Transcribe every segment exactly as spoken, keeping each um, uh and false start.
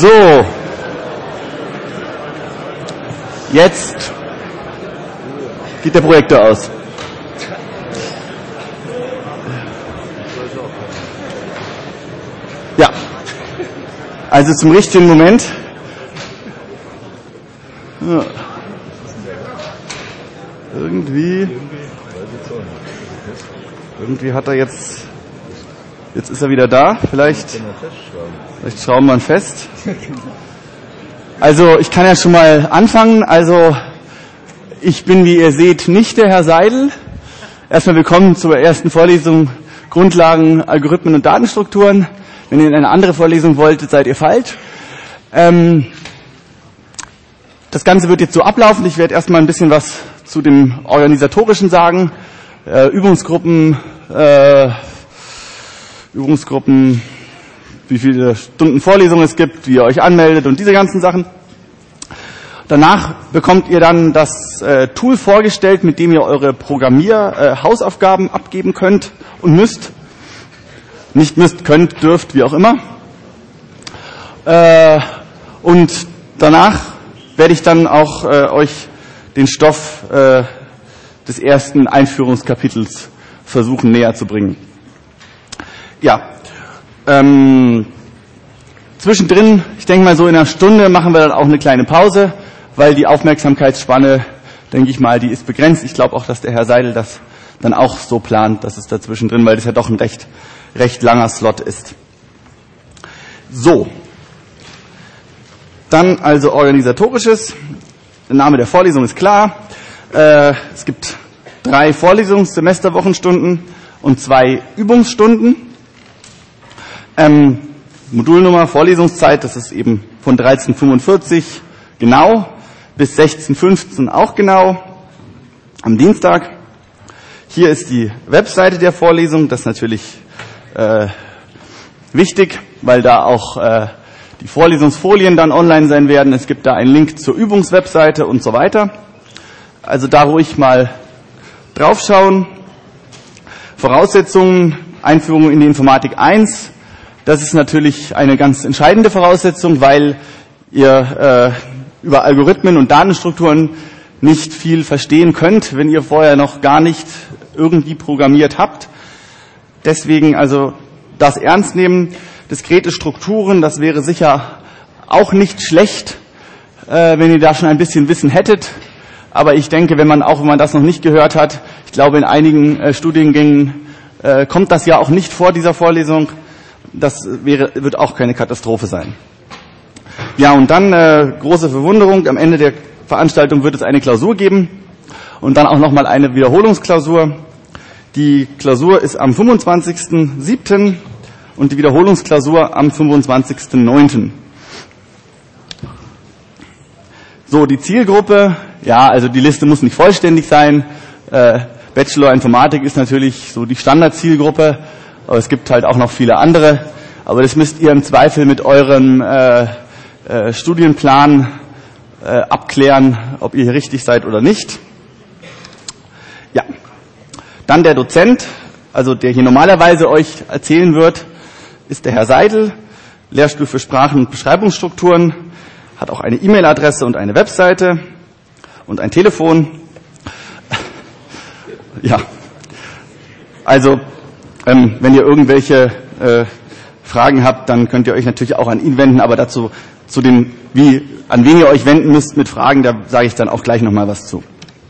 So, jetzt geht der Projektor aus. Ja, also zum richtigen Moment. Ja. Irgendwie, irgendwie hat er jetzt, jetzt ist er wieder da, vielleicht, vielleicht schrauben wir ihn fest. Also ich kann ja schon mal anfangen, also ich bin, wie ihr seht, nicht der Herr Seidel. Erstmal willkommen zur ersten Vorlesung Grundlagen, Algorithmen und Datenstrukturen. Wenn ihr in eine andere Vorlesung wolltet, seid ihr falsch. Ähm, das Ganze wird jetzt so ablaufen, ich werde erstmal ein bisschen was zu dem Organisatorischen sagen, äh, Übungsgruppen, äh, Übungsgruppen, wie viele Stunden Vorlesungen es gibt, wie ihr euch anmeldet und diese ganzen Sachen. Danach bekommt ihr dann das äh, Tool vorgestellt, mit dem ihr eure Programmier-Hausaufgaben äh, abgeben könnt und müsst. Nicht müsst, könnt, dürft, wie auch immer. Äh, und danach werde ich dann auch äh, euch den Stoff äh, des ersten Einführungskapitels versuchen näher zu bringen. Ja, ähm, zwischendrin, ich denke mal so in einer Stunde, machen wir dann auch eine kleine Pause, weil die Aufmerksamkeitsspanne, denke ich mal, die ist begrenzt. Ich glaube auch, dass der Herr Seidel das dann auch so plant, dass es da zwischendrin, weil das ja doch ein recht, recht langer Slot ist. So, dann also Organisatorisches. Der Name der Vorlesung ist klar. Äh, es gibt drei Vorlesungssemesterwochenstunden und zwei Übungsstunden. Ähm, Modulnummer, Vorlesungszeit, das ist eben von dreizehn Uhr fünfundvierzig genau bis sechzehn Uhr fünfzehn auch genau am Dienstag. Hier ist die Webseite der Vorlesung, das ist natürlich äh, wichtig, weil da auch äh, die Vorlesungsfolien dann online sein werden. Es gibt da einen Link zur Übungswebseite und so weiter. Also da ruhig mal draufschauen. Voraussetzungen, Einführung in die Informatik eins. Das ist natürlich eine ganz entscheidende Voraussetzung, weil ihr äh, über Algorithmen und Datenstrukturen nicht viel verstehen könnt, wenn ihr vorher noch gar nicht irgendwie programmiert habt. Deswegen also das ernst nehmen. Diskrete Strukturen, das wäre sicher auch nicht schlecht, äh, wenn ihr da schon ein bisschen Wissen hättet. Aber ich denke, wenn man auch, wenn man das noch nicht gehört hat, ich glaube, in einigen äh, Studiengängen äh, kommt das ja auch nicht vor dieser Vorlesung. Das wäre, wird auch keine Katastrophe sein. Ja, und dann äh, große Verwunderung. Am Ende der Veranstaltung wird es eine Klausur geben und dann auch nochmal eine Wiederholungsklausur. Die Klausur ist am fünfundzwanzigsten siebten und die Wiederholungsklausur am fünfundzwanzigsten neunten So, die Zielgruppe, ja, also die Liste muss nicht vollständig sein. Äh, Bachelor Informatik ist natürlich so die Standardzielgruppe, aber es gibt halt auch noch viele andere. Aber das müsst ihr im Zweifel mit eurem äh, äh, Studienplan äh, abklären, ob ihr hier richtig seid oder nicht. Ja, dann der Dozent, also der hier normalerweise euch erzählen wird, ist der Herr Seidel, Lehrstuhl für Sprachen- und Beschreibungsstrukturen, hat auch eine E-Mail-Adresse und eine Webseite und ein Telefon. Ja, also ähm, wenn ihr irgendwelche äh, Fragen habt, dann könnt ihr euch natürlich auch an ihn wenden, aber dazu zu dem, wie, an wen ihr euch wenden müsst mit Fragen, da sage ich dann auch gleich nochmal was zu.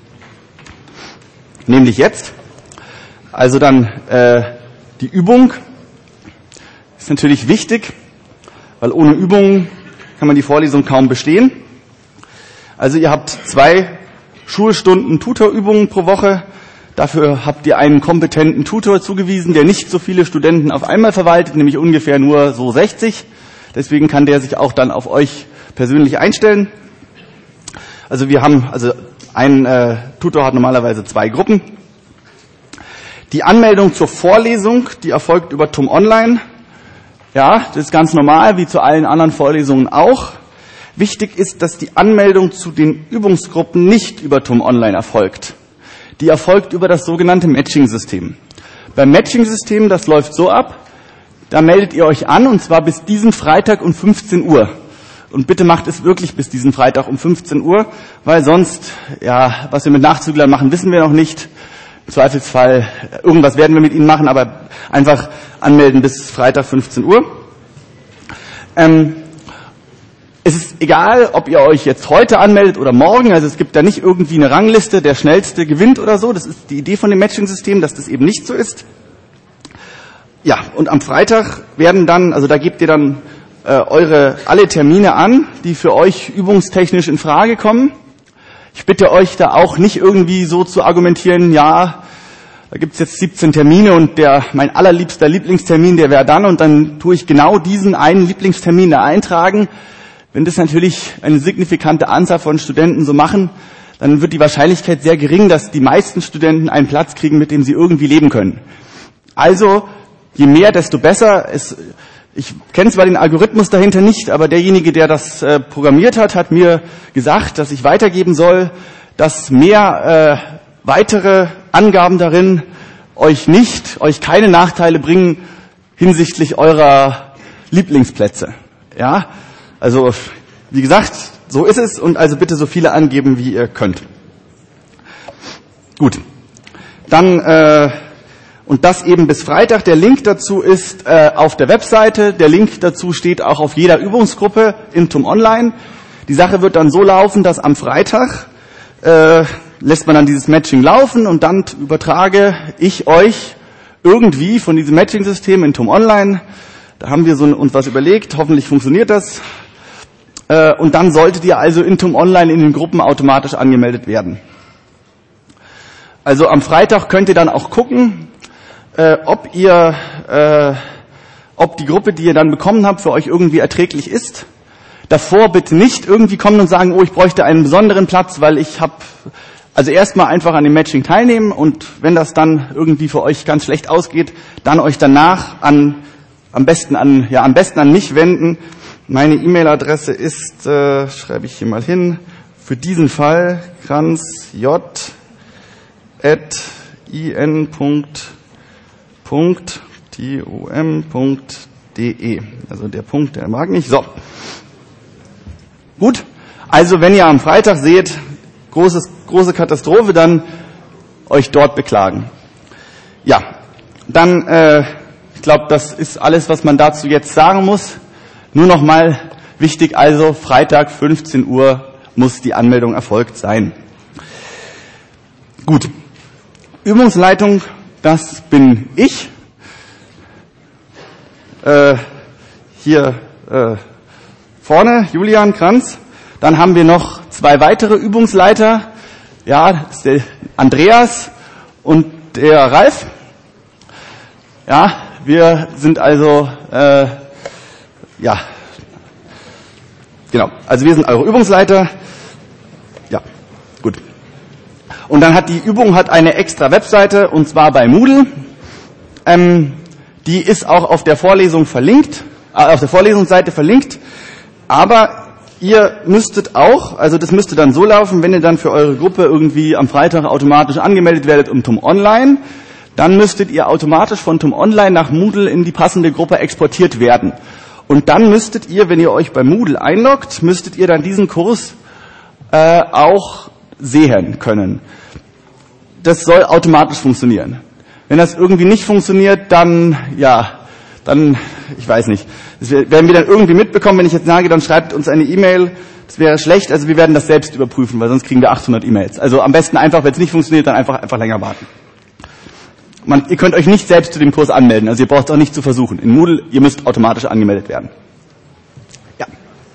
Nämlich jetzt, also dann äh, die Übung. Ist natürlich wichtig, weil ohne Übungen kann man die Vorlesung kaum bestehen. Also ihr habt zwei Schulstunden Tutorübungen pro Woche. Dafür habt ihr einen kompetenten Tutor zugewiesen, der nicht so viele Studenten auf einmal verwaltet, nämlich ungefähr nur so sechzig. Deswegen kann der sich auch dann auf euch persönlich einstellen. Also wir haben, also ein äh, Tutor hat normalerweise zwei Gruppen. Die Anmeldung zur Vorlesung, die erfolgt über T U M Online. Ja, das ist ganz normal, wie zu allen anderen Vorlesungen auch. Wichtig ist, dass die Anmeldung zu den Übungsgruppen nicht über T U M Online erfolgt. Die erfolgt über das sogenannte Matching-System. Beim Matching-System, das läuft so ab, da meldet ihr euch an, und zwar bis diesen Freitag um fünfzehn Uhr. Und bitte macht es wirklich bis diesen Freitag um fünfzehn Uhr, weil sonst, ja, was wir mit Nachzüglern machen, wissen wir noch nicht. Im Zweifelsfall, irgendwas werden wir mit ihnen machen, aber einfach anmelden bis Freitag fünfzehn Uhr. Ähm, es ist egal, ob ihr euch jetzt heute anmeldet oder morgen, also es gibt da nicht irgendwie eine Rangliste, der Schnellste gewinnt oder so. Das ist die Idee von dem Matching-System, dass das eben nicht so ist. Ja, und am Freitag werden dann, also da gebt ihr dann äh, eure alle Termine an, die für euch übungstechnisch in Frage kommen. Ich bitte euch da auch nicht irgendwie so zu argumentieren, ja, da gibt's jetzt siebzehn Termine und der mein allerliebster Lieblingstermin, der wäre dann und dann tue ich genau diesen einen Lieblingstermin da eintragen. Wenn das natürlich eine signifikante Anzahl von Studenten so machen, dann wird die Wahrscheinlichkeit sehr gering, dass die meisten Studenten einen Platz kriegen, mit dem sie irgendwie leben können. Also, je mehr, desto besser. Es, ich kenne zwar den Algorithmus dahinter nicht, aber derjenige, der das äh, programmiert hat, hat mir gesagt, dass ich weitergeben soll, dass mehr äh, weitere Angaben darin euch nicht, euch keine Nachteile bringen hinsichtlich eurer Lieblingsplätze. Ja, also wie gesagt, so ist es und also bitte so viele angeben, wie ihr könnt. Gut, dann äh, und das eben bis Freitag. Der Link dazu ist äh, auf der Webseite. Der Link dazu steht auch auf jeder Übungsgruppe in T U M Online. Die Sache wird dann so laufen, dass am Freitag äh, lässt man dann dieses Matching laufen und dann übertrage ich euch irgendwie von diesem Matching-System in T U M Online. Da haben wir so uns was überlegt. Hoffentlich funktioniert das. Äh, und dann solltet ihr also in T U M Online in den Gruppen automatisch angemeldet werden. Also am Freitag könnt ihr dann auch gucken, Äh, ob ihr, äh, ob die Gruppe, die ihr dann bekommen habt, für euch irgendwie erträglich ist. Davor bitte nicht irgendwie kommen und sagen, oh, ich bräuchte einen besonderen Platz, weil ich habe, also erstmal einfach an dem Matching teilnehmen und wenn das dann irgendwie für euch ganz schlecht ausgeht, dann euch danach an, am besten an, ja, am besten an mich wenden. Meine E-Mail-Adresse ist, äh, schreibe ich hier mal hin, für diesen Fall kranzj at in. Punkt .tum Punkt de. Also der Punkt, der mag nicht. So. Gut. Also wenn ihr am Freitag seht, großes, große Katastrophe, dann euch dort beklagen. Ja. Dann, äh, ich glaube, das ist alles, was man dazu jetzt sagen muss. Nur noch mal wichtig, also Freitag fünfzehn Uhr muss die Anmeldung erfolgt sein. Gut. Übungsleitung, das bin ich. Äh, hier äh, vorne, Julian Kranz. Dann haben wir noch zwei weitere Übungsleiter. Ja, das ist der Andreas und der Ralf. Ja, wir sind also, äh, ja, genau. Also wir sind eure Übungsleiter. Ja, gut. Und dann hat die Übung hat eine extra Webseite, und zwar bei Moodle. Ähm, die ist auch auf der Vorlesung verlinkt, äh, auf der Vorlesungsseite verlinkt. Aber ihr müsstet auch, also das müsste dann so laufen, wenn ihr dann für eure Gruppe irgendwie am Freitag automatisch angemeldet werdet um T U M Online, dann müsstet ihr automatisch von T U M Online nach Moodle in die passende Gruppe exportiert werden. Und dann müsstet ihr, wenn ihr euch bei Moodle einloggt, müsstet ihr dann diesen Kurs äh, auch sehen können. Das soll automatisch funktionieren. Wenn das irgendwie nicht funktioniert, dann, ja, dann, ich weiß nicht. Das werden wir dann irgendwie mitbekommen, wenn ich jetzt sage, dann schreibt uns eine E-Mail. Das wäre schlecht, also wir werden das selbst überprüfen, weil sonst kriegen wir achthundert E-Mails. Also am besten einfach, wenn es nicht funktioniert, dann einfach, einfach länger warten. Man, ihr könnt euch nicht selbst zu dem Kurs anmelden, also ihr braucht es auch nicht zu versuchen. In Moodle, ihr müsst automatisch angemeldet werden. Ja.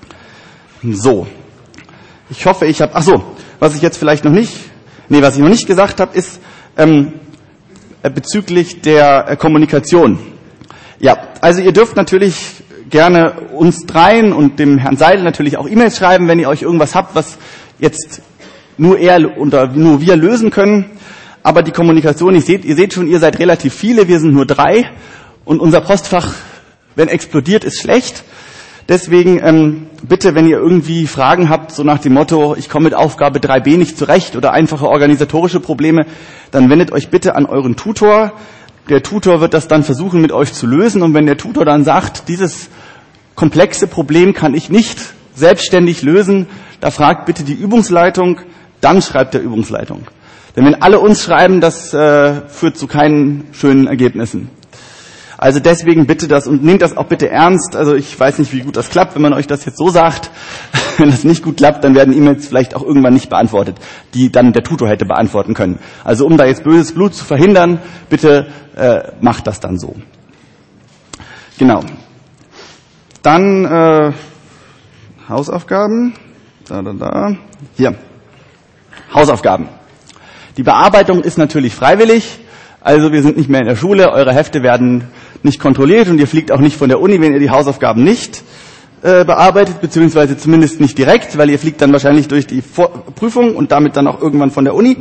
So. Ich hoffe, ich habe, ach so, was ich jetzt vielleicht noch nicht, nee, was ich noch nicht gesagt habe, ist ähm, bezüglich der äh, Kommunikation. Ja, also ihr dürft natürlich gerne uns dreien und dem Herrn Seidel natürlich auch E-Mails schreiben, wenn ihr euch irgendwas habt, was jetzt nur er oder nur wir lösen können. Aber die Kommunikation, ich seht, ihr seht schon, ihr seid relativ viele, wir sind nur drei und unser Postfach, wenn explodiert, ist schlecht. Deswegen ähm, bitte, wenn ihr irgendwie Fragen habt, so nach dem Motto, ich komme mit Aufgabe drei b nicht zurecht oder einfache organisatorische Probleme, dann wendet euch bitte an euren Tutor. Der Tutor wird das dann versuchen, mit euch zu lösen. Und wenn der Tutor dann sagt, dieses komplexe Problem kann ich nicht selbstständig lösen, da fragt bitte die Übungsleitung, dann schreibt der Übungsleitung. Denn wenn alle uns schreiben, das äh, führt zu keinen schönen Ergebnissen. Also deswegen bitte das und nehmt das auch bitte ernst. Also ich weiß nicht, wie gut das klappt, wenn man euch das jetzt so sagt. Wenn das nicht gut klappt, dann werden E-Mails vielleicht auch irgendwann nicht beantwortet, die dann der Tutor hätte beantworten können. Also um da jetzt böses Blut zu verhindern, bitte äh, macht das dann so. Genau. Dann äh, Hausaufgaben. Da, da, da. Hier. Hausaufgaben. Die Bearbeitung ist natürlich freiwillig. Also wir sind nicht mehr in der Schule, eure Hefte werden nicht kontrolliert und ihr fliegt auch nicht von der Uni, wenn ihr die Hausaufgaben nicht äh, bearbeitet, beziehungsweise zumindest nicht direkt, weil ihr fliegt dann wahrscheinlich durch die Vor- Prüfung und damit dann auch irgendwann von der Uni.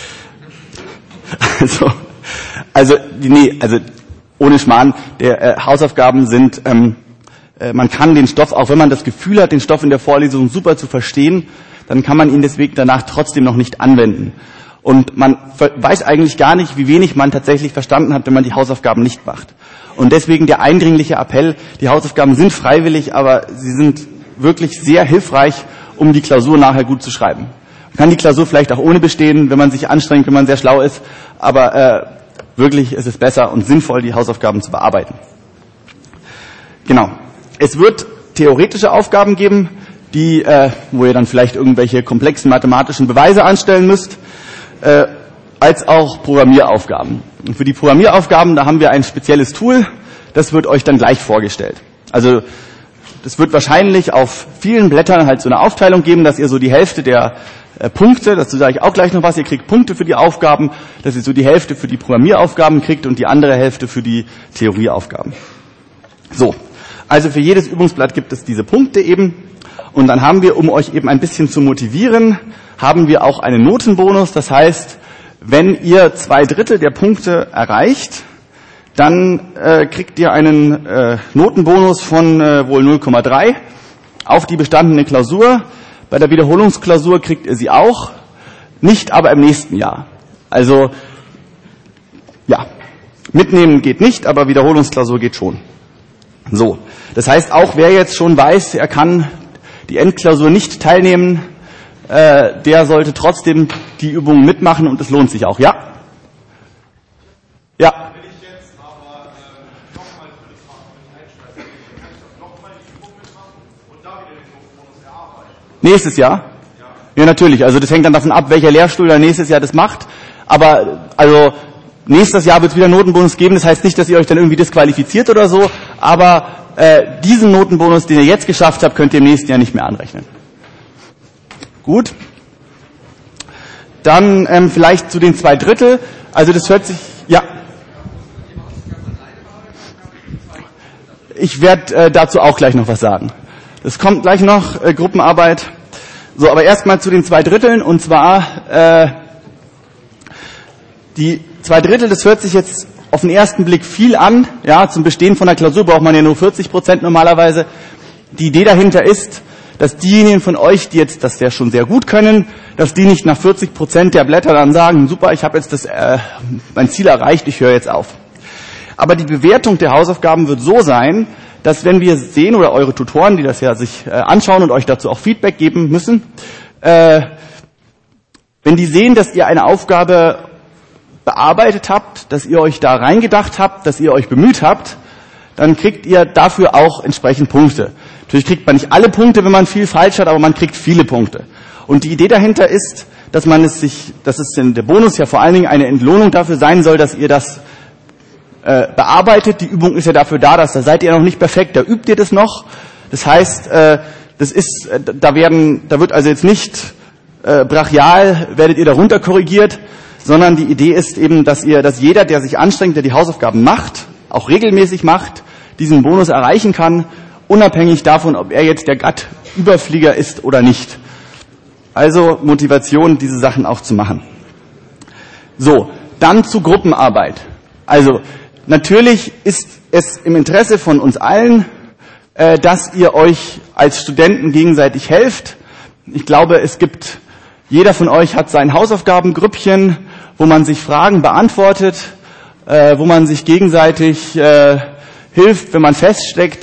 Also, also, nee, also ohne Schmarrn, der äh, Hausaufgaben sind, ähm, äh, man kann den Stoff, auch wenn man das Gefühl hat, den Stoff in der Vorlesung super zu verstehen, dann kann man ihn deswegen danach trotzdem noch nicht anwenden. Und man weiß eigentlich gar nicht, wie wenig man tatsächlich verstanden hat, wenn man die Hausaufgaben nicht macht. Und deswegen der eindringliche Appell, die Hausaufgaben sind freiwillig, aber sie sind wirklich sehr hilfreich, um die Klausur nachher gut zu schreiben. Man kann die Klausur vielleicht auch ohne bestehen, wenn man sich anstrengt, wenn man sehr schlau ist, aber äh, wirklich ist es besser und sinnvoll, die Hausaufgaben zu bearbeiten. Genau. Es wird theoretische Aufgaben geben, die, äh, wo ihr dann vielleicht irgendwelche komplexen mathematischen Beweise anstellen müsst, Äh, als auch Programmieraufgaben. Und für die Programmieraufgaben, da haben wir ein spezielles Tool, das wird euch dann gleich vorgestellt. Also das wird wahrscheinlich auf vielen Blättern halt so eine Aufteilung geben, dass ihr so die Hälfte der äh, Punkte, dazu sage ich auch gleich noch was, ihr kriegt Punkte für die Aufgaben, dass ihr so die Hälfte für die Programmieraufgaben kriegt und die andere Hälfte für die Theorieaufgaben. So, also für jedes Übungsblatt gibt es diese Punkte eben. Und dann haben wir, um euch eben ein bisschen zu motivieren, haben wir auch einen Notenbonus. Das heißt, wenn ihr zwei Drittel der Punkte erreicht, dann äh, kriegt ihr einen äh, Notenbonus von äh, wohl null Komma drei auf die bestandene Klausur. Bei der Wiederholungsklausur kriegt ihr sie auch, nicht aber im nächsten Jahr. Also, ja, mitnehmen geht nicht, aber Wiederholungsklausur geht schon. So, das heißt, auch wer jetzt schon weiß, er kann die Endklausur nicht teilnehmen, äh, der sollte trotzdem die Übungen mitmachen und es lohnt sich auch. Ja? Ja. Wenn ich jetzt aber äh, nochmal für das Fach einsteige, kann ich das nochmal die Übung mitmachen und da wieder den Notenbonus erarbeiten? Nächstes Jahr? Ja. Ja, natürlich. Also das hängt dann davon ab, welcher Lehrstuhl dann nächstes Jahr das macht. Aber also nächstes Jahr wird es wieder einen Notenbonus geben. Das heißt nicht, dass ihr euch dann irgendwie disqualifiziert oder so, aber Äh, diesen Notenbonus, den ihr jetzt geschafft habt, könnt ihr im nächsten Jahr nicht mehr anrechnen. Gut. Dann ähm, vielleicht zu den zwei Drittel. Also das hört sich, ja. Ich werde äh, dazu auch gleich noch was sagen. Es kommt gleich noch, äh, Gruppenarbeit. So, aber erstmal zu den zwei Dritteln. Und zwar, äh, die zwei Drittel, das hört sich jetzt auf den ersten Blick viel an. Ja, zum Bestehen von der Klausur braucht man ja nur vierzig Prozent normalerweise. Die Idee dahinter ist, dass diejenigen von euch, die jetzt das ja schon sehr gut können, dass die nicht nach vierzig Prozent der Blätter dann sagen, super, ich habe jetzt das, äh, mein Ziel erreicht, ich höre jetzt auf. Aber die Bewertung der Hausaufgaben wird so sein, dass wenn wir sehen, oder eure Tutoren, die das ja sich äh, anschauen und euch dazu auch Feedback geben müssen, äh, wenn die sehen, dass ihr eine Aufgabe bearbeitet habt, dass ihr euch da reingedacht habt, dass ihr euch bemüht habt, dann kriegt ihr dafür auch entsprechend Punkte. Natürlich kriegt man nicht alle Punkte, wenn man viel falsch hat, aber man kriegt viele Punkte. Und die Idee dahinter ist, dass man es sich, dass es denn der Bonus ja vor allen Dingen eine Entlohnung dafür sein soll, dass ihr das äh, bearbeitet. Die Übung ist ja dafür da, dass da seid ihr noch nicht perfekt, da übt ihr das noch. Das heißt, äh, das ist, äh, da werden, da wird also jetzt nicht äh, brachial, werdet ihr darunter korrigiert, sondern die Idee ist eben, dass ihr, dass jeder, der sich anstrengt, der die Hausaufgaben macht, auch regelmäßig macht, diesen Bonus erreichen kann, unabhängig davon, ob er jetzt der Gatt-Überflieger ist oder nicht. Also Motivation, diese Sachen auch zu machen. So, dann zu Gruppenarbeit. Also natürlich ist es im Interesse von uns allen, äh, dass ihr euch als Studenten gegenseitig helft. Ich glaube, es gibt, jeder von euch hat sein Hausaufgabengrüppchen, wo man sich Fragen beantwortet, äh, wo man sich gegenseitig äh, hilft, wenn man feststeckt.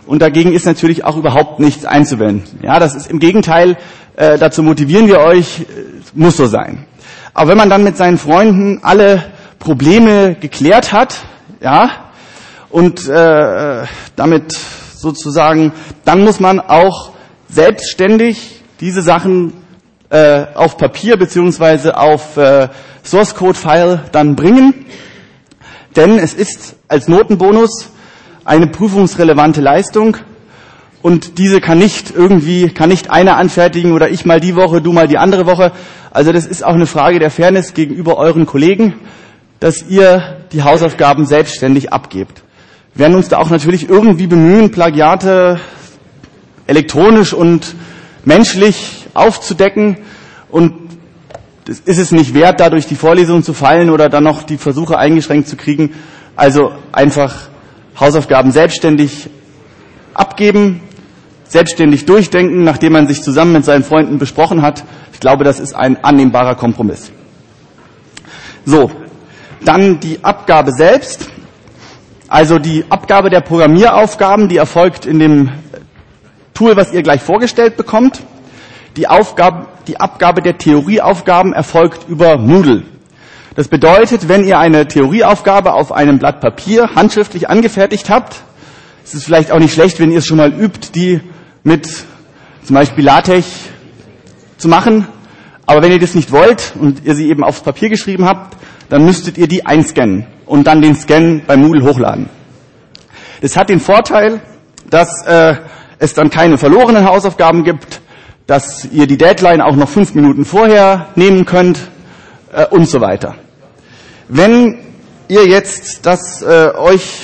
Und dagegen ist natürlich auch überhaupt nichts einzuwenden. Ja, das ist im Gegenteil, äh, dazu motivieren wir euch, äh, muss so sein. Aber wenn man dann mit seinen Freunden alle Probleme geklärt hat, ja, und äh, damit sozusagen, dann muss man auch selbstständig diese Sachen äh, auf Papier beziehungsweise auf äh, Source Code File dann bringen, denn es ist als Notenbonus eine prüfungsrelevante Leistung und diese kann nicht irgendwie, kann nicht einer anfertigen oder ich mal die Woche, du mal die andere Woche. Also das ist auch eine Frage der Fairness gegenüber euren Kollegen, dass ihr die Hausaufgaben selbstständig abgebt. Wir werden uns da auch natürlich irgendwie bemühen, Plagiate elektronisch und menschlich aufzudecken und das ist es nicht wert, da durch die Vorlesung zu fallen oder dann noch die Versuche eingeschränkt zu kriegen. Also einfach Hausaufgaben selbstständig abgeben, selbstständig durchdenken, nachdem man sich zusammen mit seinen Freunden besprochen hat. Ich glaube, das ist ein annehmbarer Kompromiss. So, dann die Abgabe selbst. Also die Abgabe der Programmieraufgaben, die erfolgt in dem Tool, was ihr gleich vorgestellt bekommt. Die, Aufgabe, die Abgabe der Theorieaufgaben erfolgt über Moodle. Das bedeutet, wenn ihr eine Theorieaufgabe auf einem Blatt Papier handschriftlich angefertigt habt, ist es vielleicht auch nicht schlecht, wenn ihr es schon mal übt, die mit zum Beispiel LaTeX zu machen. Aber wenn ihr das nicht wollt und ihr sie eben aufs Papier geschrieben habt, dann müsstet ihr die einscannen und dann den Scan bei Moodle hochladen. Das hat den Vorteil, dass äh, es dann keine verlorenen Hausaufgaben gibt, dass ihr die Deadline auch noch fünf Minuten vorher nehmen könnt äh, und so weiter. Wenn ihr jetzt das äh, euch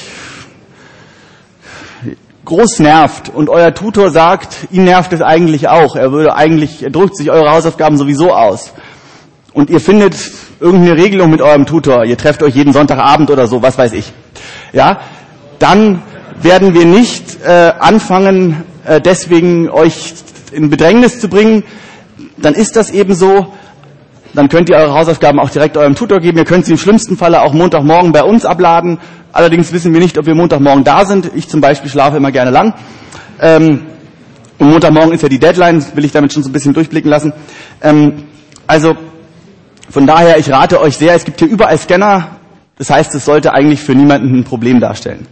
groß nervt und euer Tutor sagt, ihn nervt es eigentlich auch, er würde eigentlich, er drückt sich eure Hausaufgaben sowieso aus und ihr findet irgendeine Regelung mit eurem Tutor, ihr trefft euch jeden Sonntagabend oder so, was weiß ich, ja, dann werden wir nicht äh, anfangen, äh, deswegen euch in Bedrängnis zu bringen, dann ist das eben so. Dann könnt ihr eure Hausaufgaben auch direkt eurem Tutor geben. Ihr könnt sie im schlimmsten Falle auch Montagmorgen bei uns abladen. Allerdings wissen wir nicht, ob wir Montagmorgen da sind. Ich zum Beispiel schlafe immer gerne lang. Ähm, und Montagmorgen ist ja die Deadline, das will ich damit schon so ein bisschen durchblicken lassen. Ähm, also von daher, ich rate euch sehr, es gibt hier überall Scanner. Das heißt, es sollte eigentlich für niemanden ein Problem darstellen.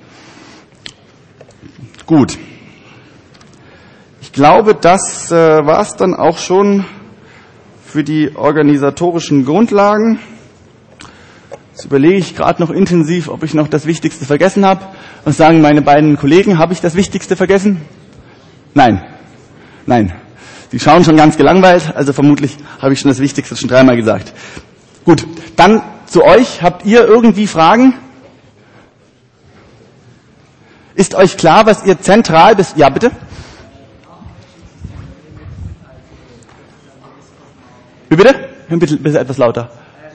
Gut. Ich glaube, das äh, war es dann auch schon für die organisatorischen Grundlagen. Jetzt überlege ich gerade noch intensiv, ob ich noch das Wichtigste vergessen habe. Was sagen meine beiden Kollegen? Habe ich das Wichtigste vergessen? Nein. Nein. Sie schauen schon ganz gelangweilt, also vermutlich habe ich schon das Wichtigste schon dreimal gesagt. Gut, dann zu euch. Habt ihr irgendwie Fragen? Ist euch klar, was ihr zentral bis... Ja, bitte? Wie bitte? Bitte, bitte etwas lauter.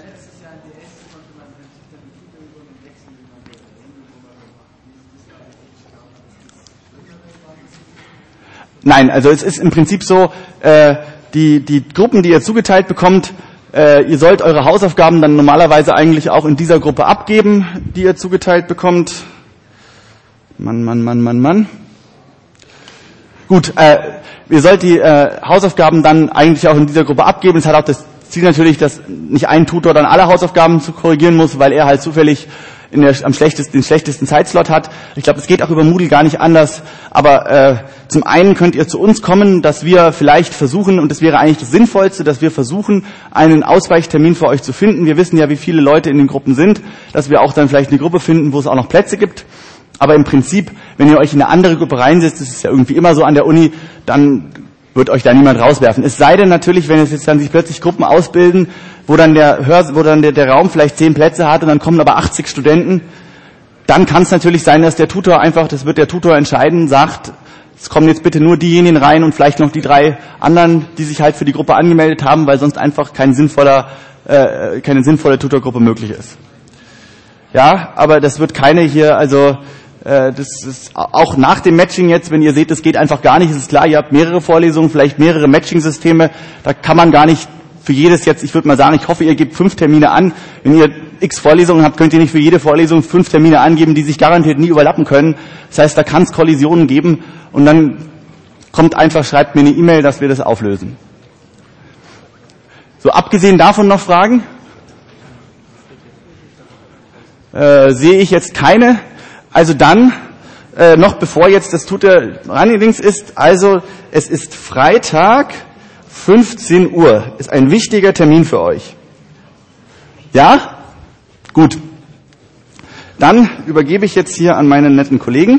Nein, also es ist im Prinzip so, äh, die, die Gruppen, die ihr zugeteilt bekommt, äh, ihr sollt eure Hausaufgaben dann normalerweise eigentlich auch in dieser Gruppe abgeben, die ihr zugeteilt bekommt. Mann, Mann, Mann, Mann, Mann. Gut, äh, ihr sollt die äh, Hausaufgaben dann eigentlich auch in dieser Gruppe abgeben. Es hat auch das Ziel natürlich, dass nicht ein Tutor dann alle Hausaufgaben zu korrigieren muss, weil er halt zufällig in der, am schlechtesten, den schlechtesten Zeitslot hat. Ich glaube, es geht auch über Moodle gar nicht anders. Aber äh, zum einen könnt ihr zu uns kommen, dass wir vielleicht versuchen, und das wäre eigentlich das Sinnvollste, dass wir versuchen, einen Ausweichtermin für euch zu finden. Wir wissen ja, wie viele Leute in den Gruppen sind, dass wir auch dann vielleicht eine Gruppe finden, wo es auch noch Plätze gibt. Aber im Prinzip, wenn ihr euch in eine andere Gruppe reinsetzt, das ist ja irgendwie immer so an der Uni, dann wird euch da niemand rauswerfen. Es sei denn natürlich, wenn es jetzt dann sich plötzlich Gruppen ausbilden, wo dann der Hör, wo dann der, der Raum vielleicht zehn Plätze hat und dann kommen aber achtzig Studenten, dann kann es natürlich sein, dass der Tutor einfach, das wird der Tutor entscheiden, sagt, es kommen jetzt bitte nur diejenigen rein und vielleicht noch die drei anderen, die sich halt für die Gruppe angemeldet haben, weil sonst einfach kein sinnvoller, äh, keine sinnvolle Tutorgruppe möglich ist. Ja, aber das wird keine hier, also das ist auch nach dem Matching jetzt, wenn ihr seht, es geht einfach gar nicht, ist es klar, ihr habt mehrere Vorlesungen, vielleicht mehrere Matching-Systeme, da kann man gar nicht für jedes jetzt, ich würde mal sagen, ich hoffe, ihr gebt fünf Termine an, wenn ihr x Vorlesungen habt, könnt ihr nicht für jede Vorlesung fünf Termine angeben, die sich garantiert nie überlappen können. Das heißt, da kann es Kollisionen geben und dann kommt einfach, schreibt mir eine E-Mail, dass wir das auflösen. So, abgesehen davon noch Fragen? Äh, sehe ich jetzt keine. Also dann, äh, noch bevor jetzt das Tutor Running ist, also es ist Freitag, fünfzehn Uhr, ist ein wichtiger Termin für euch. Ja? Gut. Dann übergebe ich jetzt hier an meinen netten Kollegen.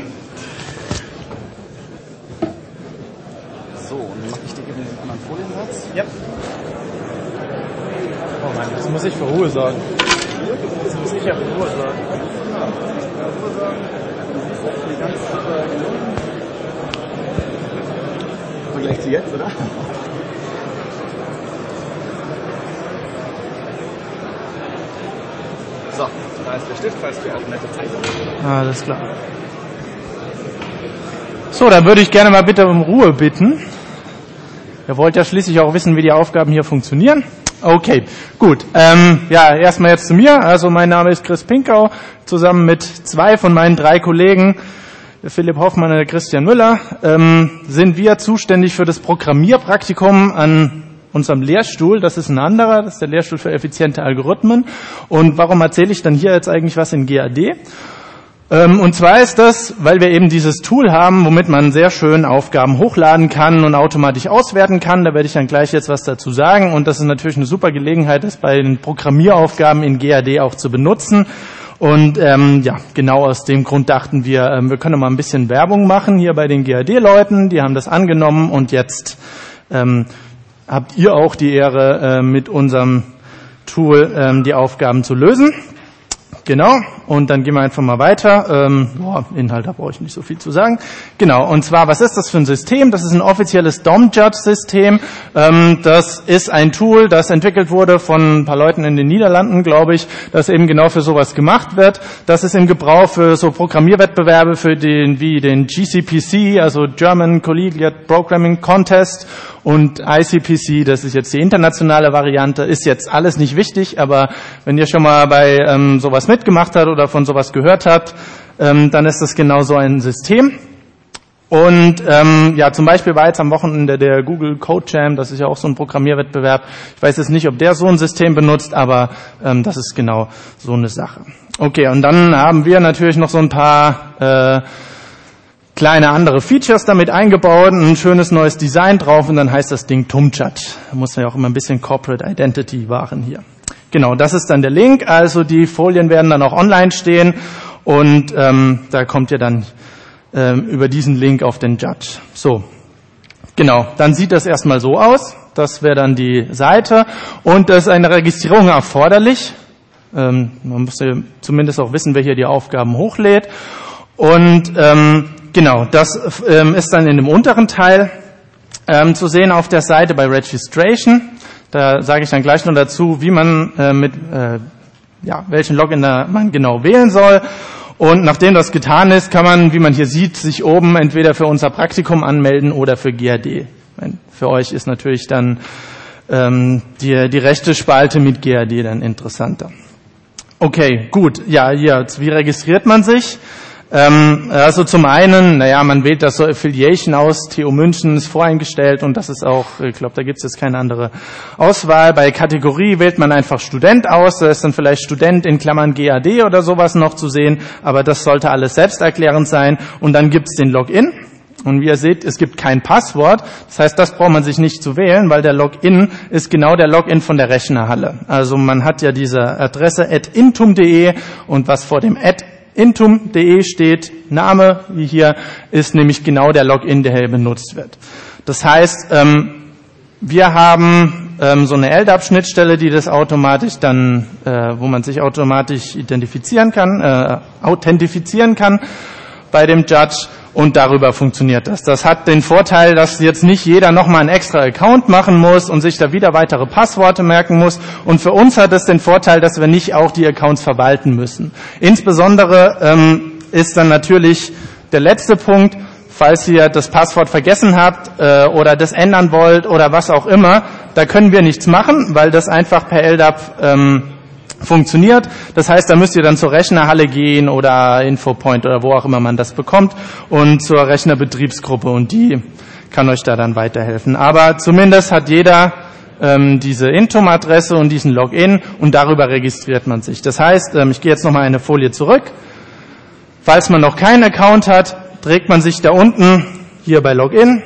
So, und dann mache ich dir eben den anderen Foliensatz. Ja. Oh Mann, jetzt muss ich für Ruhe sorgen. Jetzt muss ich ja für Ruhe sorgen. Vergleich zu jetzt, oder? So, da ist der Stift, falls du auch nette Zeit hast. Alles klar. So, dann würde ich gerne mal bitte um Ruhe bitten. Ihr wollt ja schließlich auch wissen, wie die Aufgaben hier funktionieren. Okay, gut. Ähm, ja, erstmal jetzt zu mir. Also mein Name ist Chris Pinkau. Zusammen mit zwei von meinen drei Kollegen, der Philipp Hoffmann und der Christian Müller, ähm, sind wir zuständig für das Programmierpraktikum an unserem Lehrstuhl. Das ist ein anderer, das ist der Lehrstuhl für effiziente Algorithmen. Und warum erzähle ich dann hier jetzt eigentlich was in G A D? Ähm, und zwar ist das, weil wir eben dieses Tool haben, womit man sehr schön Aufgaben hochladen kann und automatisch auswerten kann. Da werde ich dann gleich jetzt was dazu sagen. Und das ist natürlich eine super Gelegenheit, das bei den Programmieraufgaben in G A D auch zu benutzen. Und ähm, ja, genau aus dem Grund dachten wir, ähm, wir können mal ein bisschen Werbung machen hier bei den G A D-Leuten. Die haben das angenommen und jetzt ähm, habt ihr auch die Ehre, äh, mit unserem Tool ähm, die Aufgaben zu lösen. Genau, und dann gehen wir einfach mal weiter. Ähm, boah, Inhalt, da brauche ich nicht so viel zu sagen. Genau, und zwar, was ist das für ein System? Das ist ein offizielles D O M-Judge-System. Ähm, das ist ein Tool, das entwickelt wurde von ein paar Leuten in den Niederlanden, glaube ich, das eben genau für sowas gemacht wird. Das ist im Gebrauch für so Programmierwettbewerbe für den wie den G C P C, also German Collegiate Programming Contest, und I C P C, das ist jetzt die internationale Variante, ist jetzt alles nicht wichtig, aber wenn ihr schon mal bei ähm, sowas mitgemacht habt oder von sowas gehört habt, ähm, dann ist das genau so ein System. Und ähm, ja, zum Beispiel war jetzt am Wochenende der Google Code Jam, das ist ja auch so ein Programmierwettbewerb. Ich weiß jetzt nicht, ob der so ein System benutzt, aber ähm, das ist genau so eine Sache. Okay, und dann haben wir natürlich noch so ein paar äh, kleine andere Features damit eingebaut, ein schönes neues Design drauf und dann heißt das Ding Tumchat. Da muss man ja auch immer ein bisschen Corporate Identity wahren hier. Genau, das ist dann der Link. Also die Folien werden dann auch online stehen und ähm, da kommt ihr dann ähm, über diesen Link auf den Judge. So, genau, dann sieht das erstmal so aus. Das wäre dann die Seite und da ist eine Registrierung erforderlich. Ähm, man muss ja zumindest auch wissen, wer hier die Aufgaben hochlädt. Und ähm, genau, das ähm, ist dann in dem unteren Teil ähm, zu sehen auf der Seite bei Registration. Da sage ich dann gleich noch dazu, wie man äh, mit äh, ja, welchen Login da man genau wählen soll. Und nachdem das getan ist, kann man, wie man hier sieht, sich oben entweder für unser Praktikum anmelden oder für G A D. Für euch ist natürlich dann ähm, die, die rechte Spalte mit G A D dann interessanter. Okay, gut. Ja, jetzt, wie registriert man sich? Ähm, also zum einen, naja, man wählt das so Affiliation aus, T U München ist voreingestellt und das ist auch, ich glaube, da gibt es jetzt keine andere Auswahl. Bei Kategorie wählt man einfach Student aus, da ist dann vielleicht Student in Klammern G A D oder sowas noch zu sehen, aber das sollte alles selbsterklärend sein. Und dann gibt es den Login. Und wie ihr seht, es gibt kein Passwort. Das heißt, das braucht man sich nicht zu wählen, weil der Login ist genau der Login von der Rechnerhalle. Also man hat ja diese Adresse at intum punkt de und was vor dem at intum punkt de steht, Name, wie hier, ist nämlich genau der Login, der hier benutzt wird. Das heißt, ähm, wir haben ähm, so eine L D A P-Schnittstelle, die das automatisch dann, äh, wo man sich automatisch identifizieren kann, äh, authentifizieren kann bei dem Judge. Und darüber funktioniert das. Das hat den Vorteil, dass jetzt nicht jeder nochmal einen extra Account machen muss und sich da wieder weitere Passworte merken muss. Und für uns hat es den Vorteil, dass wir nicht auch die Accounts verwalten müssen. Insbesondere ähm, ist dann natürlich der letzte Punkt, falls ihr das Passwort vergessen habt äh, oder das ändern wollt oder was auch immer, da können wir nichts machen, weil das einfach per L D A P ähm, funktioniert. Das heißt, da müsst ihr dann zur Rechnerhalle gehen oder Infopoint oder wo auch immer man das bekommt und zur Rechnerbetriebsgruppe und die kann euch da dann weiterhelfen. Aber zumindest hat jeder ähm, diese Intum-Adresse und diesen Login und darüber registriert man sich. Das heißt, ähm, ich gehe jetzt nochmal eine Folie zurück. Falls man noch keinen Account hat, trägt man sich da unten hier bei Login,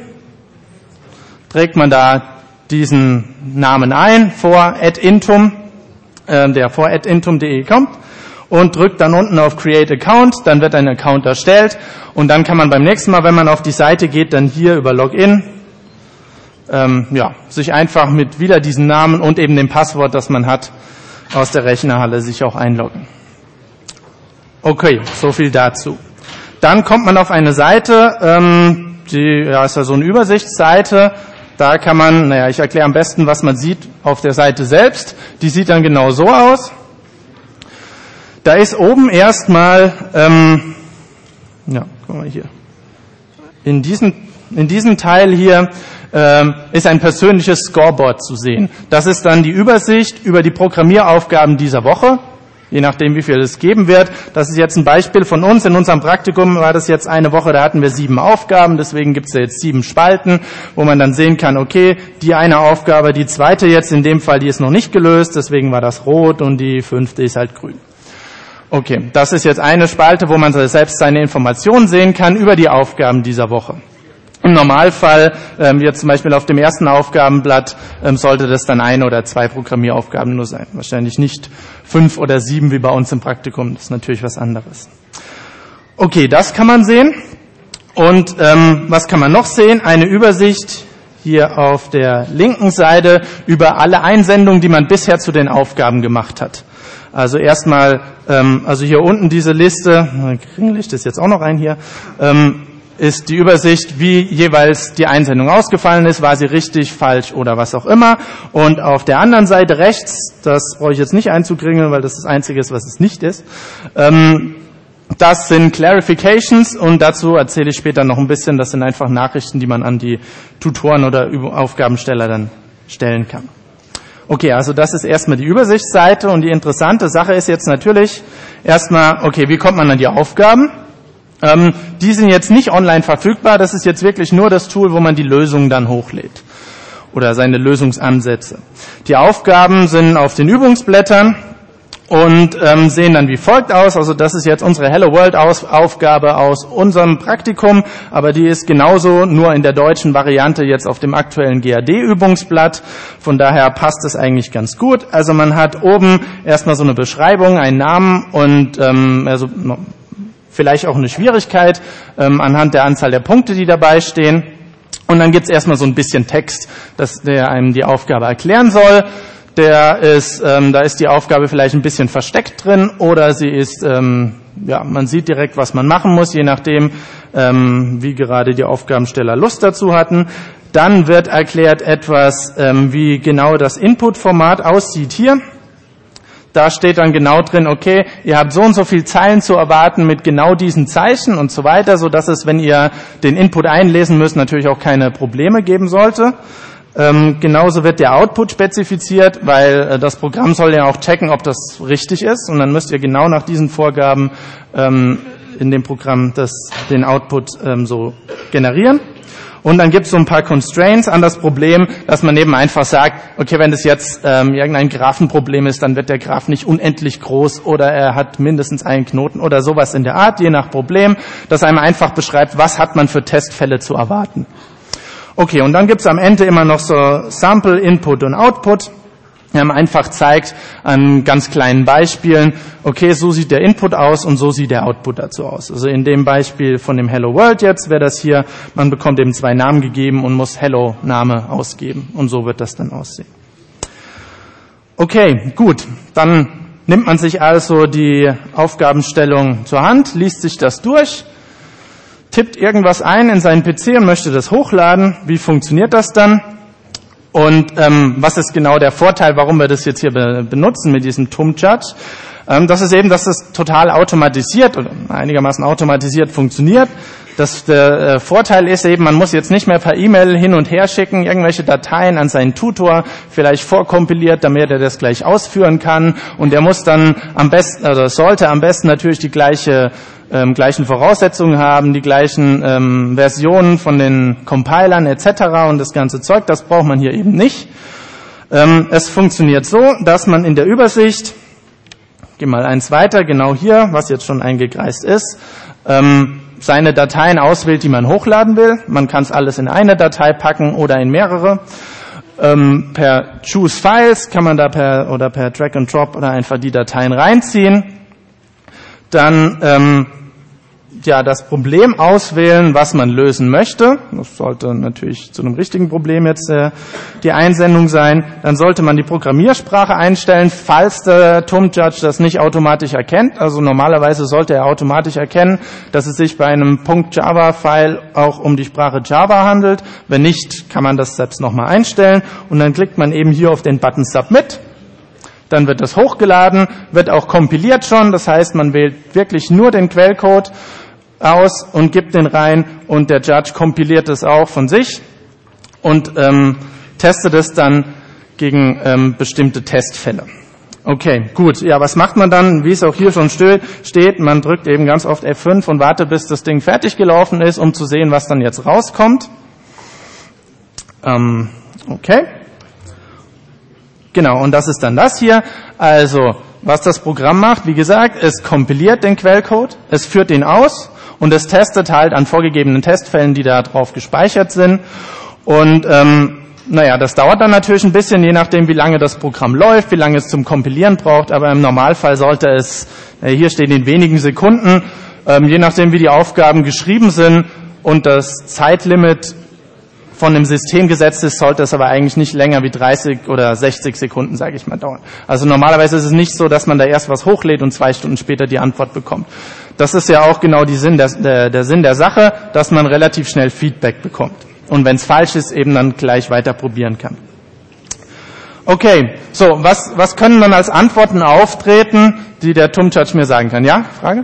trägt man da diesen Namen ein, vor at intum, äh, der vor at intum punkt de kommt und drückt dann unten auf Create Account, dann wird ein Account erstellt und dann kann man beim nächsten Mal, wenn man auf die Seite geht, dann hier über Login ähm, ja, sich einfach mit wieder diesem Namen und eben dem Passwort, das man hat, aus der Rechnerhalle sich auch einloggen. Okay, so viel dazu. Dann kommt man auf eine Seite, ähm, die ja, ist ja so eine Übersichtsseite. Da kann man, naja, ich erkläre am besten, was man sieht auf der Seite selbst. Die sieht dann genau so aus. Da ist oben erstmal, ähm, ja, guck mal hier, in diesem, in diesem Teil hier ähm, ist ein persönliches Scoreboard zu sehen. Das ist dann die Übersicht über die Programmieraufgaben dieser Woche. Je nachdem, wie viel es geben wird. Das ist jetzt ein Beispiel von uns. In unserem Praktikum war das jetzt eine Woche, da hatten wir sieben Aufgaben. Deswegen gibt es ja jetzt sieben Spalten, wo man dann sehen kann, okay, die eine Aufgabe, die zweite jetzt in dem Fall, die ist noch nicht gelöst. Deswegen war das rot und die fünfte ist halt grün. Okay, das ist jetzt eine Spalte, wo man selbst seine Informationen sehen kann über die Aufgaben dieser Woche. Im Normalfall, ähm, jetzt zum Beispiel auf dem ersten Aufgabenblatt, ähm, sollte das dann ein oder zwei Programmieraufgaben nur sein. Wahrscheinlich nicht fünf oder sieben wie bei uns im Praktikum. Das ist natürlich was anderes. Okay, das kann man sehen. Und ähm, was kann man noch sehen? Eine Übersicht hier auf der linken Seite über alle Einsendungen, die man bisher zu den Aufgaben gemacht hat. Also erstmal, ähm, also hier unten diese Liste, Kringlicht ist jetzt auch noch ein hier, ähm, ist die Übersicht, wie jeweils die Einsendung ausgefallen ist, war sie richtig, falsch oder was auch immer. Und auf der anderen Seite rechts, das brauche ich jetzt nicht einzukringeln, weil das das Einzige ist, was es nicht ist, ähm, das sind Clarifications und dazu erzähle ich später noch ein bisschen. Das sind einfach Nachrichten, die man an die Tutoren oder Aufgabensteller dann stellen kann. Okay, also das ist erstmal die Übersichtsseite und die interessante Sache ist jetzt natürlich erstmal, okay, wie kommt man an die Aufgaben? Ähm, die sind jetzt nicht online verfügbar, das ist jetzt wirklich nur das Tool, wo man die Lösungen dann hochlädt oder seine Lösungsansätze. Die Aufgaben sind auf den Übungsblättern und ähm, sehen dann wie folgt aus. Also das ist jetzt unsere Hello World aus, Aufgabe aus unserem Praktikum, aber die ist genauso nur in der deutschen Variante jetzt auf dem aktuellen G A D-Übungsblatt. Von daher passt es eigentlich ganz gut. Also man hat oben erstmal so eine Beschreibung, einen Namen und ähm, also vielleicht auch eine Schwierigkeit ähm, anhand der Anzahl der Punkte, die dabei stehen. Und dann gibt's erstmal so ein bisschen Text, dass der einem die Aufgabe erklären soll. Der ist, ähm, da ist die Aufgabe vielleicht ein bisschen versteckt drin oder sie ist, ähm, ja, man sieht direkt, was man machen muss, je nachdem, ähm, wie gerade die Aufgabensteller Lust dazu hatten. Dann wird erklärt etwas, ähm, wie genau das Input-Format aussieht hier. Da steht dann genau drin, okay, ihr habt so und so viel Zeilen zu erwarten mit genau diesen Zeichen und so weiter, so dass es, wenn ihr den Input einlesen müsst, natürlich auch keine Probleme geben sollte. Ähm, genauso wird der Output spezifiziert, weil äh, das Programm soll ja auch checken, ob das richtig ist und dann müsst ihr genau nach diesen Vorgaben ähm, in dem Programm das, den Output ähm, so generieren. Und dann gibt es so ein paar Constraints an das Problem, dass man eben einfach sagt, okay, wenn das jetzt ähm, irgendein Graphenproblem ist, dann wird der Graph nicht unendlich groß oder er hat mindestens einen Knoten oder sowas in der Art, je nach Problem, dass einem einfach beschreibt, was hat man für Testfälle zu erwarten. Okay, und dann gibt es am Ende immer noch so Sample, Input und Output. Ähm, einfach zeigt an ganz kleinen Beispielen, okay, so sieht der Input aus und so sieht der Output dazu aus. Also in dem Beispiel von dem Hello World jetzt wäre das hier, man bekommt eben zwei Namen gegeben und muss Hello Name ausgeben und so wird das dann aussehen. Okay, gut, dann nimmt man sich also die Aufgabenstellung zur Hand, liest sich das durch, tippt irgendwas ein in seinen P C und möchte das hochladen. Wie funktioniert das dann? Und ähm, was ist genau der Vorteil, warum wir das jetzt hier be- benutzen mit diesem T U M-Judge? Ähm, das ist eben, dass das total automatisiert oder einigermaßen automatisiert funktioniert. Das, der äh, Vorteil ist eben, man muss jetzt nicht mehr per E-Mail hin und her schicken, irgendwelche Dateien an seinen Tutor, vielleicht vorkompiliert, damit er das gleich ausführen kann. Und er muss dann am besten, also sollte am besten natürlich die gleiche, ähm, gleichen Voraussetzungen haben, die gleichen ähm, Versionen von den Compilern et cetera und das ganze Zeug. Das braucht man hier eben nicht. Ähm, es funktioniert so, dass man in der Übersicht, geh mal eins weiter, genau hier, was jetzt schon eingekreist ist, ähm, seine Dateien auswählt, die man hochladen will. Man kann es alles in eine Datei packen oder in mehrere. Ähm, per Choose Files kann man da per oder per Drag and Drop oder einfach die Dateien reinziehen. Dann ähm, ja das Problem auswählen, was man lösen möchte. Das sollte natürlich zu einem richtigen Problem jetzt äh, die Einsendung sein. Dann sollte man die Programmiersprache einstellen, falls der T U M Judge das nicht automatisch erkennt. Also normalerweise sollte er automatisch erkennen, dass es sich bei einem .java-File auch um die Sprache Java handelt. Wenn nicht, kann man das selbst nochmal einstellen. Und dann klickt man eben hier auf den Button Submit. Dann wird das hochgeladen, wird auch kompiliert schon. Das heißt, man wählt wirklich nur den Quellcode aus und gibt den rein und der Judge kompiliert es auch von sich und ähm, testet es dann gegen ähm, bestimmte Testfälle. Okay, gut. Ja, was macht man dann? Wie es auch hier schon steht, man drückt eben ganz oft F fünf und wartet, bis das Ding fertig gelaufen ist, um zu sehen, was dann jetzt rauskommt. Ähm, okay. Genau, und das ist dann das hier. Also, was das Programm macht, wie gesagt, es kompiliert den Quellcode, es führt ihn aus und es testet halt an vorgegebenen Testfällen, die da drauf gespeichert sind. Und ähm, naja, das dauert dann natürlich ein bisschen, je nachdem, wie lange das Programm läuft, wie lange es zum Kompilieren braucht. Aber im Normalfall sollte es, äh, hier steht in wenigen Sekunden, ähm, je nachdem, wie die Aufgaben geschrieben sind und das Zeitlimit von dem System gesetzt ist, sollte es aber eigentlich nicht länger wie dreißig oder sechzig Sekunden, sage ich mal, dauern. Also normalerweise ist es nicht so, dass man da erst was hochlädt und zwei Stunden später die Antwort bekommt. Das ist ja auch genau die Sinn der, der, der Sinn der Sache, dass man relativ schnell Feedback bekommt. Und wenn es falsch ist, eben dann gleich weiter probieren kann. Okay, so, was, was können dann als Antworten auftreten, die der T U M Judge mir sagen kann? Ja, Frage?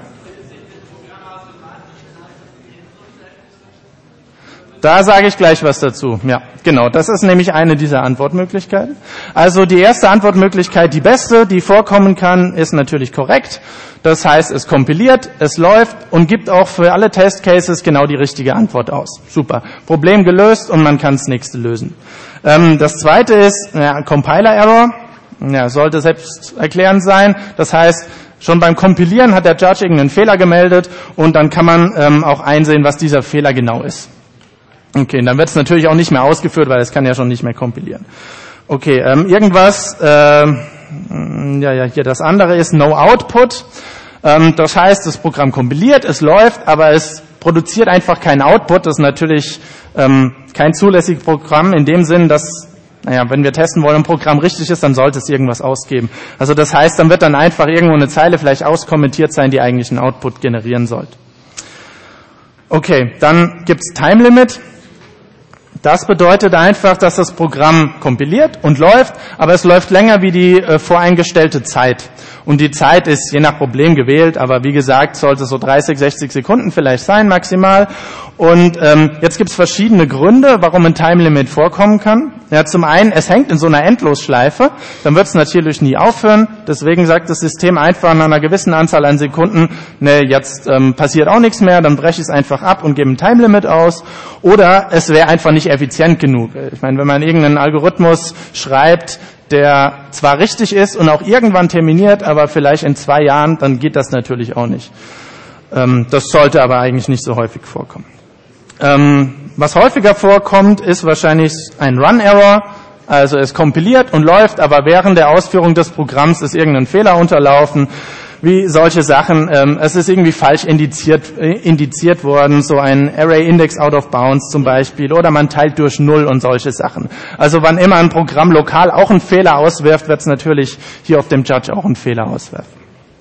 Da sage ich gleich was dazu. Ja, genau. Das ist nämlich eine dieser Antwortmöglichkeiten. Also die erste Antwortmöglichkeit, die beste, die vorkommen kann, ist natürlich korrekt. Das heißt, es kompiliert, es läuft und gibt auch für alle Testcases genau die richtige Antwort aus. Super. Problem gelöst und man kann das nächste lösen. Ähm, das zweite ist ja, Compiler-Error. Ja, sollte selbsterklärend sein. Das heißt, schon beim Kompilieren hat der Judge irgendeinen Fehler gemeldet und dann kann man ähm, auch einsehen, was dieser Fehler genau ist. Okay, dann wird es natürlich auch nicht mehr ausgeführt, weil es kann ja schon nicht mehr kompilieren. Okay, ähm, irgendwas, äh, ja, ja, hier das andere ist No Output. Ähm, das heißt, das Programm kompiliert, es läuft, aber es produziert einfach keinen Output. Das ist natürlich ähm, kein zulässiges Programm in dem Sinn, dass, naja, wenn wir testen wollen, ein Programm richtig ist, dann sollte es irgendwas ausgeben. Also das heißt, dann wird dann einfach irgendwo eine Zeile vielleicht auskommentiert sein, die eigentlich einen Output generieren sollte. Okay, dann gibt's Time Limit. Das bedeutet einfach, dass das Programm kompiliert und läuft, aber es läuft länger wie die äh, voreingestellte Zeit. Und die Zeit ist je nach Problem gewählt, aber wie gesagt, sollte so dreißig, sechzig Sekunden vielleicht sein, maximal. Und ähm, jetzt gibt es verschiedene Gründe, warum ein Time Limit vorkommen kann. Ja, zum einen, es hängt in so einer Endlosschleife, dann wird es natürlich nie aufhören. Deswegen sagt das System einfach nach einer gewissen Anzahl an Sekunden, ne, jetzt ähm, passiert auch nichts mehr, dann breche ich es einfach ab und gebe ein Time Limit aus. Oder es wäre einfach nicht effizient genug. Ich meine, wenn man irgendeinen Algorithmus schreibt, der zwar richtig ist und auch irgendwann terminiert, aber vielleicht in zwei Jahren, dann geht das natürlich auch nicht. Ähm, das sollte aber eigentlich nicht so häufig vorkommen. Ähm, was häufiger vorkommt, ist wahrscheinlich ein Run-Error. Also es kompiliert und läuft, aber während der Ausführung des Programms ist irgendein Fehler unterlaufen. Wie solche Sachen, ähm, es ist irgendwie falsch indiziert, äh, indiziert worden, so ein Array Index out of bounds zum Beispiel, oder man teilt durch Null und solche Sachen. Also wann immer ein Programm lokal auch einen Fehler auswirft, wird es natürlich hier auf dem Judge auch einen Fehler auswerfen.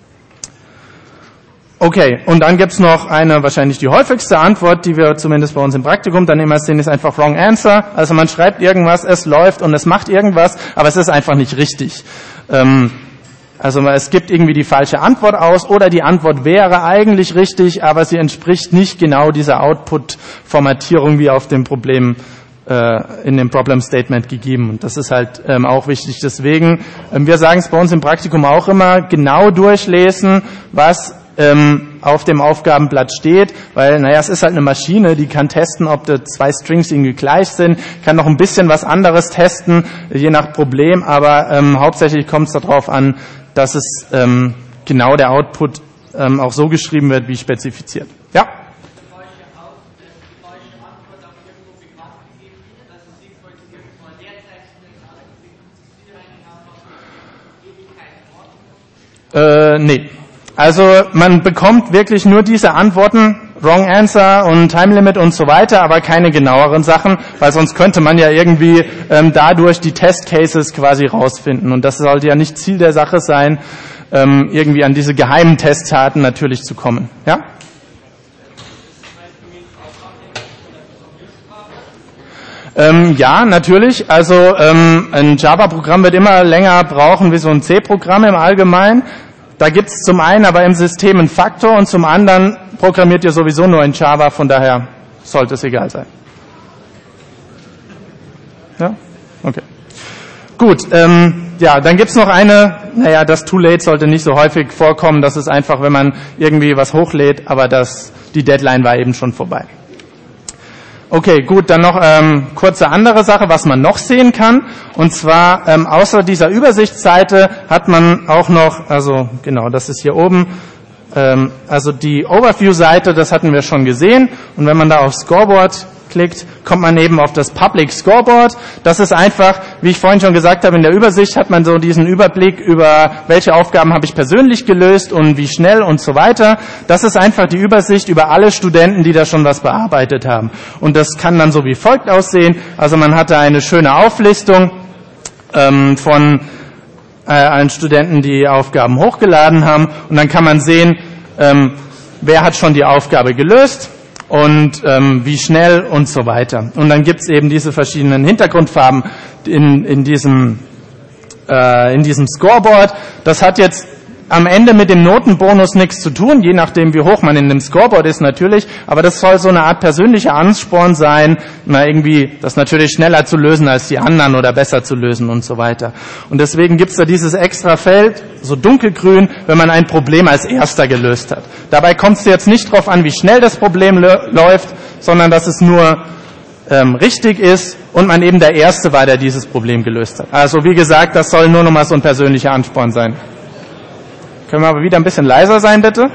Okay, und dann gibt's noch eine, wahrscheinlich die häufigste Antwort, die wir zumindest bei uns im Praktikum dann immer sehen, ist einfach Wrong Answer. Also man schreibt irgendwas, es läuft und es macht irgendwas, aber es ist einfach nicht richtig. Ähm, Also es gibt irgendwie die falsche Antwort aus oder die Antwort wäre eigentlich richtig, aber sie entspricht nicht genau dieser Output-Formatierung wie auf dem Problem äh, in dem Problem Statement gegeben. Und das ist halt ähm, auch wichtig. Deswegen, ähm, wir sagen es bei uns im Praktikum auch immer, genau durchlesen, was ähm, auf dem Aufgabenblatt steht, weil, naja, es ist halt eine Maschine, die kann testen, ob die zwei Strings irgendwie gleich sind, kann noch ein bisschen was anderes testen, je nach Problem, aber ähm, hauptsächlich kommt es darauf an, dass es ähm, genau der Output ähm, auch so geschrieben wird, wie spezifiziert. Ja? Äh, nee. Also man bekommt wirklich nur diese Antworten, Wrong Answer und Time Limit und so weiter, aber keine genaueren Sachen, weil sonst könnte man ja irgendwie ähm, dadurch die Test Cases quasi rausfinden. Und das sollte ja nicht Ziel der Sache sein, ähm, irgendwie an diese geheimen Testdaten natürlich zu kommen. Ja? Ähm, ja, natürlich. Also ähm, ein Java-Programm wird immer länger brauchen wie so ein C-Programm im Allgemeinen. Da gibt es zum einen aber im System einen Faktor und zum anderen programmiert ihr sowieso nur in Java, von daher sollte es egal sein. Ja? Okay. Gut, ähm, ja, dann gibt's noch eine, naja, das Too Late sollte nicht so häufig vorkommen, das ist einfach, wenn man irgendwie was hochlädt, aber das, die Deadline war eben schon vorbei. Okay, gut, dann noch ähm, kurze andere Sache, was man noch sehen kann. Und zwar, ähm, außer dieser Übersichtsseite hat man auch noch, also genau, das ist hier oben, ähm, also die Overview-Seite, das hatten wir schon gesehen. Und wenn man da auf Scoreboard klickt, kommt man eben auf das Public Scoreboard. Das ist einfach, wie ich vorhin schon gesagt habe, in der Übersicht hat man so diesen Überblick über, welche Aufgaben habe ich persönlich gelöst und wie schnell und so weiter. Das ist einfach die Übersicht über alle Studenten, die da schon was bearbeitet haben. Und das kann dann so wie folgt aussehen. Also man hatte eine schöne Auflistung ähm, von äh, allen Studenten, die Aufgaben hochgeladen haben. Und dann kann man sehen, ähm, wer hat schon die Aufgabe gelöst und ähm, wie schnell und so weiter. Und dann gibt's eben diese verschiedenen Hintergrundfarben in, in, diesem, äh, in diesem Scoreboard. Das hat jetzt am Ende mit dem Notenbonus nichts zu tun, je nachdem wie hoch man in dem Scoreboard ist natürlich, aber das soll so eine Art persönlicher Ansporn sein, na irgendwie das natürlich schneller zu lösen als die anderen oder besser zu lösen und so weiter. Und deswegen gibt's da dieses extra Feld, so dunkelgrün, wenn man ein Problem als erster gelöst hat. Dabei kommt es jetzt nicht darauf an, wie schnell das Problem lö- läuft, sondern dass es nur ähm, richtig ist und man eben der Erste war, der dieses Problem gelöst hat. Also wie gesagt, das soll nur noch mal so ein persönlicher Ansporn sein. Können wir aber wieder ein bisschen leiser sein, bitte?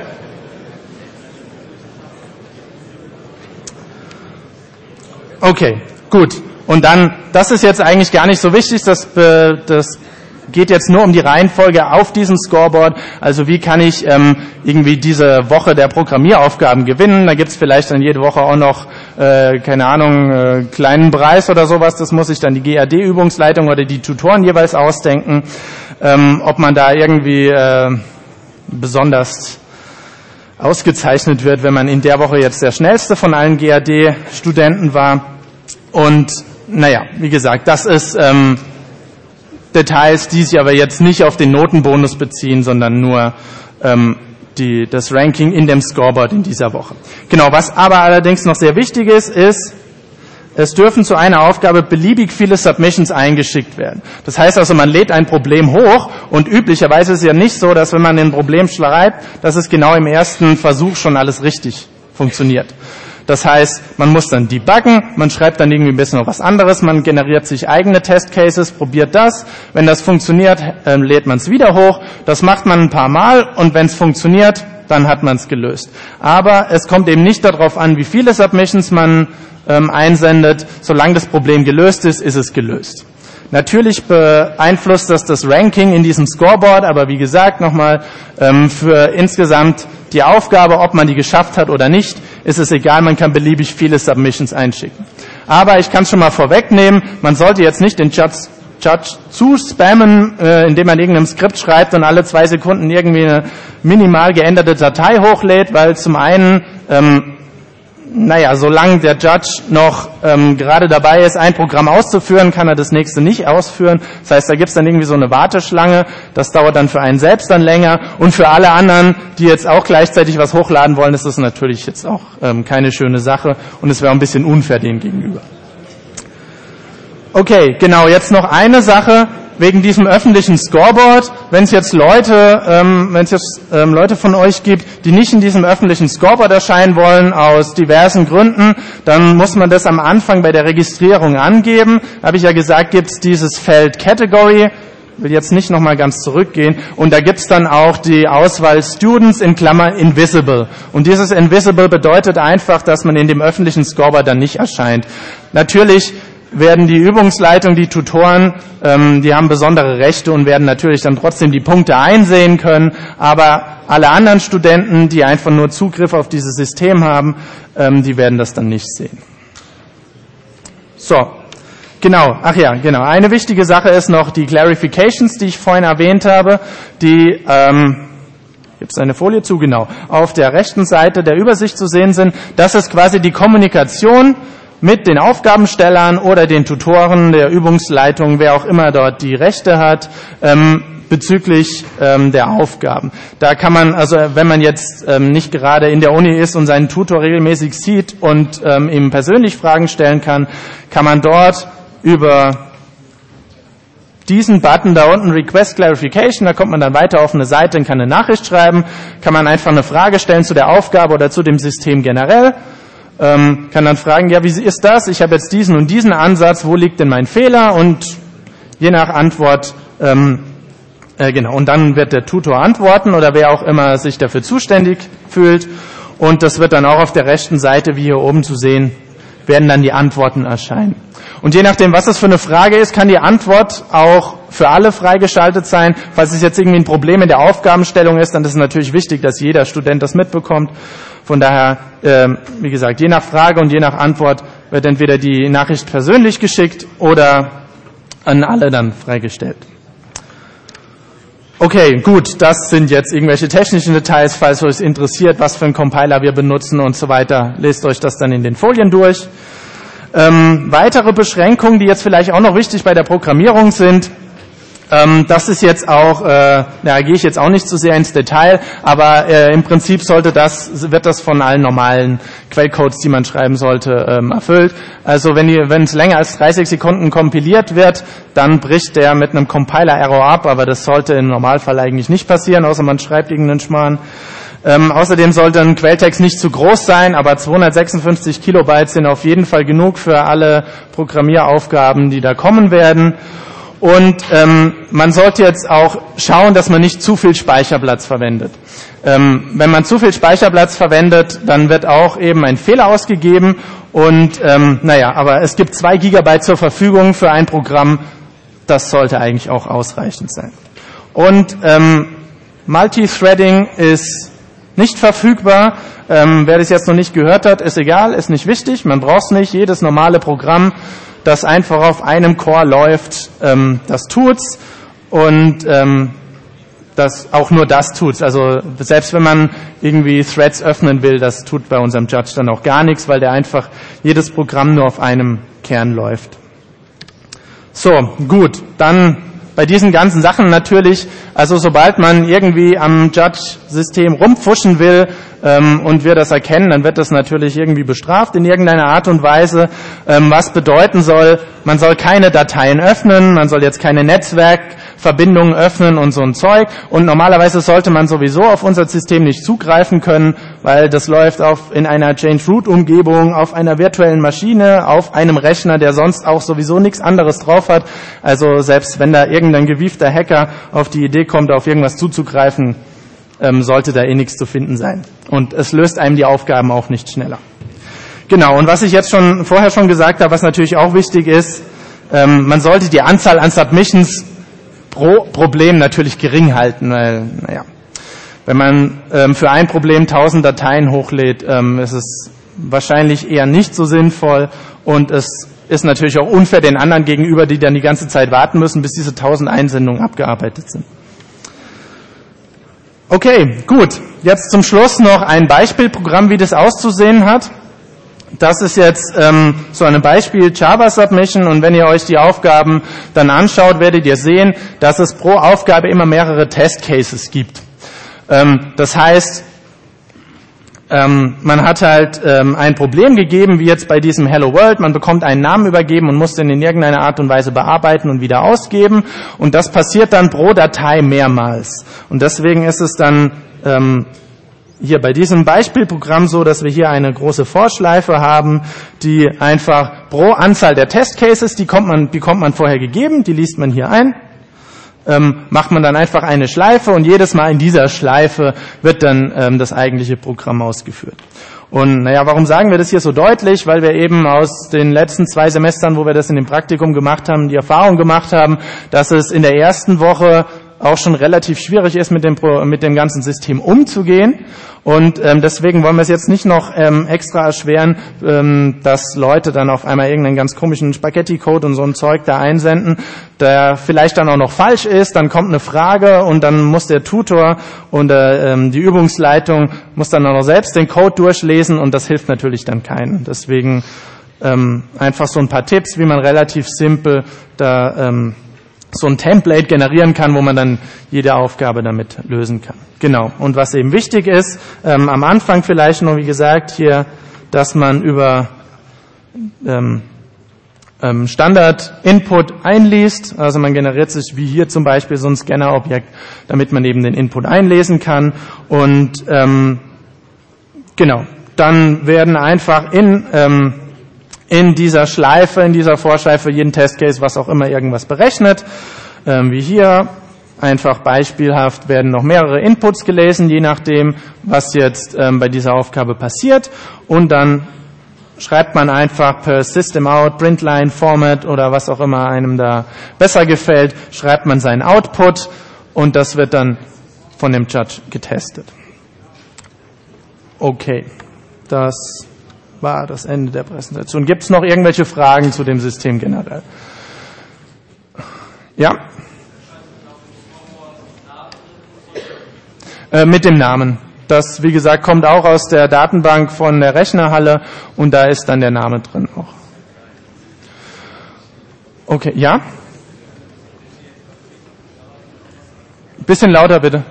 Okay, gut. Und dann, das ist jetzt eigentlich gar nicht so wichtig, das, äh, das geht jetzt nur um die Reihenfolge auf diesem Scoreboard. Also wie kann ich ähm, irgendwie diese Woche der Programmieraufgaben gewinnen? Da gibt's vielleicht dann jede Woche auch noch, äh, keine Ahnung, äh, kleinen Preis oder sowas. Das muss sich dann die G A D-Übungsleitung oder die Tutoren jeweils ausdenken. Ähm, ob man da irgendwie äh, besonders ausgezeichnet wird, wenn man in der Woche jetzt der schnellste von allen G A D-Studenten war. Und naja, wie gesagt, das ist ähm, Details, die sich aber jetzt nicht auf den Notenbonus beziehen, sondern nur ähm, die, das Ranking in dem Scoreboard in dieser Woche. Genau, was aber allerdings noch sehr wichtig ist, ist, es dürfen zu einer Aufgabe beliebig viele Submissions eingeschickt werden. Das heißt also, man lädt ein Problem hoch und üblicherweise ist es ja nicht so, dass wenn man ein Problem schreibt, dass es genau im ersten Versuch schon alles richtig funktioniert. Das heißt, man muss dann debuggen, man schreibt dann irgendwie ein bisschen noch was anderes, man generiert sich eigene Testcases, probiert das. Wenn das funktioniert, äh, lädt man es wieder hoch. Das macht man ein paar Mal und wenn es funktioniert, dann hat man es gelöst. Aber es kommt eben nicht darauf an, wie viele Submissions man ähm, einsendet. Solange das Problem gelöst ist, ist es gelöst. Natürlich beeinflusst das das Ranking in diesem Scoreboard, aber wie gesagt, nochmal, ähm, für insgesamt die Aufgabe, ob man die geschafft hat oder nicht, ist es egal, man kann beliebig viele Submissions einschicken. Aber ich kann es schon mal vorwegnehmen, man sollte jetzt nicht den Judge, Judge zu spammen, äh, indem man irgendeinem Skript schreibt und alle zwei Sekunden irgendwie eine minimal geänderte Datei hochlädt, weil zum einen ähm, naja, solange der Judge noch ähm, gerade dabei ist, ein Programm auszuführen, kann er das nächste nicht ausführen. Das heißt, da gibt's dann irgendwie so eine Warteschlange. Das dauert dann für einen selbst dann länger. Und für alle anderen, die jetzt auch gleichzeitig was hochladen wollen, ist das natürlich jetzt auch ähm, keine schöne Sache. Und es wäre ein bisschen unfair denen gegenüber. Okay, genau, jetzt noch eine Sache wegen diesem öffentlichen Scoreboard. Wenn es jetzt Leute, ähm, wenn es jetzt ähm, Leute von euch gibt, die nicht in diesem öffentlichen Scoreboard erscheinen wollen, aus diversen Gründen, dann muss man das am Anfang bei der Registrierung angeben. Habe ich ja gesagt, gibt es dieses Feld Category. Ich will jetzt nicht nochmal ganz zurückgehen. Und da gibt's dann auch die Auswahl Students in Klammer Invisible. Und dieses Invisible bedeutet einfach, dass man in dem öffentlichen Scoreboard dann nicht erscheint. Natürlich werden die Übungsleitung, die Tutoren, ähm, die haben besondere Rechte und werden natürlich dann trotzdem die Punkte einsehen können, aber alle anderen Studenten, die einfach nur Zugriff auf dieses System haben, ähm, die werden das dann nicht sehen. So, genau, ach ja, genau. Eine wichtige Sache ist noch die Clarifications, die ich vorhin erwähnt habe, die ähm, Gibt es eine Folie zu? Genau. Auf der rechten Seite der Übersicht zu sehen sind. Das ist quasi die Kommunikation mit den Aufgabenstellern oder den Tutoren, der Übungsleitung, wer auch immer dort die Rechte hat, ähm, bezüglich ähm, der Aufgaben. Da kann man, also wenn man jetzt ähm, nicht gerade in der Uni ist und seinen Tutor regelmäßig sieht und ähm, ihm persönlich Fragen stellen kann, kann man dort über diesen Button da unten, Request Clarification, da kommt man dann weiter auf eine Seite und kann eine Nachricht schreiben, kann man einfach eine Frage stellen zu der Aufgabe oder zu dem System generell. Ähm, kann dann fragen, ja, wie ist das? Ich habe jetzt diesen und diesen Ansatz, wo liegt denn mein Fehler? Und je nach Antwort, ähm, äh, genau, und dann wird der Tutor antworten oder wer auch immer sich dafür zuständig fühlt. Und das wird dann auch auf der rechten Seite, wie hier oben zu sehen, werden dann die Antworten erscheinen. Und je nachdem, was es für eine Frage ist, kann die Antwort auch für alle freigeschaltet sein. Falls es jetzt irgendwie ein Problem in der Aufgabenstellung ist, dann ist es natürlich wichtig, dass jeder Student das mitbekommt. Von daher, äh, wie gesagt, je nach Frage und je nach Antwort wird entweder die Nachricht persönlich geschickt oder an alle dann freigestellt. Okay, gut, das sind jetzt irgendwelche technischen Details. Falls euch interessiert, was für einen Compiler wir benutzen und so weiter, lest euch das dann in den Folien durch. Ähm, weitere Beschränkungen, die jetzt vielleicht auch noch wichtig bei der Programmierung sind, ähm, das ist jetzt auch, äh, da gehe ich jetzt auch nicht zu sehr ins Detail, aber äh, im Prinzip sollte das, wird das von allen normalen Quellcodes, die man schreiben sollte, ähm, erfüllt. Also wenn ihr, wenn es länger als dreißig Sekunden kompiliert wird, dann bricht der mit einem Compiler-Error ab, aber das sollte im Normalfall eigentlich nicht passieren, außer man schreibt irgendeinen Schmarrn. Ähm, außerdem sollte ein Quelltext nicht zu groß sein, aber zweihundertsechsundfünfzig Kilobyte sind auf jeden Fall genug für alle Programmieraufgaben, die da kommen werden. Und ähm, man sollte jetzt auch schauen, dass man nicht zu viel Speicherplatz verwendet. Ähm, wenn man zu viel Speicherplatz verwendet, dann wird auch eben ein Fehler ausgegeben. Und ähm, naja, aber es gibt zwei Gigabyte zur Verfügung für ein Programm. Das sollte eigentlich auch ausreichend sein. Und ähm, Multithreading ist nicht verfügbar. Ähm, wer das jetzt noch nicht gehört hat, ist egal, ist nicht wichtig. Man braucht es nicht. Jedes normale Programm, das einfach auf einem Core läuft, ähm, das tut's. Und ähm, das auch nur das tut's. Also selbst wenn man irgendwie Threads öffnen will, das tut bei unserem Judge dann auch gar nichts, weil der einfach jedes Programm nur auf einem Kern läuft. So, gut, dann bei diesen ganzen Sachen natürlich, also sobald man irgendwie am Judge-System rumpfuschen will ähm, und wir das erkennen, dann wird das natürlich irgendwie bestraft in irgendeiner Art und Weise, ähm, was bedeuten soll, man soll keine Dateien öffnen, man soll jetzt keine Netzwerkverbindungen öffnen und so ein Zeug und normalerweise sollte man sowieso auf unser System nicht zugreifen können, weil das läuft auf in einer Change-Root-Umgebung, auf einer virtuellen Maschine, auf einem Rechner, der sonst auch sowieso nichts anderes drauf hat. Also selbst wenn da irgendein gewiefter Hacker auf die Idee kommt, auf irgendwas zuzugreifen, ähm, sollte da eh nichts zu finden sein. Und es löst einem die Aufgaben auch nicht schneller. Genau, und was ich jetzt schon vorher schon gesagt habe, was natürlich auch wichtig ist, ähm, man sollte die Anzahl an Submissions pro Problem natürlich gering halten, weil, naja, wenn man ähm, für ein Problem tausend Dateien hochlädt, ähm, ist es wahrscheinlich eher nicht so sinnvoll und es ist natürlich auch unfair den anderen gegenüber, die dann die ganze Zeit warten müssen, bis diese tausend Einsendungen abgearbeitet sind. Okay, gut. Jetzt zum Schluss noch ein Beispielprogramm, wie das auszusehen hat. Das ist jetzt ähm, so ein Beispiel Java Submission, und wenn ihr euch die Aufgaben dann anschaut, werdet ihr sehen, dass es pro Aufgabe immer mehrere Testcases gibt. Ähm, das heißt, ähm, man hat halt ähm, ein Problem gegeben, wie jetzt bei diesem Hello World, man bekommt einen Namen übergeben und muss den in irgendeiner Art und Weise bearbeiten und wieder ausgeben, und das passiert dann pro Datei mehrmals. Und deswegen ist es dann ähm, hier bei diesem Beispielprogramm so, dass wir hier eine große Vorschleife haben, die einfach pro Anzahl der Testcases, die kommt man, bekommt man vorher gegeben, die liest man hier ein, ähm, macht man dann einfach eine Schleife, und jedes Mal in dieser Schleife wird dann ähm, das eigentliche Programm ausgeführt. Und naja, warum sagen wir das hier so deutlich? Weil wir eben aus den letzten zwei Semestern, wo wir das in dem Praktikum gemacht haben, die Erfahrung gemacht haben, dass es in der ersten Woche auch schon relativ schwierig ist, mit dem, mit dem ganzen System umzugehen. Und ähm, deswegen wollen wir es jetzt nicht noch ähm, extra erschweren, ähm, dass Leute dann auf einmal irgendeinen ganz komischen Spaghetti-Code und so ein Zeug da einsenden, der vielleicht dann auch noch falsch ist. Dann kommt eine Frage, und dann muss der Tutor und äh, ähm, die Übungsleitung muss dann auch noch selbst den Code durchlesen, und das hilft natürlich dann keinen. Deswegen ähm, einfach so ein paar Tipps, wie man relativ simpel da ähm, so ein Template generieren kann, wo man dann jede Aufgabe damit lösen kann. Genau. Und was eben wichtig ist, ähm, am Anfang vielleicht noch, wie gesagt, hier, dass man über ähm, ähm, Standard-Input einliest. Also man generiert sich wie hier zum Beispiel so ein Scanner-Objekt, damit man eben den Input einlesen kann. Und ähm, genau, dann werden einfach in ähm, in dieser Schleife, in dieser Vorschleife, jeden Testcase, was auch immer, irgendwas berechnet. Ähm, wie hier, einfach beispielhaft werden noch mehrere Inputs gelesen, je nachdem, was jetzt ähm, bei dieser Aufgabe passiert. Und dann schreibt man einfach per System Out, Printline, Format oder was auch immer einem da besser gefällt, schreibt man seinen Output, und das wird dann von dem Judge getestet. Okay, das war das Ende der Präsentation. Gibt es noch irgendwelche Fragen zu dem System generell? Ja? Äh, mit dem Namen. Das, wie gesagt, kommt auch aus der Datenbank von der Rechnerhalle, und da ist dann der Name drin auch. Okay, ja? Ein bisschen lauter bitte.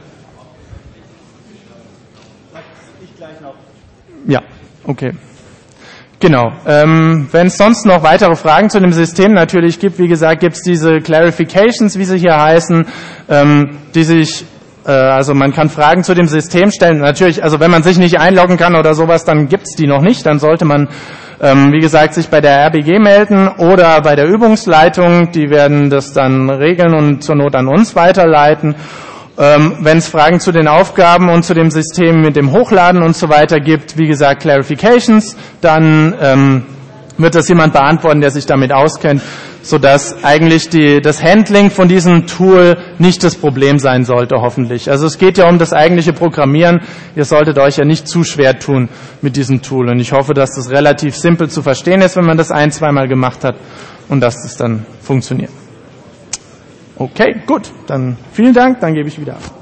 Ich gleich noch. Ja, okay. Genau. Ähm, wenn es sonst noch weitere Fragen zu dem System natürlich gibt, wie gesagt, gibt es diese Clarifications, wie sie hier heißen, ähm, die sich, äh, also man kann Fragen zu dem System stellen. Natürlich, also wenn man sich nicht einloggen kann oder sowas, dann gibt es die noch nicht. Dann sollte man, ähm, wie gesagt, sich bei der R B G melden oder bei der Übungsleitung. Die werden das dann regeln und zur Not an uns weiterleiten. Ähm, wenn es Fragen zu den Aufgaben und zu dem System mit dem Hochladen und so weiter gibt, wie gesagt, Clarifications, dann ähm, wird das jemand beantworten, der sich damit auskennt, sodass eigentlich die, das Handling von diesem Tool nicht das Problem sein sollte, hoffentlich. Also es geht ja um das eigentliche Programmieren. Ihr solltet euch ja nicht zu schwer tun mit diesem Tool. Und ich hoffe, dass das relativ simpel zu verstehen ist, wenn man das ein-, zweimal gemacht hat, und dass das dann funktioniert. Okay, gut, dann vielen Dank, dann gebe ich wieder ab.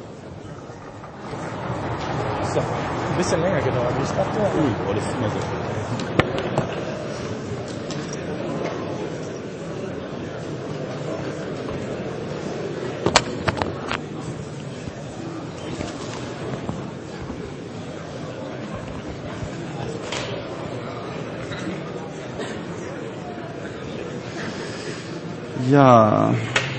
So, ein bisschen länger gedauert, wie ich dachte. Oh, das ist immer so. Ja.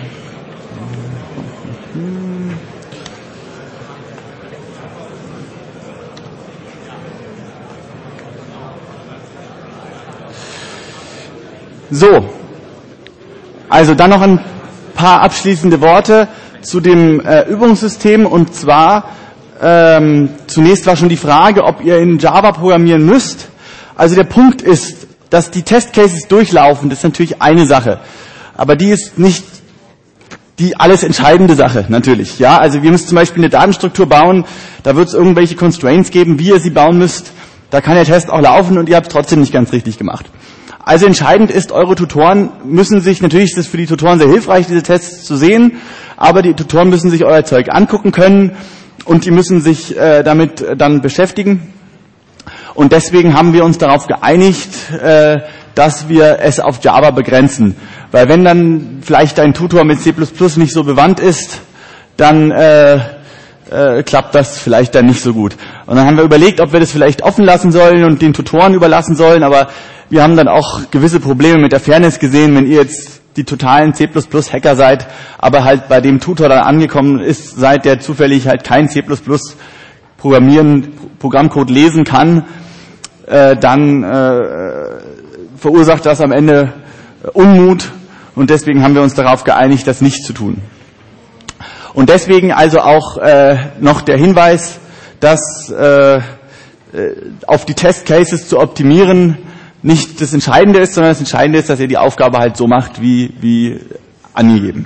So, also dann noch ein paar abschließende Worte zu dem äh, Übungssystem, und zwar ähm, zunächst war schon die Frage, ob ihr in Java programmieren müsst. Also der Punkt ist, dass die Testcases durchlaufen, das ist natürlich eine Sache, aber die ist nicht die alles entscheidende Sache natürlich. Ja, also wir müssen zum Beispiel eine Datenstruktur bauen, da wird es irgendwelche Constraints geben, wie ihr sie bauen müsst. Da kann der Test auch laufen und ihr habt es trotzdem nicht ganz richtig gemacht. Also entscheidend ist, eure Tutoren müssen sich, natürlich ist es für die Tutoren sehr hilfreich, diese Tests zu sehen, aber die Tutoren müssen sich euer Zeug angucken können und die müssen sich äh, damit dann beschäftigen. Und deswegen haben wir uns darauf geeinigt, äh, dass wir es auf Java begrenzen. Weil wenn dann vielleicht dein Tutor mit C plus plus nicht so bewandt ist, dann äh, äh, klappt das vielleicht dann nicht so gut. Und dann haben wir überlegt, ob wir das vielleicht offen lassen sollen und den Tutoren überlassen sollen, aber wir haben dann auch gewisse Probleme mit der Fairness gesehen, wenn ihr jetzt die totalen C plus plus Hacker seid, aber halt bei dem Tutor dann angekommen ist, seid, der zufällig halt kein C plus plus Programmieren, Programmcode lesen kann, äh, dann äh, verursacht das am Ende Unmut und deswegen haben wir uns darauf geeinigt, das nicht zu tun. Und deswegen also auch äh, noch der Hinweis, dass äh, auf die Testcases zu optimieren nicht das Entscheidende ist, sondern das Entscheidende ist, dass ihr die Aufgabe halt so macht, wie, wie angegeben.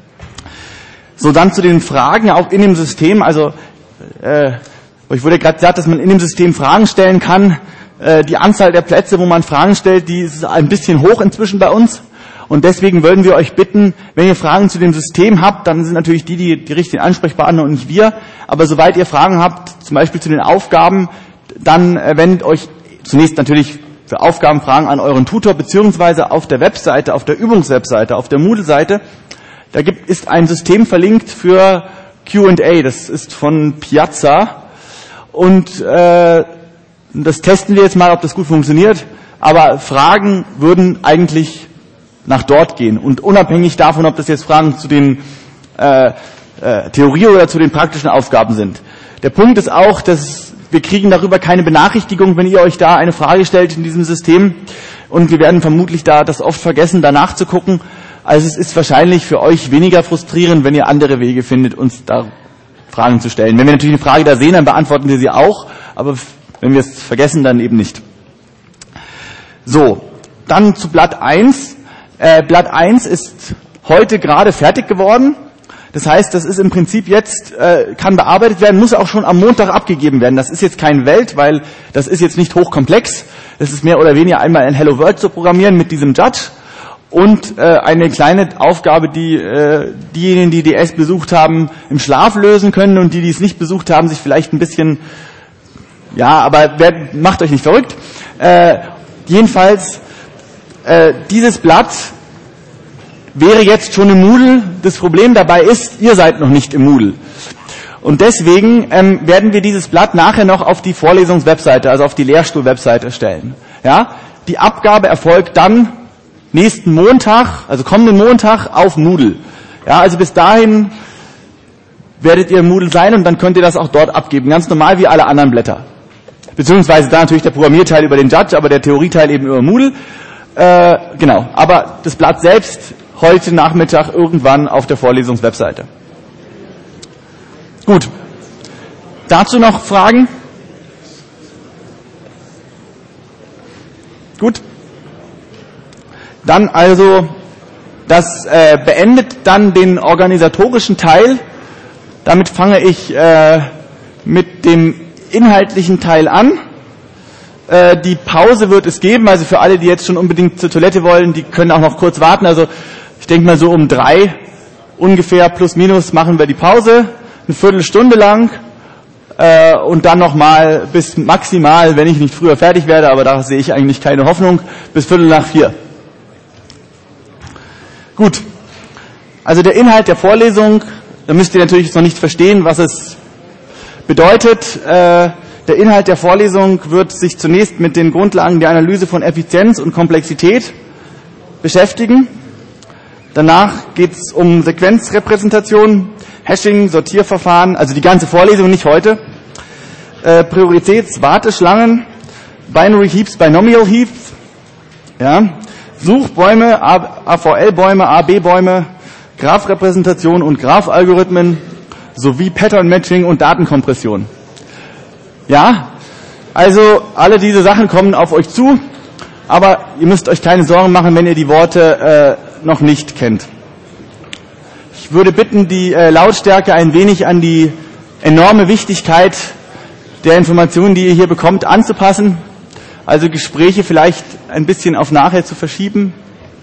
So, dann zu den Fragen auch in dem System. Also äh, ich wurde gerade gesagt, dass man in dem System Fragen stellen kann. Äh, die Anzahl der Plätze, wo man Fragen stellt, die ist ein bisschen hoch inzwischen bei uns. Und deswegen würden wir euch bitten, wenn ihr Fragen zu dem System habt, dann sind natürlich die, die, die richtigen Ansprechpartner und nicht wir. Aber soweit ihr Fragen habt, zum Beispiel zu den Aufgaben, dann äh, wendet euch zunächst natürlich für Aufgaben Fragen an euren Tutor, beziehungsweise auf der Webseite, auf der Übungswebseite, auf der Moodle-Seite. Da gibt, ist ein System verlinkt für Q and A. Das ist von Piazza. Und äh, das testen wir jetzt mal, ob das gut funktioniert. Aber Fragen würden eigentlich nach dort gehen. Und unabhängig davon, ob das jetzt Fragen zu den äh, äh, Theorie oder zu den praktischen Aufgaben sind. Der Punkt ist auch, dass wir kriegen darüber keine Benachrichtigung, wenn ihr euch da eine Frage stellt in diesem System. Und wir werden vermutlich da das oft vergessen, danach zu gucken. Also es ist wahrscheinlich für euch weniger frustrierend, wenn ihr andere Wege findet, uns da Fragen zu stellen. Wenn wir natürlich eine Frage da sehen, dann beantworten wir sie auch. Aber wenn wir es vergessen, dann eben nicht. So, dann zu Blatt eins. Äh, Blatt eins ist heute gerade fertig geworden. Das heißt, das ist im Prinzip jetzt, äh, kann bearbeitet werden, muss auch schon am Montag abgegeben werden. Das ist jetzt keine Welt, weil das ist jetzt nicht hochkomplex. Das ist mehr oder weniger einmal ein Hello World zu programmieren mit diesem Judge und äh, eine kleine Aufgabe, die äh, diejenigen, die D S besucht haben, im Schlaf lösen können und die, die es nicht besucht haben, sich vielleicht ein bisschen, ja, aber wer, macht euch nicht verrückt. Äh, jedenfalls, äh, dieses Blatt wäre jetzt schon im Moodle. Das Problem dabei ist, ihr seid noch nicht im Moodle. Und deswegen ähm, werden wir dieses Blatt nachher noch auf die Vorlesungswebseite, also auf die Lehrstuhl-Webseite stellen. Ja? Die Abgabe erfolgt dann nächsten Montag, also kommenden Montag auf Moodle. Ja, also bis dahin werdet ihr im Moodle sein und dann könnt ihr das auch dort abgeben. Ganz normal wie alle anderen Blätter. Beziehungsweise da natürlich der Programmierteil über den Judge, aber der Theorieteil eben über Moodle. Äh, genau, aber das Blatt selbst heute Nachmittag irgendwann auf der Vorlesungswebseite. Gut. Dazu noch Fragen? Gut. Dann also, das äh, beendet dann den organisatorischen Teil. Damit fange ich äh, mit dem inhaltlichen Teil an. Äh, die Pause wird es geben, also für alle, die jetzt schon unbedingt zur Toilette wollen, die können auch noch kurz warten. Also ich denke mal so um drei ungefähr plus minus machen wir die Pause, eine Viertelstunde lang äh, und dann nochmal bis maximal, wenn ich nicht früher fertig werde, aber da sehe ich eigentlich keine Hoffnung, bis Viertel nach vier. Gut, also der Inhalt der Vorlesung, da müsst ihr natürlich noch nicht verstehen, was es bedeutet. Äh, der Inhalt der Vorlesung wird sich zunächst mit den Grundlagen der Analyse von Effizienz und Komplexität beschäftigen. Danach geht es um Sequenzrepräsentation, Hashing, Sortierverfahren, also die ganze Vorlesung, nicht heute. Äh, Prioritäts-, Warteschlangen, Binary Heaps, Binomial Heaps, ja, Suchbäume, A V L-Bäume, A B-Bäume, Graphrepräsentation und Graphalgorithmen sowie Pattern-Matching und Datenkompression. Ja, also alle diese Sachen kommen auf euch zu, aber ihr müsst euch keine Sorgen machen, wenn ihr die Worte äh, noch nicht kennt. Ich würde bitten, die äh, Lautstärke ein wenig an die enorme Wichtigkeit der Informationen, die ihr hier bekommt, anzupassen. Also Gespräche vielleicht ein bisschen auf nachher zu verschieben.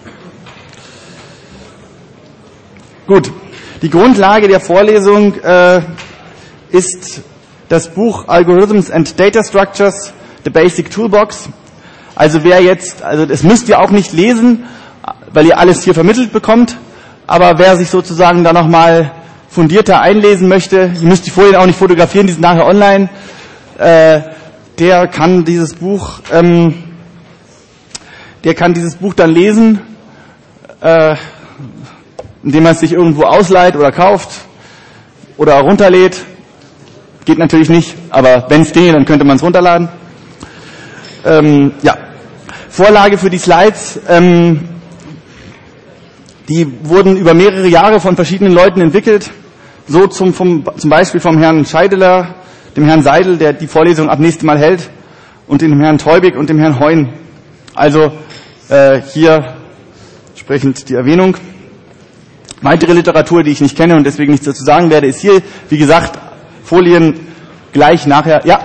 Gut, die Grundlage der Vorlesung äh, ist das Buch Algorithms and Data Structures, the Basic Toolbox. Also wer jetzt, also das müsst ihr auch nicht lesen, weil ihr alles hier vermittelt bekommt, aber wer sich sozusagen da nochmal fundierter einlesen möchte, ihr müsst die Folien auch nicht fotografieren, die sind nachher online, äh, der kann dieses Buch, ähm, der kann dieses Buch dann lesen, äh, indem man es sich irgendwo ausleiht oder kauft oder runterlädt. Geht natürlich nicht, aber wenn es ginge, dann könnte man es runterladen. Ähm, ja, Vorlage für die Slides, ähm, die wurden über mehrere Jahre von verschiedenen Leuten entwickelt, so zum, vom, zum Beispiel vom Herrn Scheideler, dem Herrn Seidel, der die Vorlesung ab nächstem Mal hält, und dem Herrn Teubig und dem Herrn Heun. Also äh, hier entsprechend die Erwähnung. Weitere Literatur, die ich nicht kenne und deswegen nichts dazu sagen werde, ist hier, wie gesagt, Folien gleich nachher. Ja.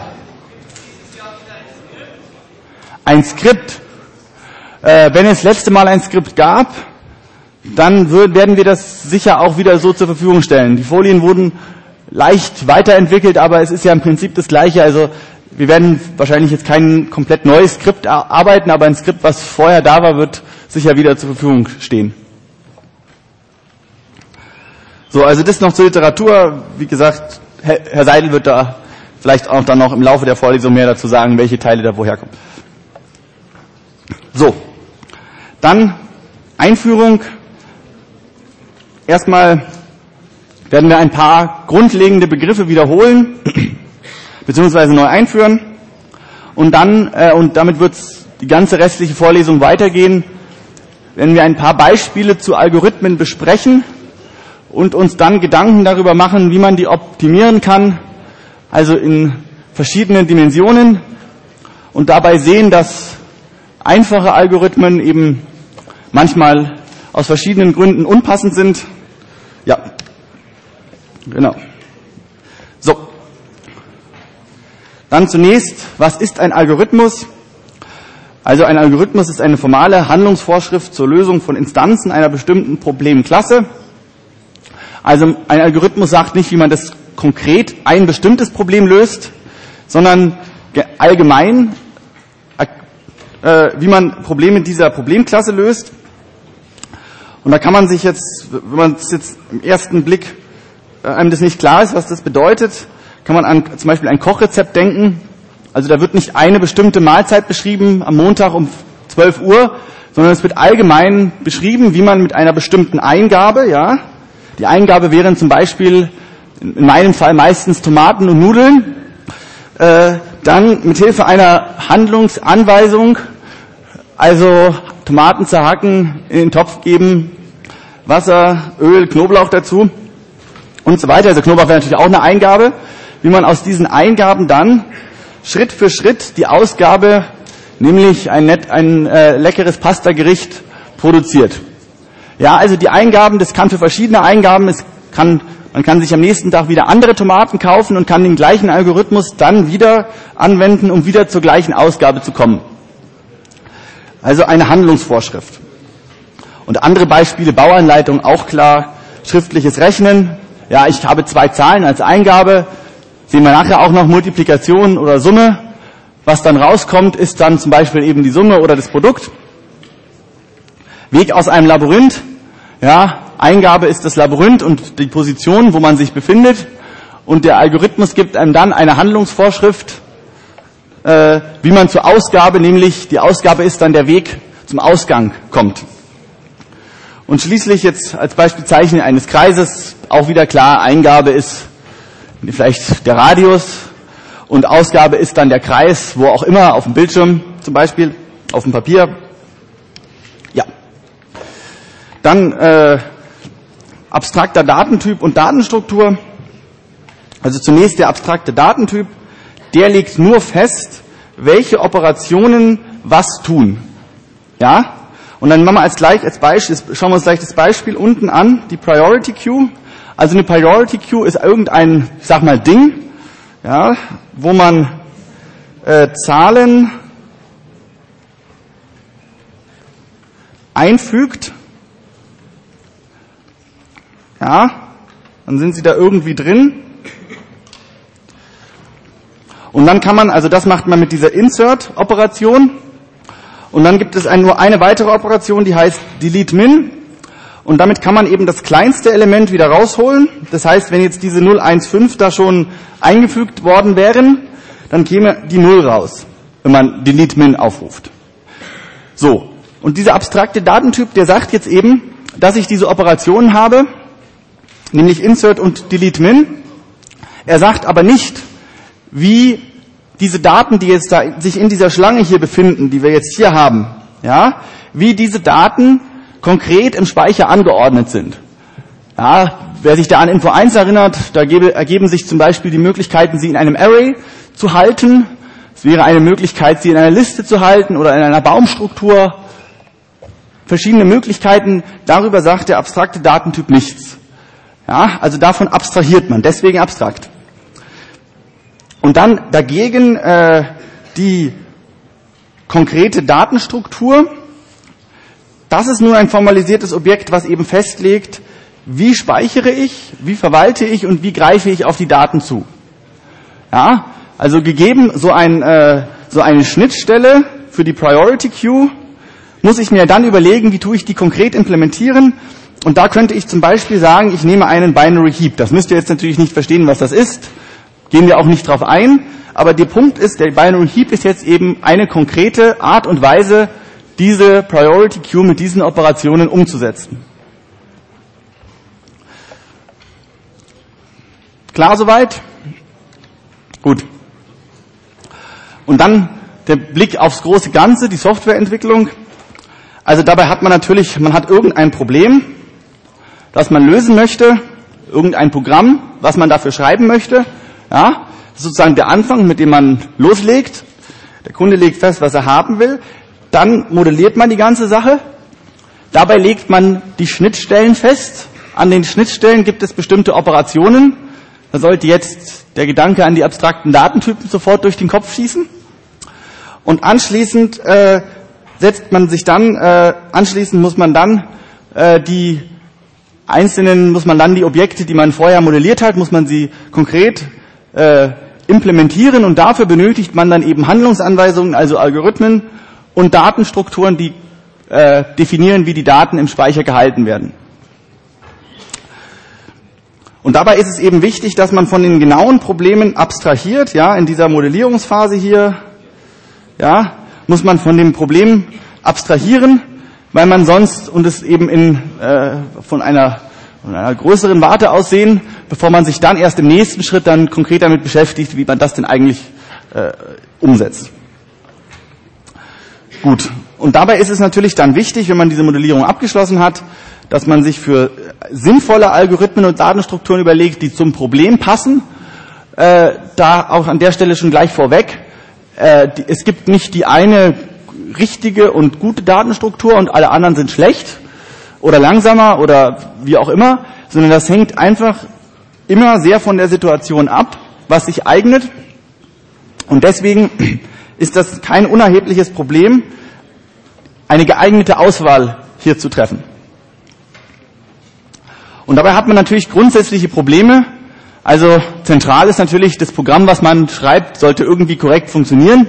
Ein Skript. Äh, wenn es letzte Mal ein Skript gab, dann würd, werden wir das sicher auch wieder so zur Verfügung stellen. Die Folien wurden leicht weiterentwickelt, aber es ist ja im Prinzip das Gleiche. Also wir werden wahrscheinlich jetzt kein komplett neues Skript arbeiten, aber ein Skript, was vorher da war, wird sicher wieder zur Verfügung stehen. So, also das noch zur Literatur. Wie gesagt, Herr Seidel wird da vielleicht auch dann noch im Laufe der Vorlesung mehr dazu sagen, welche Teile da woher kommen. So, dann Einführung. Erstmal werden wir ein paar grundlegende Begriffe wiederholen, beziehungsweise neu einführen. Und dann, äh, und damit wird die ganze restliche Vorlesung weitergehen, werden wir ein paar Beispiele zu Algorithmen besprechen und uns dann Gedanken darüber machen, wie man die optimieren kann, also in verschiedenen Dimensionen, und dabei sehen, dass einfache Algorithmen eben manchmal aus verschiedenen Gründen unpassend sind. Ja, genau. So, dann zunächst, was ist ein Algorithmus? Also ein Algorithmus ist eine formale Handlungsvorschrift zur Lösung von Instanzen einer bestimmten Problemklasse. Also ein Algorithmus sagt nicht, wie man das konkret ein bestimmtes Problem löst, sondern allgemein, äh, wie man Probleme dieser Problemklasse löst. Und da kann man sich jetzt, wenn man es jetzt im ersten Blick äh, einem das nicht klar ist, was das bedeutet, kann man an zum Beispiel ein Kochrezept denken. Also da wird nicht eine bestimmte Mahlzeit beschrieben am Montag um zwölf Uhr, sondern es wird allgemein beschrieben, wie man mit einer bestimmten Eingabe, ja, die Eingabe wären zum Beispiel in meinem Fall meistens Tomaten und Nudeln, äh, dann mit Hilfe einer Handlungsanweisung, also Tomaten zerhacken, in den Topf geben, Wasser, Öl, Knoblauch dazu und so weiter. Also Knoblauch wäre natürlich auch eine Eingabe, wie man aus diesen Eingaben dann Schritt für Schritt die Ausgabe, nämlich ein, nett, ein äh, leckeres Pastagericht produziert. Ja, also die Eingaben, das kann für verschiedene Eingaben, es kann, man kann sich am nächsten Tag wieder andere Tomaten kaufen und kann den gleichen Algorithmus dann wieder anwenden, um wieder zur gleichen Ausgabe zu kommen. Also eine Handlungsvorschrift. Und andere Beispiele, Bauanleitung, auch klar, schriftliches Rechnen. Ja, ich habe zwei Zahlen als Eingabe, sehen wir nachher auch noch Multiplikation oder Summe. Was dann rauskommt, ist dann zum Beispiel eben die Summe oder das Produkt. Weg aus einem Labyrinth. Ja, Eingabe ist das Labyrinth und die Position, wo man sich befindet. Und der Algorithmus gibt einem dann eine Handlungsvorschrift, äh, wie man zur Ausgabe, nämlich die Ausgabe ist dann der Weg zum Ausgang, kommt. Und schließlich jetzt als Beispielzeichen eines Kreises, auch wieder klar, Eingabe ist vielleicht der Radius und Ausgabe ist dann der Kreis, wo auch immer, auf dem Bildschirm zum Beispiel, auf dem Papier. Ja. Dann äh, abstrakter Datentyp und Datenstruktur. Also zunächst der abstrakte Datentyp, der legt nur fest, welche Operationen was tun. Ja? Und dann machen wir als gleich als Beispiel, schauen wir uns gleich das Beispiel unten an, die Priority Queue. Also eine Priority Queue ist irgendein, ich sag mal, Ding, ja, wo man äh, Zahlen einfügt. Ja, dann sind sie da irgendwie drin. Und dann kann man, also das macht man mit dieser Insert-Operation. Und dann gibt es ein, nur eine weitere Operation, die heißt Delete Min. Und damit kann man eben das kleinste Element wieder rausholen. Das heißt, wenn jetzt diese null eins fünf da schon eingefügt worden wären, dann käme die null raus, wenn man Delete Min aufruft. So, und dieser abstrakte Datentyp, der sagt jetzt eben, dass ich diese Operationen habe, nämlich Insert und Delete Min. Er sagt aber nicht, wie diese Daten, die jetzt da sich in dieser Schlange hier befinden, die wir jetzt hier haben, ja, wie diese Daten konkret im Speicher angeordnet sind. Ja, wer sich da an Info eins erinnert, da gebe, ergeben sich zum Beispiel die Möglichkeiten, sie in einem Array zu halten. Es wäre eine Möglichkeit, sie in einer Liste zu halten oder in einer Baumstruktur. Verschiedene Möglichkeiten, darüber sagt der abstrakte Datentyp nichts. Ja, also davon abstrahiert man, deswegen abstrakt. Und dann dagegen äh, die konkrete Datenstruktur. Das ist nur ein formalisiertes Objekt, was eben festlegt, wie speichere ich, wie verwalte ich und wie greife ich auf die Daten zu. Ja, also gegeben so, ein, äh, so eine Schnittstelle für die Priority Queue, muss ich mir dann überlegen, wie tue ich die konkret implementieren. Und da könnte ich zum Beispiel sagen, ich nehme einen Binary Heap. Das müsst ihr jetzt natürlich nicht verstehen, was das ist. Gehen wir auch nicht drauf ein. Aber der Punkt ist, der Binary Heap ist jetzt eben eine konkrete Art und Weise, diese Priority Queue mit diesen Operationen umzusetzen. Klar soweit? Gut. Und dann der Blick aufs große Ganze, die Softwareentwicklung. Also dabei hat man natürlich, man hat irgendein Problem, das man lösen möchte, irgendein Programm, was man dafür schreiben möchte. Ja, das ist sozusagen der Anfang, mit dem man loslegt. Der Kunde legt fest, was er haben will. Dann modelliert man die ganze Sache. Dabei legt man die Schnittstellen fest. An den Schnittstellen gibt es bestimmte Operationen. Da sollte jetzt der Gedanke an die abstrakten Datentypen sofort durch den Kopf schießen. Und anschließend äh, setzt man sich dann, äh, anschließend muss man dann äh, die einzelnen, muss man dann die Objekte, die man vorher modelliert hat, muss man sie konkret äh, implementieren und dafür benötigt man dann eben Handlungsanweisungen, also Algorithmen und Datenstrukturen, die äh, definieren, wie die Daten im Speicher gehalten werden. Und dabei ist es eben wichtig, dass man von den genauen Problemen abstrahiert, ja, in dieser Modellierungsphase hier, ja, muss man von dem Problem abstrahieren, weil man sonst, und es eben in, äh, von einer, von einer größeren Warte aus sehen, bevor man sich dann erst im nächsten Schritt dann konkret damit beschäftigt, wie man das denn eigentlich äh, umsetzt. Gut, und dabei ist es natürlich dann wichtig, wenn man diese Modellierung abgeschlossen hat, dass man sich für sinnvolle Algorithmen und Datenstrukturen überlegt, die zum Problem passen. Äh, da auch an der Stelle schon gleich vorweg, äh, die, es gibt nicht die eine richtige und gute Datenstruktur und alle anderen sind schlecht oder langsamer oder wie auch immer, sondern das hängt einfach immer sehr von der Situation ab, was sich eignet. Und deswegen ist das kein unerhebliches Problem, eine geeignete Auswahl hier zu treffen. Und dabei hat man natürlich grundsätzliche Probleme. Also zentral ist natürlich, das Programm, was man schreibt, sollte irgendwie korrekt funktionieren.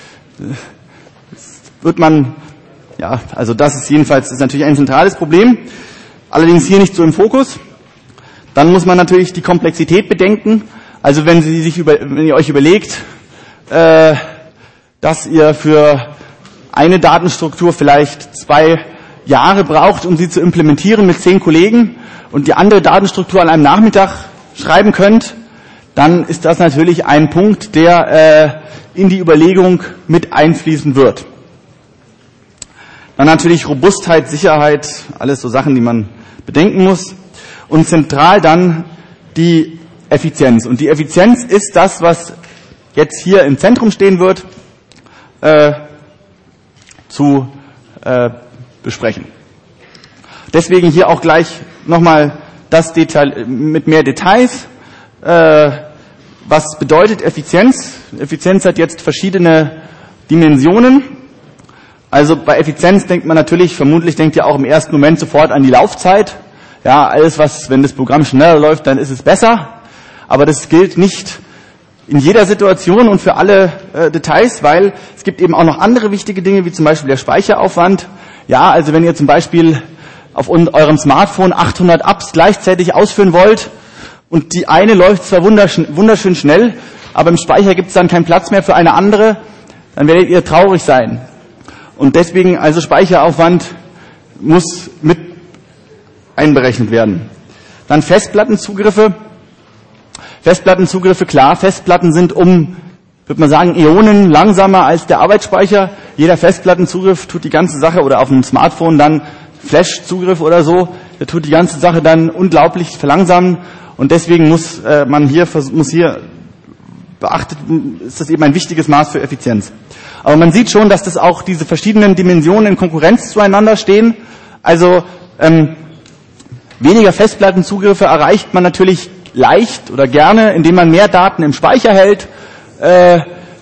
Das wird man, ja, also das ist jedenfalls ist natürlich ein zentrales Problem. Allerdings hier nicht so im Fokus. Dann muss man natürlich die Komplexität bedenken. Also wenn Sie sich über, wenn ihr euch überlegt, äh, dass ihr für eine Datenstruktur vielleicht zwei Jahre braucht, um sie zu implementieren mit zehn Kollegen und die andere Datenstruktur an einem Nachmittag schreiben könnt, dann ist das natürlich ein Punkt, der äh, in die Überlegung mit einfließen wird. Dann natürlich Robustheit, Sicherheit, alles so Sachen, die man bedenken muss. Und zentral dann die Effizienz. Und die Effizienz ist das, was jetzt hier im Zentrum stehen wird, äh, zu äh, besprechen. Deswegen hier auch gleich nochmal das Detail mit mehr Details. Äh, was bedeutet Effizienz? Effizienz hat jetzt verschiedene Dimensionen. Also bei Effizienz denkt man natürlich, vermutlich denkt ihr auch im ersten Moment sofort an die Laufzeit. Ja, alles was, wenn das Programm schneller läuft, dann ist es besser. Aber das gilt nicht in jeder Situation und für alle äh, Details, weil es gibt eben auch noch andere wichtige Dinge, wie zum Beispiel der Speicheraufwand. Ja, also wenn ihr zum Beispiel auf eurem Smartphone achthundert Apps gleichzeitig ausführen wollt und die eine läuft zwar wunderschön, wunderschön schnell, aber im Speicher gibt es dann keinen Platz mehr für eine andere, dann werdet ihr traurig sein. Und deswegen also Speicheraufwand muss mit einberechnet werden. Dann Festplattenzugriffe. Festplattenzugriffe, klar, Festplatten sind um, würde man sagen, Äonen langsamer als der Arbeitsspeicher. Jeder Festplattenzugriff tut die ganze Sache, oder auf einem Smartphone dann Flash-Zugriff oder so, der tut die ganze Sache dann unglaublich verlangsamen. Und deswegen muss äh, man hier, muss hier beachtet, ist das eben ein wichtiges Maß für Effizienz. Aber man sieht schon, dass das auch diese verschiedenen Dimensionen in Konkurrenz zueinander stehen. Also ähm, weniger Festplattenzugriffe erreicht man natürlich leicht oder gerne, indem man mehr Daten im Speicher hält. Äh,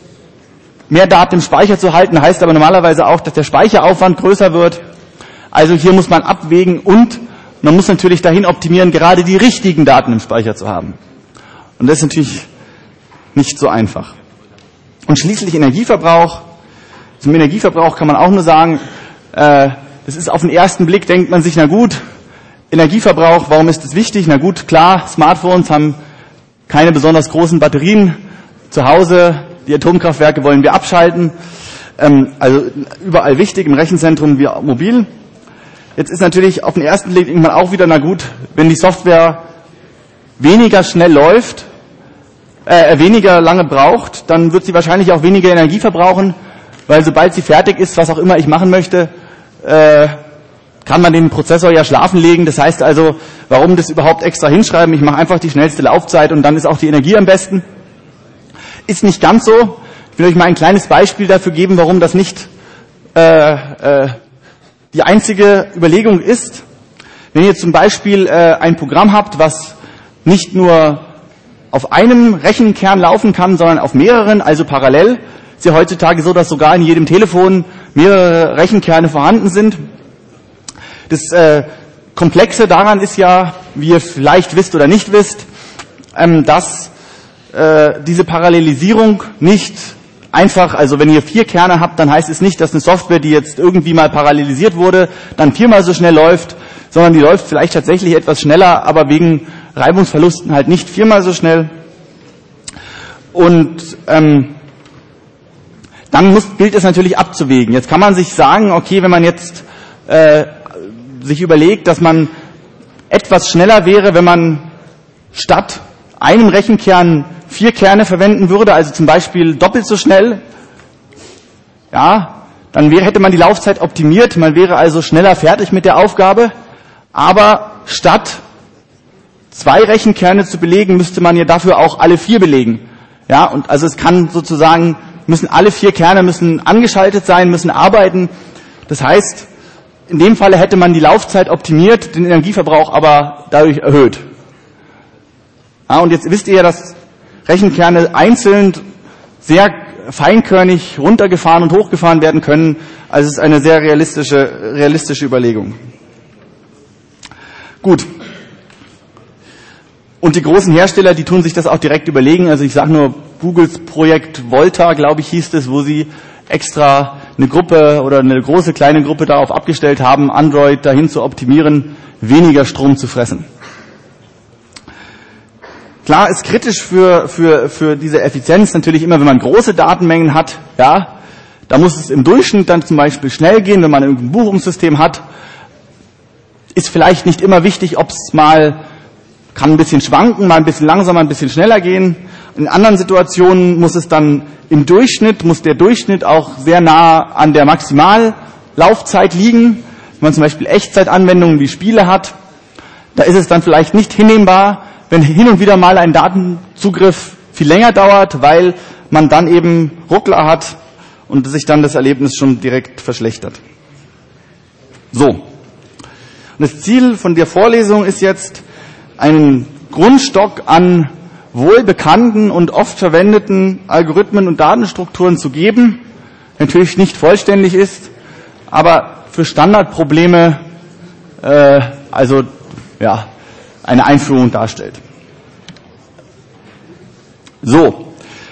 mehr Daten im Speicher zu halten heißt aber normalerweise auch, dass der Speicheraufwand größer wird. Also hier muss man abwägen und man muss natürlich dahin optimieren, gerade die richtigen Daten im Speicher zu haben. Und das ist natürlich nicht so einfach. Und schließlich Energieverbrauch. Zum Energieverbrauch kann man auch nur sagen, äh, das ist auf den ersten Blick, denkt man sich, na gut, Energieverbrauch, warum ist das wichtig? Na gut, klar, Smartphones haben keine besonders großen Batterien zu Hause, die Atomkraftwerke wollen wir abschalten, ähm, also überall wichtig, im Rechenzentrum wie mobil. Jetzt ist natürlich auf den ersten Blick irgendwann auch wieder, na gut, wenn die Software weniger schnell läuft, äh, weniger lange braucht, dann wird sie wahrscheinlich auch weniger Energie verbrauchen, weil sobald sie fertig ist, was auch immer ich machen möchte, äh, kann man den Prozessor ja schlafen legen. Das heißt also, warum das überhaupt extra hinschreiben? Ich mache einfach die schnellste Laufzeit und dann ist auch die Energie am besten. Ist nicht ganz so. Ich will euch mal ein kleines Beispiel dafür geben, warum das nicht äh, äh, die einzige Überlegung ist. Wenn ihr zum Beispiel äh, ein Programm habt, was nicht nur auf einem Rechenkern laufen kann, sondern auf mehreren, also parallel, ist ja heutzutage so, dass sogar in jedem Telefon mehrere Rechenkerne vorhanden sind. Das äh, Komplexe daran ist ja, wie ihr vielleicht wisst oder nicht wisst, ähm, dass äh, diese Parallelisierung nicht einfach, also wenn ihr vier Kerne habt, dann heißt es nicht, dass eine Software, die jetzt irgendwie mal parallelisiert wurde, dann viermal so schnell läuft, sondern die läuft vielleicht tatsächlich etwas schneller, aber wegen Reibungsverlusten halt nicht viermal so schnell. Und ähm, dann muss, gilt es natürlich abzuwägen. Jetzt kann man sich sagen, okay, wenn man jetzt äh, sich überlegt, dass man etwas schneller wäre, wenn man statt einem Rechenkern vier Kerne verwenden würde, also zum Beispiel doppelt so schnell, ja, dann wäre, hätte man die Laufzeit optimiert, man wäre also schneller fertig mit der Aufgabe, aber statt zwei Rechenkerne zu belegen, müsste man ja dafür auch alle vier belegen. Ja, und also es kann sozusagen, müssen alle vier Kerne müssen angeschaltet sein, müssen arbeiten. Das heißt, in dem Falle hätte man die Laufzeit optimiert, den Energieverbrauch aber dadurch erhöht. Ja, und jetzt wisst ihr ja, dass Rechenkerne einzeln sehr feinkörnig runtergefahren und hochgefahren werden können. Also es ist eine sehr realistische, realistische Überlegung. Gut. Und die großen Hersteller, die tun sich das auch direkt überlegen. Also ich sage nur, Googles Projekt Volta, glaube ich, hieß es, wo sie extra eine Gruppe oder eine große kleine Gruppe darauf abgestellt haben, Android dahin zu optimieren, weniger Strom zu fressen. Klar ist kritisch für, für, für diese Effizienz natürlich immer, wenn man große Datenmengen hat, ja, da muss es im Durchschnitt dann zum Beispiel schnell gehen, wenn man irgendein Buchungssystem hat. Ist vielleicht nicht immer wichtig, ob es mal, kann ein bisschen schwanken, mal ein bisschen langsamer, ein bisschen schneller gehen. In anderen Situationen muss es dann im Durchschnitt, muss der Durchschnitt auch sehr nah an der Maximallaufzeit liegen. Wenn man zum Beispiel Echtzeitanwendungen wie Spiele hat, da ist es dann vielleicht nicht hinnehmbar, wenn hin und wieder mal ein Datenzugriff viel länger dauert, weil man dann eben Ruckler hat und sich dann das Erlebnis schon direkt verschlechtert. So. Und das Ziel von der Vorlesung ist jetzt, einen Grundstock an wohlbekannten und oft verwendeten Algorithmen und Datenstrukturen zu geben. Natürlich nicht vollständig ist, aber für Standardprobleme äh, also ja eine Einführung darstellt. So,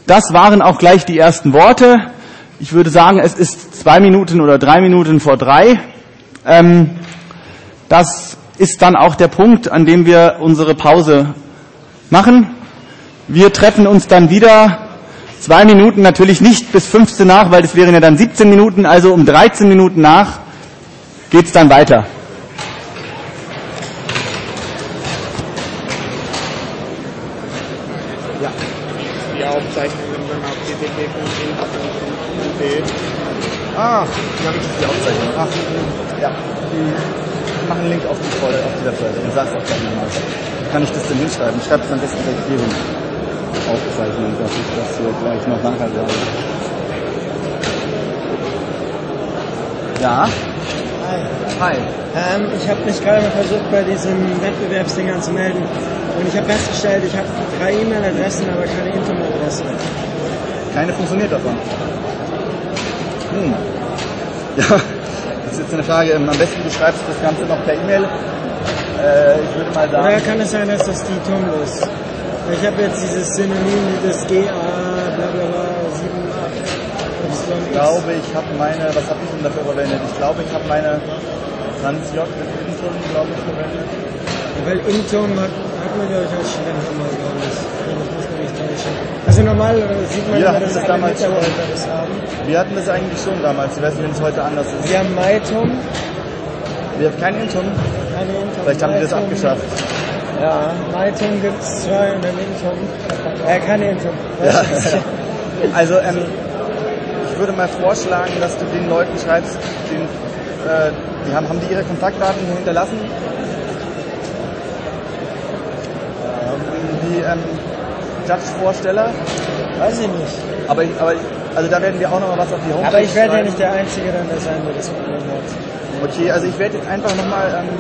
das waren auch gleich die ersten Worte. Ich würde sagen, es ist zwei Minuten oder drei Minuten vor drei. Ähm, das ist dann auch der Punkt, an dem wir unsere Pause machen. Wir treffen uns dann wieder zwei Minuten, natürlich nicht bis fünfzehn nach, weil das wären ja dann siebzehn Minuten, also um dreizehn Minuten nach geht's dann weiter. Ja. Die Aufzeichnung dann auf d d p punkt de. Ah, ja, das ist die Aufzeichnung. Ach, ja. Ich mache einen Link auf die Folge, auf die Webseite und sag's auch gleich nochmal. Wie kann ich das denn hinschreiben? Ich schreibe es am besten gleich hier hin. Aufzeichnung, dass ich das hier gleich noch nachher sage. Ja? Hi. Hi. Ähm, ich habe mich gerade mal versucht, bei diesen Wettbewerbsdingern zu melden. Und ich habe festgestellt, ich habe drei E-Mail-Adressen, aber keine Internet-Adresse. Keine funktioniert davon. Hm. Ja, das ist jetzt eine Frage. Am besten du schreibst das Ganze noch per E-Mail. Äh, ich würde mal sagen... Oder kann es sein, dass das die Tom ist? Ich habe jetzt dieses Synonym, dieses G A bla bla bla sieben acht Y. Ich glaube, ich habe meine... Was habe ich denn dafür verwendet? Ich glaube, ich habe meine Trans-J mit Inton, glaube ich, verwendet. Weil Intom hat, hat man, glaube ich, als Student immer, glaube ich. Das muss man nicht täuschen. Also normal sieht man Wir immer, hatten dass das alle damals schon. Mitarbeiter das haben. Wir hatten das eigentlich schon damals. Ich weiß nicht, wenn es heute anders ist. Wir haben Maitum. Wir haben keinen Inton. Keine Intom. Vielleicht haben die das Maitum. abgeschafft. Ja, Maitum gibt es zwei und dann Intom. Äh, keine Intom. Ja. Also, ähm, ich würde mal vorschlagen, dass du den Leuten schreibst, den, äh, die haben, haben die ihre Kontaktdaten hier hinterlassen? Die ähm, Judge-Vorsteller? Weiß ich nicht. Aber, aber also da werden wir auch nochmal was auf die Homepage Aber ich werde ja schreiben. nicht der Einzige dann da sein, der das Problem hat. Okay, also ich werde jetzt einfach nochmal... Ähm,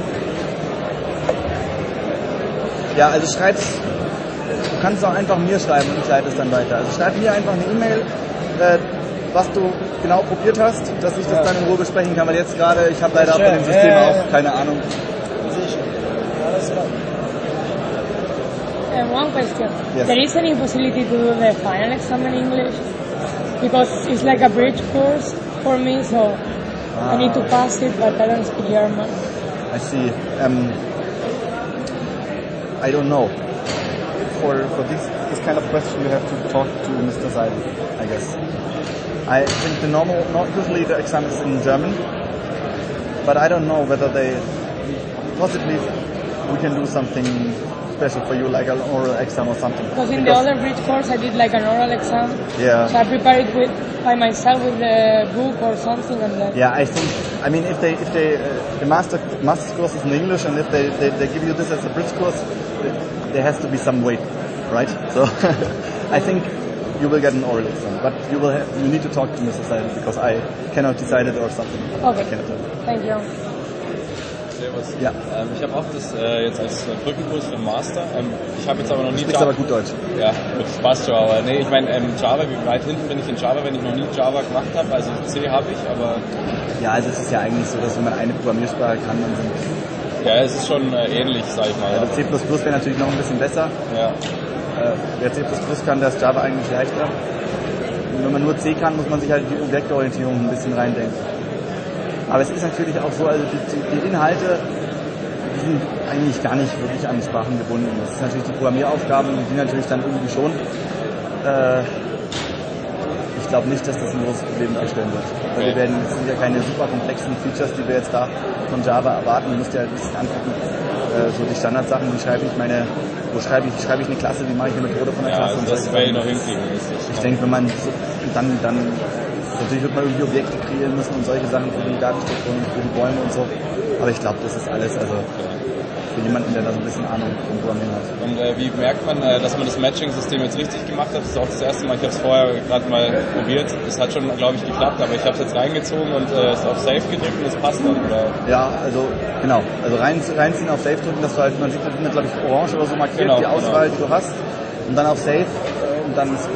ja, also schreib's... Du kannst es auch einfach mir schreiben und ich leite es dann weiter. Also schreib mir einfach eine E-Mail, äh, was du genau probiert hast, dass ich das Ja. dann in Ruhe besprechen kann. Weil jetzt gerade, ich habe leider Schön. von dem System Ja, ja, ja. auch keine Ahnung. Sicher. Alles klar. Uh, one question. Yes. There is any possibility to do the final exam in English? Because it's like a bridge course for me, so I need to pass it, but I don't speak German. I see. Um, I don't know. For for this this kind of question, you have to talk to Mister Seidel, I guess. I think the normal, not usually the exam is in German, but I don't know whether they possibly we can do something special for you, like an oral exam or something. Because in the other bridge course, I did like an oral exam. Yeah. So I prepared it with by myself with the book or something, and then. Yeah, I think. I mean, if they if they uh, the master master's course is in English, and if they, they they give you this as a bridge course, there has to be some weight, right? So I think you will get an oral exam, but you will have, you need to talk to Mister Seidel because I cannot decide it or something. Okay. I cannot tell you. Thank you. Servus. Ja. Ähm, ich habe auch das äh, jetzt als äh, Brückenkurs für den Master. Ähm, ich habe jetzt aber noch Du nie sprichst aber gut Deutsch. Ja, gut, das passt schon. Aber nee, ich meine ähm, Java, wie weit hinten bin ich in Java, wenn ich noch nie Java gemacht habe? Also C habe ich, aber... Ja, also es ist ja eigentlich so, dass wenn man eine Programmiersprache kann, dann sind Ja, es ist schon äh, ähnlich, sag ich mal. also C plus plus wäre natürlich noch ein bisschen besser. Ja. Äh, wer C plus plus kann, der ist Java eigentlich leichter. Und wenn man nur C kann, muss man sich halt die Objektorientierung ein bisschen reindenken. Aber es ist natürlich auch so, also die, die Inhalte, die sind eigentlich gar nicht wirklich an Sprachen gebunden. Das ist natürlich die Programmieraufgaben, die natürlich dann irgendwie schon. Äh, ich glaube nicht, dass das ein großes Problem darstellen wird. Weil wir werden, das sind ja keine super komplexen Features, die wir jetzt da von Java erwarten. Du musst dir halt ein bisschen angucken, äh, so die Standardsachen, wie schreibe ich meine, wo schreibe ich, schreibe ich eine Klasse, wie mache ich eine Methode von der Ja, Klasse also und das solche werde ich Sachen. noch hinkriegen. Das ist Ich denke, wenn man so, dann, dann, natürlich wird man irgendwie Objekte kreieren müssen und solche Sachen für die Datenstrukturen, für die Bäume und so. Aber ich glaube, das ist alles, also für jemanden, der da so ein bisschen Ahnung vom Programmieren hat. Und äh, wie merkt man, äh, dass man das Matching-System jetzt richtig gemacht hat? Das ist auch das erste Mal, ich habe es vorher gerade mal probiert. Es hat schon, glaube ich, geklappt, aber ich habe es jetzt reingezogen und es äh, auf Save gedrückt und es passt dann, oder? Ja, also genau, also rein, reinziehen auf Save drücken, dass du halt, man sieht, glaube ich, orange oder so markiert, Genau, die Auswahl, genau. die du hast, und dann auf Save äh, und dann ist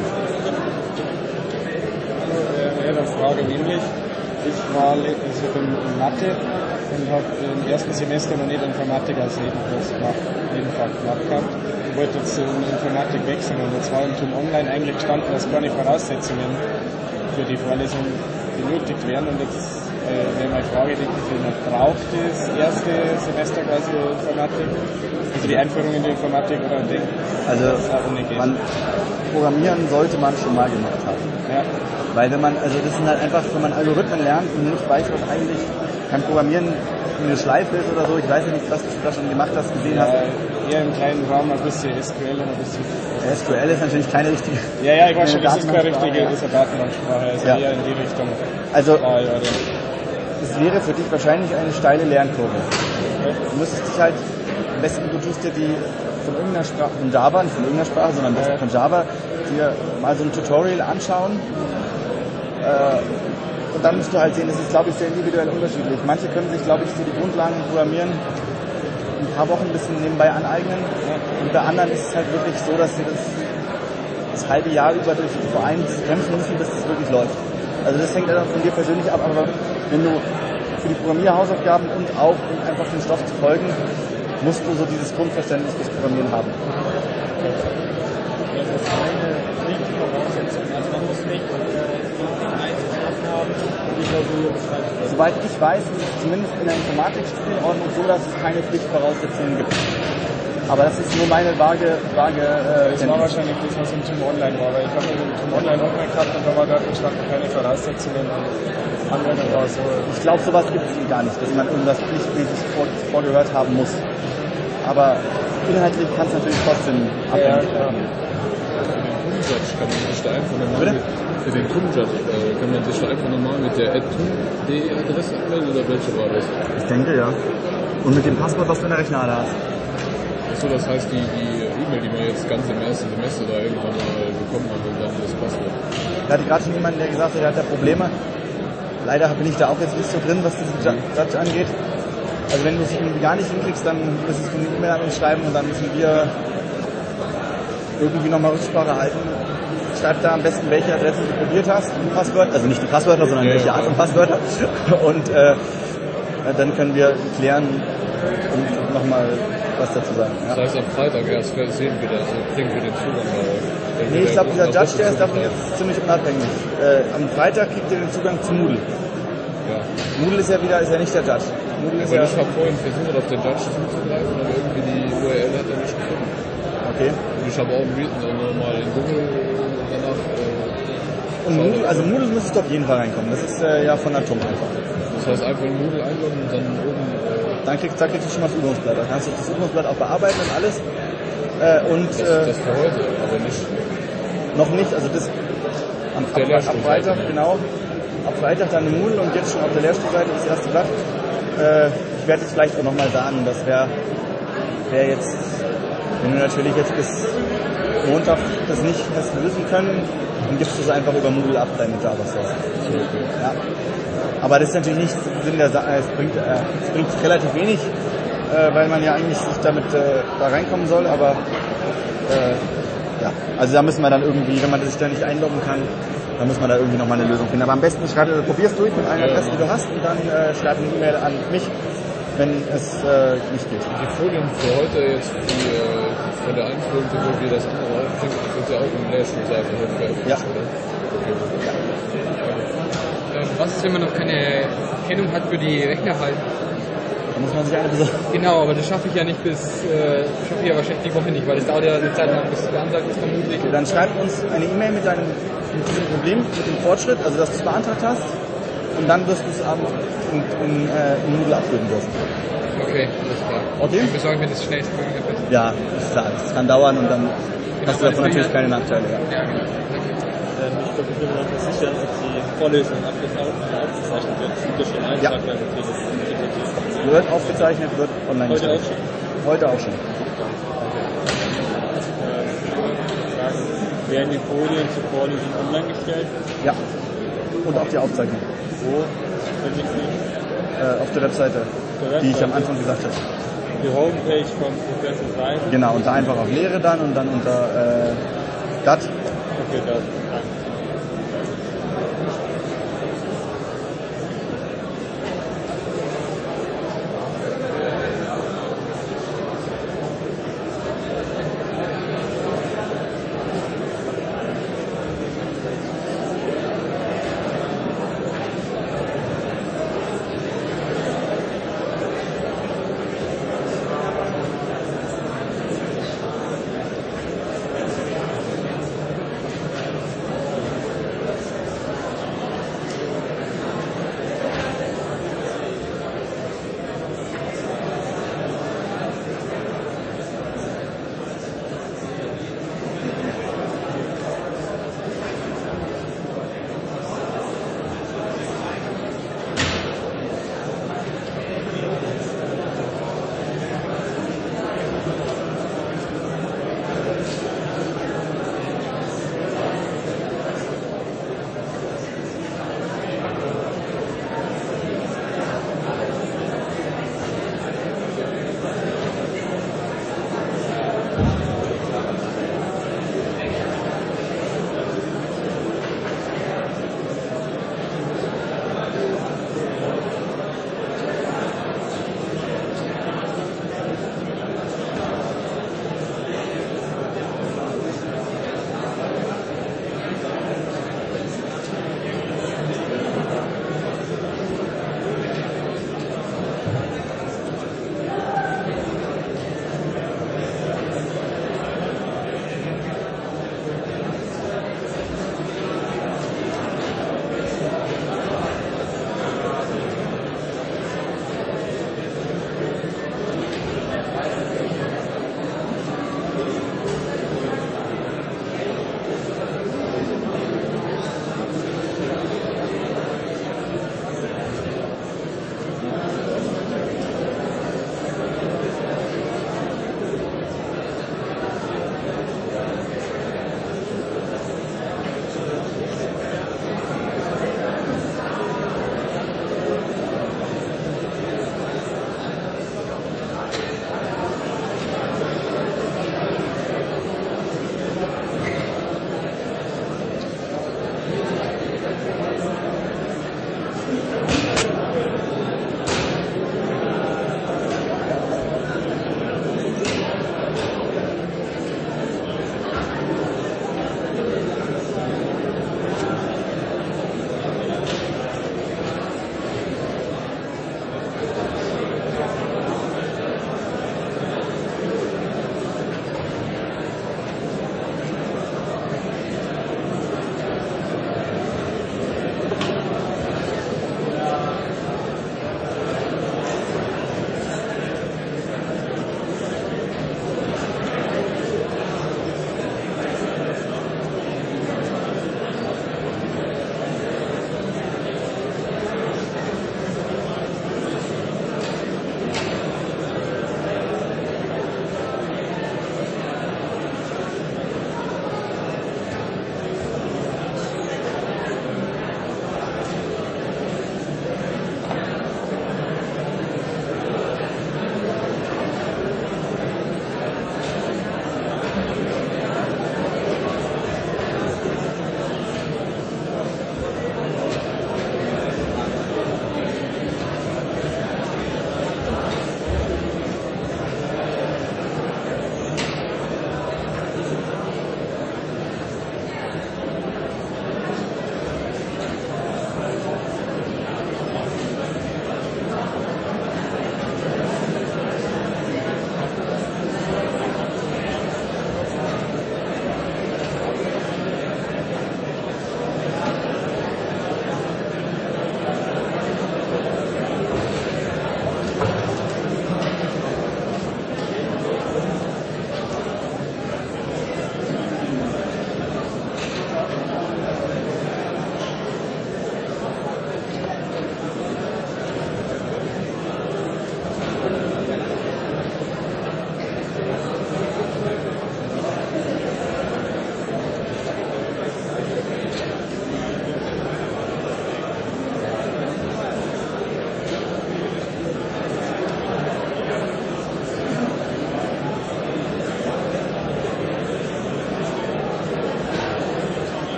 Ja, eine Frage nämlich. Ich war letztens in Mathe und habe im ersten Semester noch nicht Informatik als Nebenkurs gemacht, Nebenfach gemacht gehabt. Ich wollte jetzt in Informatik wechseln und jetzt war im TUM Online eigentlich gestanden, dass keine Voraussetzungen für die Vorlesung benötigt werden und jetzt äh, wäre meine Frage, denke ich, man braucht das erste Semester quasi Informatik, also die Einführung in die Informatik oder denkt, Also man, Programmieren sollte man schon mal gemacht haben. ja. Weil wenn man, also das sind halt einfach, wenn man Algorithmen lernt und nicht weiß, was eigentlich kein Programmieren eine Schleife ist oder so, ich weiß ja nicht, was du da schon gemacht hast, gesehen Ja, hast. eher im kleinen Raum ein bisschen S Q L und ein bisschen. S Q L ist natürlich keine richtige. Ja, ja, ich weiß schon, eine das ist keine Datenbanksprache, richtige, ja. das ist eine Datenbanksprache, also Ja. eher in die Richtung. Also Ah, ja, ja. es wäre für dich wahrscheinlich eine steile Lernkurve. Du müsstest dich halt, am besten du tust dir die von irgendeiner Sprache, von Java, nicht von irgendeiner Sprache, sondern am besten von Java, dir mal so ein Tutorial anschauen. Äh, und dann musst du halt sehen, das ist, glaube ich, sehr individuell unterschiedlich. Manche können sich, glaube ich, so die Grundlagen programmieren ein paar Wochen ein bisschen nebenbei aneignen. Und bei anderen ist es halt wirklich so, dass sie das, das halbe Jahr über durch vor allem kämpfen müssen, bis das wirklich läuft. Also das hängt dann von dir persönlich ab, aber wenn du für die Programmierhausaufgaben und auch um einfach den Stoff zu folgen, musst du so dieses Grundverständnis fürs Programmieren haben. Das ist eine wichtige Voraussetzung. Also man muss nicht eins geschafft haben und die Klausur beschreibt. Soweit ich weiß, ist es zumindest in der Informatikspielordnung so, dass es keine Pflichtvoraussetzungen gibt. Aber das ist nur meine vage, vage äh, Das war wahrscheinlich das, was im TUM Online war, weil ich habe im TUM Online auch mal gehabt und da war dort gestanden keine Voraussetzungen und Anwendung war so. Ich glaube, sowas gibt es gar nicht, dass man irgendwas pflichtmäßig vor, vorgehört haben muss. Aber inhaltlich kann es natürlich trotzdem abhängig Ja, werden. Kundenjudge kann man sich da einfach normal Bitte? mit, für den Kundenjudge äh, kann man sich da einfach normal mit der at punkt de Adresse anmelden oder welche war das? Ich denke, ja. Und mit dem Passwort, was du in der Rechnale hast. Achso, das heißt die die E-Mail, die man jetzt ganz im ersten Semester da irgendwann mal bekommen hat und dann das Passwort. Ich hatte gerade schon jemanden, der gesagt hat, er hat da Probleme. Leider bin ich da auch jetzt nicht so drin, was diesen Judge angeht. Also wenn du es irgendwie gar nicht hinkriegst, dann müsstest du eine E-Mail an uns schreiben und dann müssen wir irgendwie nochmal Rücksprache halten. Schreib da am besten, welche Adressen du probiert hast, die Passwörter, also nicht die Passwörter, sondern Ja, welche ja, Art von ja. Passwörter. Und äh, dann können wir klären und nochmal was dazu sagen. Ja. Das heißt, am Freitag erst sehen wir das und kriegen wir den Zugang darauf. Wenn Nee, wir ich glaube, dieser auf Judge, der ist Zugang davon haben. jetzt ziemlich unabhängig. Äh, am Freitag kriegt ihr den Zugang zu Moodle. Ja. Moodle ist ja wieder, ist ja nicht der Judge. Moodle ist Aber ja, ich habe vorhin versucht, auf den Judge zuzugreifen, aber irgendwie die U R L hat er nicht gefunden. okay. Und ich habe auch nochmal in Google danach. Äh, Und Moodle, also Moodle müsste auf jeden Fall reinkommen. Das ist äh, ja von Atom einfach. das heißt, einfach in Moodle einloggen und dann oben. Äh, Dann kriegst, da kriegst du schon mal das Übungsblatt. Dann kannst du das Übungsblatt auch bearbeiten und alles. Äh, und das, äh, das für heute, aber nicht. noch nicht, also das am, der ab, ab Lehrstuhlseite, Freitag, ne? genau. Ab Freitag dann eine Moodle und jetzt schon auf der Lehrstuhlseite das erste Blatt. Äh, ich werde es vielleicht auch nochmal sagen, das wäre wär jetzt, wenn wir natürlich jetzt bis Montag das nicht hast lösen können, dann gibst du es einfach über Moodle ab, deine JavaSource. Ja. Aber das ist natürlich nicht Sinn der Sache, es bringt, äh, es bringt relativ wenig, äh, weil man ja eigentlich sich damit äh, da reinkommen soll, aber äh, ja, also da müssen wir dann irgendwie, wenn man sich da nicht einloggen kann, dann muss man da irgendwie nochmal eine Lösung finden. Aber am besten schreib, probier's durch mit allen Adressen, die du hast und dann äh, schreib eine E-Mail an mich, wenn es äh, nicht geht. Die Folien für heute jetzt, die, äh, von der Einführung, sowohl wie das andere auch, sind ja auch im Lehrstuhlseite heute veröffentlicht, Ja. oder? Okay. Ähm, was ist, wenn man noch keine Kennung hat für die Rechnerhaltung? Da muss man sich eine besorgen. Genau, aber das schaffe ich ja nicht bis, äh, schaffe ich ja wahrscheinlich die Woche nicht, weil das dauert ja eine Zeit lang, bis der Ansatz ist vermutlich. Dann schreib uns eine E-Mail mit deinem mit diesem Problem, mit dem Fortschritt, also dass du es beantragt hast und dann wirst du es am in, in, äh, in Moodle abgeben dürfen. Okay, alles klar. Okay? Ich besorge mir das schnellstmögliche Beste. Ja, ist klar, das kann dauern und dann hast du davon natürlich keine Nachteile. Ja. Ja, genau. Danke. Ähm, ich glaube, ich bin mir noch nicht sicher, ob die Vorlesung aufgezeichnet wird. Sind ja schon Ja. eingetragen beim Telefon. Wird aufgezeichnet, wird online Heute gestellt. auch schon? Heute auch schon. Fragen, werden die Folien zur Vorlesung online gestellt? Ja. Und auch die Aufzeichnung. Wo? Finde ich nicht. Äh, auf der Webseite, Der die ich am Webseite. Anfang gesagt habe. Die Homepage von Professor Seidel. Genau, und da einfach auf Lehre dann und dann unter äh, D A T. Okay, da. Danke.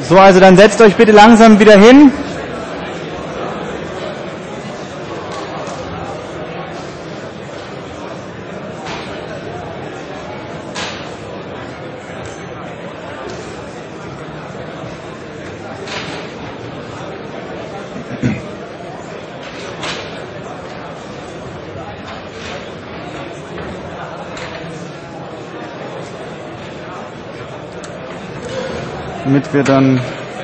So, also dann setzt euch bitte langsam wieder hin. Damit wir dann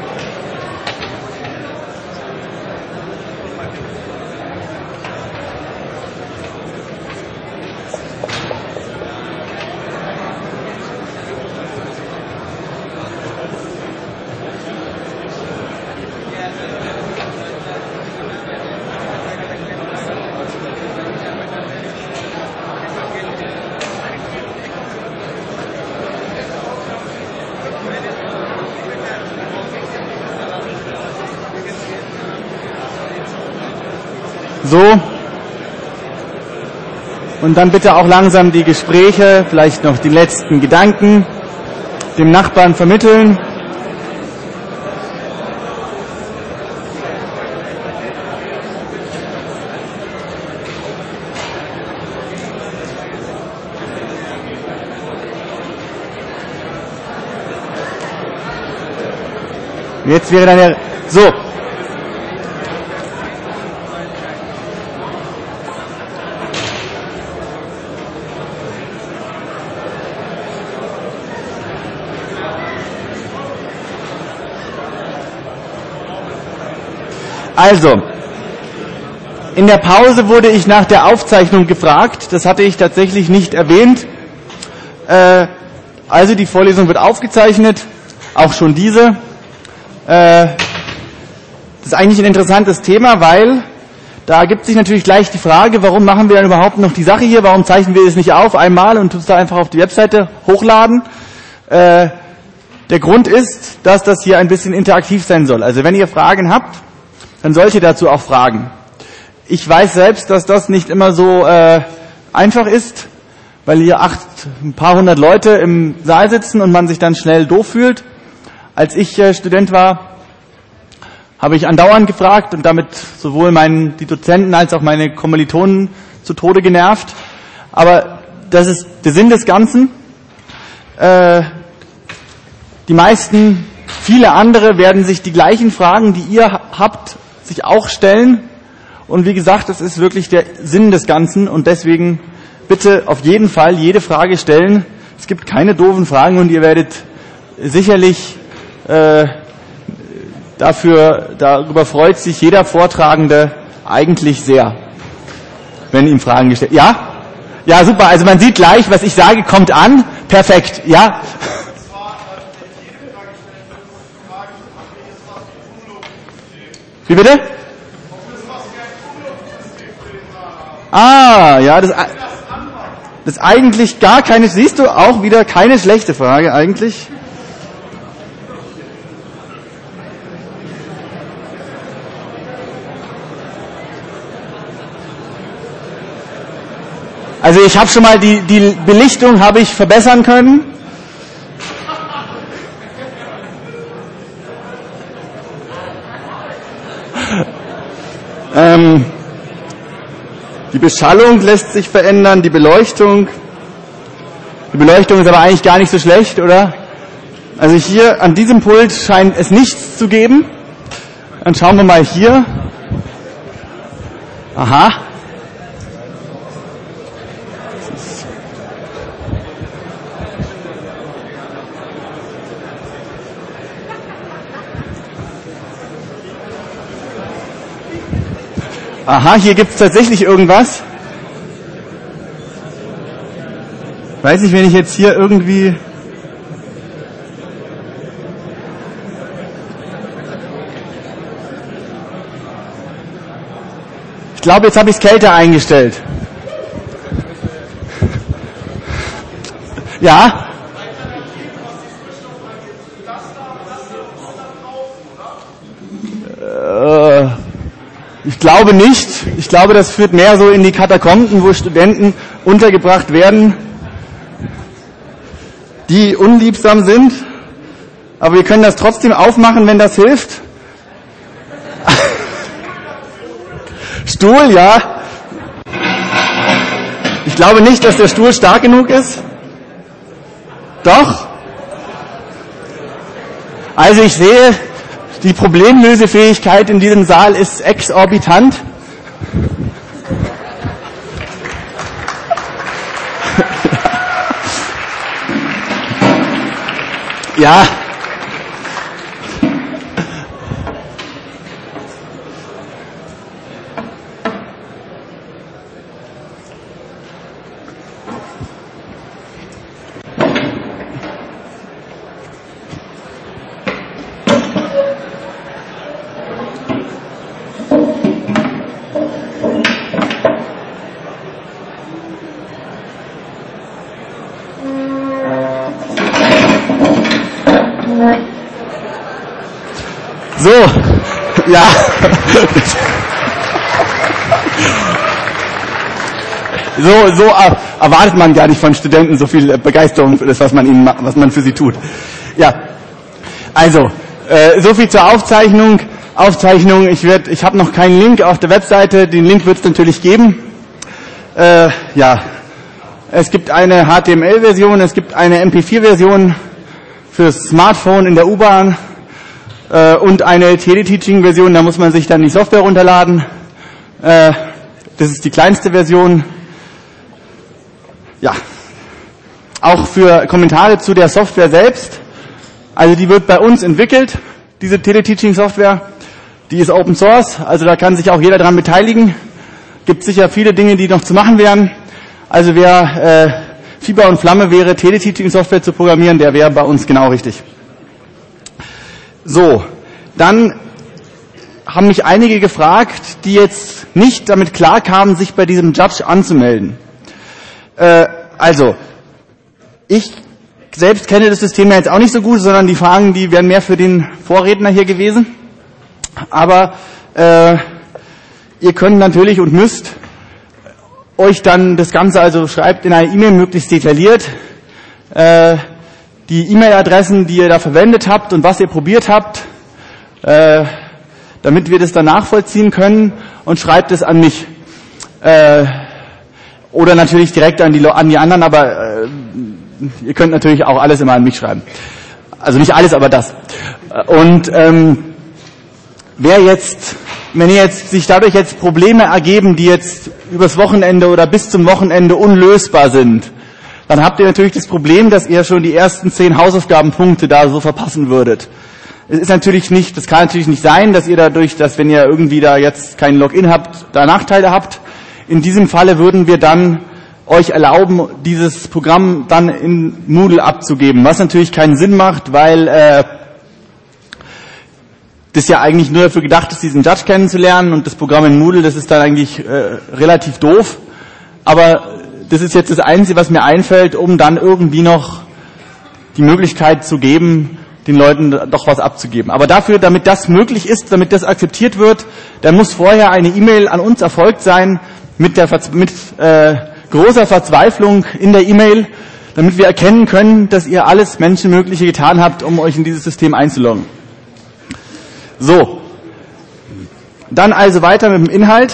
so. Und dann bitte auch langsam die Gespräche, vielleicht noch die letzten Gedanken dem Nachbarn vermitteln. Jetzt wäre dann der... So. Also, in der Pause wurde ich nach der Aufzeichnung gefragt, das hatte ich tatsächlich nicht erwähnt. Äh, also die Vorlesung wird aufgezeichnet, auch schon diese. Äh, das ist eigentlich ein interessantes Thema, weil da gibt sich natürlich gleich die Frage, warum machen wir dann überhaupt noch die Sache hier, warum zeichnen wir es nicht auf einmal und tun es da einfach auf die Webseite hochladen. Äh, der Grund ist, dass das hier ein bisschen interaktiv sein soll. Also wenn ihr Fragen habt, dann sollt ihr dazu auch fragen. Ich weiß selbst, dass das nicht immer so äh, einfach ist, weil hier acht, ein paar hundert Leute im Saal sitzen und man sich dann schnell doof fühlt. Als ich äh, Student war, habe ich andauernd gefragt und damit sowohl meinen, die Dozenten als auch meine Kommilitonen zu Tode genervt. Aber das ist der Sinn des Ganzen. Äh, die meisten, viele andere werden sich die gleichen Fragen, die ihr habt, sich auch stellen. Und wie gesagt, das ist wirklich der Sinn des Ganzen und deswegen bitte auf jeden Fall jede Frage stellen. Es gibt keine doofen Fragen und ihr werdet sicherlich äh, dafür, darüber freut sich jeder Vortragende eigentlich sehr, wenn ihm Fragen gestellt. Ja? Ja, super. Also man sieht gleich, was ich sage, kommt an. Perfekt. Ja? Wie bitte? Ah, ja, das, das ist eigentlich gar keine, siehst du, auch wieder keine schlechte Frage eigentlich. Also ich habe schon mal die, die Belichtung habe ich verbessern können. Ähm, die Beschallung lässt sich verändern, die Beleuchtung. Die Beleuchtung ist aber eigentlich gar nicht so schlecht, oder? Also hier an diesem Pult scheint es nichts zu geben. Dann schauen wir mal hier. Aha. Aha, hier gibt es tatsächlich irgendwas. Weiß nicht, wenn ich jetzt hier irgendwie... Ich glaube, jetzt habe ich es kälter eingestellt. Ja? Äh... Ich glaube nicht. Ich glaube, das führt mehr so in die Katakomben, wo Studenten untergebracht werden, die unliebsam sind. aber wir können das trotzdem aufmachen, wenn das hilft. Stuhl, ja. Ich glaube nicht, dass der Stuhl stark genug ist. Doch. Also ich sehe, die Problemlösefähigkeit in diesem Saal ist exorbitant. Ja. So, ja. So, so erwartet man gar nicht von Studenten so viel Begeisterung für das, was man ihnen, was man für sie tut. Ja, also äh, so viel zur Aufzeichnung. Aufzeichnung. Ich werde, ich habe noch keinen Link auf der Webseite. Den Link wird es natürlich geben. Äh, ja, es gibt eine H T M L-Version, es gibt eine M P vier Version fürs Smartphone in der U-Bahn. Und eine Teleteaching-Version, da muss man sich dann die Software runterladen. Das ist die kleinste Version. Ja, auch für Kommentare zu der Software selbst. Also die wird bei uns entwickelt, diese Teleteaching-Software. Die ist Open Source, also da kann sich auch jeder dran beteiligen. Gibt sicher viele Dinge, die noch zu machen wären. Also wer äh, Fieber und Flamme wäre, Teleteaching-Software zu programmieren, der wäre bei uns genau richtig. So, dann haben mich einige gefragt, die jetzt nicht damit klarkamen, sich bei diesem Judge anzumelden. Äh, also, ich selbst kenne das System ja jetzt auch nicht so gut, sondern die Fragen, die wären mehr für den Vorredner hier gewesen. Aber äh, ihr könnt natürlich und müsst euch dann das Ganze, also schreibt in einer E-Mail möglichst detailliert, äh, die E-Mail-Adressen, die ihr da verwendet habt und was ihr probiert habt, äh, damit wir das dann nachvollziehen können, und schreibt es an mich. Äh, oder natürlich direkt an die, an die anderen, aber äh, ihr könnt natürlich auch alles immer an mich schreiben. Also nicht alles, aber das. Und ähm, wer jetzt, wenn ihr jetzt sich dadurch jetzt Probleme ergeben, die jetzt übers Wochenende oder bis zum Wochenende unlösbar sind, dann habt ihr natürlich das Problem, dass ihr schon die ersten zehn Hausaufgabenpunkte da so verpassen würdet. Es ist natürlich nicht, das kann natürlich nicht sein, dass ihr dadurch, dass wenn ihr irgendwie da jetzt kein Login habt, da Nachteile habt. In diesem Falle würden wir dann euch erlauben, dieses Programm dann in Moodle abzugeben, was natürlich keinen Sinn macht, weil äh, das ja eigentlich nur dafür gedacht ist, diesen Judge kennenzulernen, und das Programm in Moodle, das ist dann eigentlich äh, relativ doof. Aber das ist jetzt das Einzige, was mir einfällt, um dann irgendwie noch die Möglichkeit zu geben, den Leuten doch was abzugeben. Aber dafür, damit das möglich ist, damit das akzeptiert wird, dann muss vorher eine E-Mail an uns erfolgt sein mit, der, mit äh, großer Verzweiflung in der E-Mail, damit wir erkennen können, dass ihr alles Menschenmögliche getan habt, um euch in dieses System einzuloggen. So, dann also weiter mit dem Inhalt.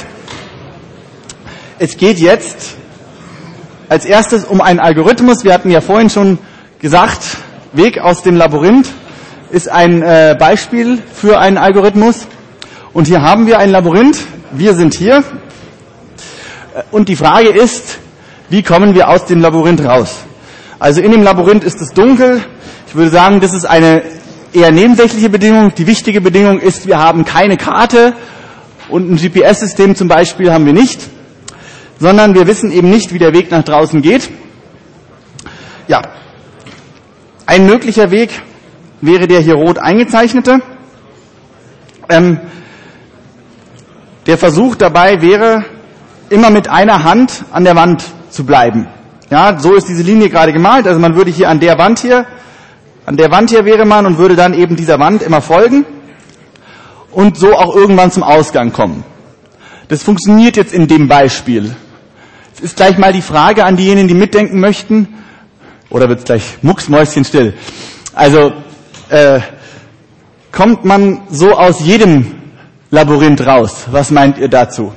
Es geht jetzt als erstes um einen Algorithmus. Wir hatten ja vorhin schon gesagt, Weg aus dem Labyrinth ist ein äh, Beispiel für einen Algorithmus. Und hier haben wir ein Labyrinth. Wir sind hier. Und die Frage ist, wie kommen wir aus dem Labyrinth raus? Also in dem Labyrinth ist es dunkel. Ich würde sagen, das ist eine eher nebensächliche Bedingung. Die wichtige Bedingung ist, wir haben keine Karte und ein G P S-System zum Beispiel haben wir nicht, sondern wir wissen eben nicht, wie der Weg nach draußen geht. Ja, ein möglicher Weg wäre der hier rot eingezeichnete. Ähm, der Versuch dabei wäre, immer mit einer Hand an der Wand zu bleiben. Ja, so ist diese Linie gerade gemalt. Also man würde hier an der Wand hier, an der Wand hier wäre man und würde dann eben dieser Wand immer folgen und so auch irgendwann zum Ausgang kommen. Das funktioniert jetzt in dem Beispiel. Es ist gleich mal die Frage an diejenigen, die mitdenken möchten, oder wird es gleich mucksmäuschenstill? Also, Äh, kommt man so aus jedem Labyrinth raus? Was meint ihr dazu?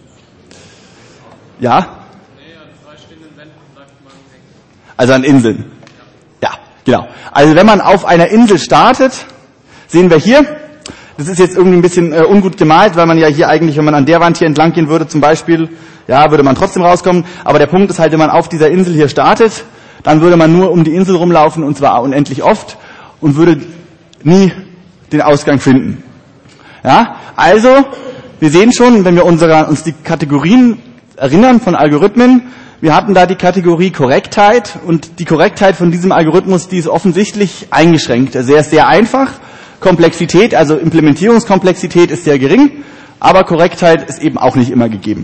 Ja? Also an Inseln. Ja, genau. Also wenn man auf einer Insel startet, sehen wir hier, das ist jetzt irgendwie ein bisschen äh, ungut gemalt, weil man ja hier eigentlich, wenn man an der Wand hier entlang gehen würde zum Beispiel, ja, würde man trotzdem rauskommen. Aber der Punkt ist halt, wenn man auf dieser Insel hier startet, dann würde man nur um die Insel rumlaufen und zwar unendlich oft und würde nie den Ausgang finden. Ja, also wir sehen schon, wenn wir unsere, uns die Kategorien erinnern von Algorithmen, wir hatten da die Kategorie Korrektheit und die Korrektheit von diesem Algorithmus, die ist offensichtlich eingeschränkt. Also er ist sehr einfach, Komplexität, also Implementierungskomplexität ist sehr gering, aber Korrektheit ist eben auch nicht immer gegeben.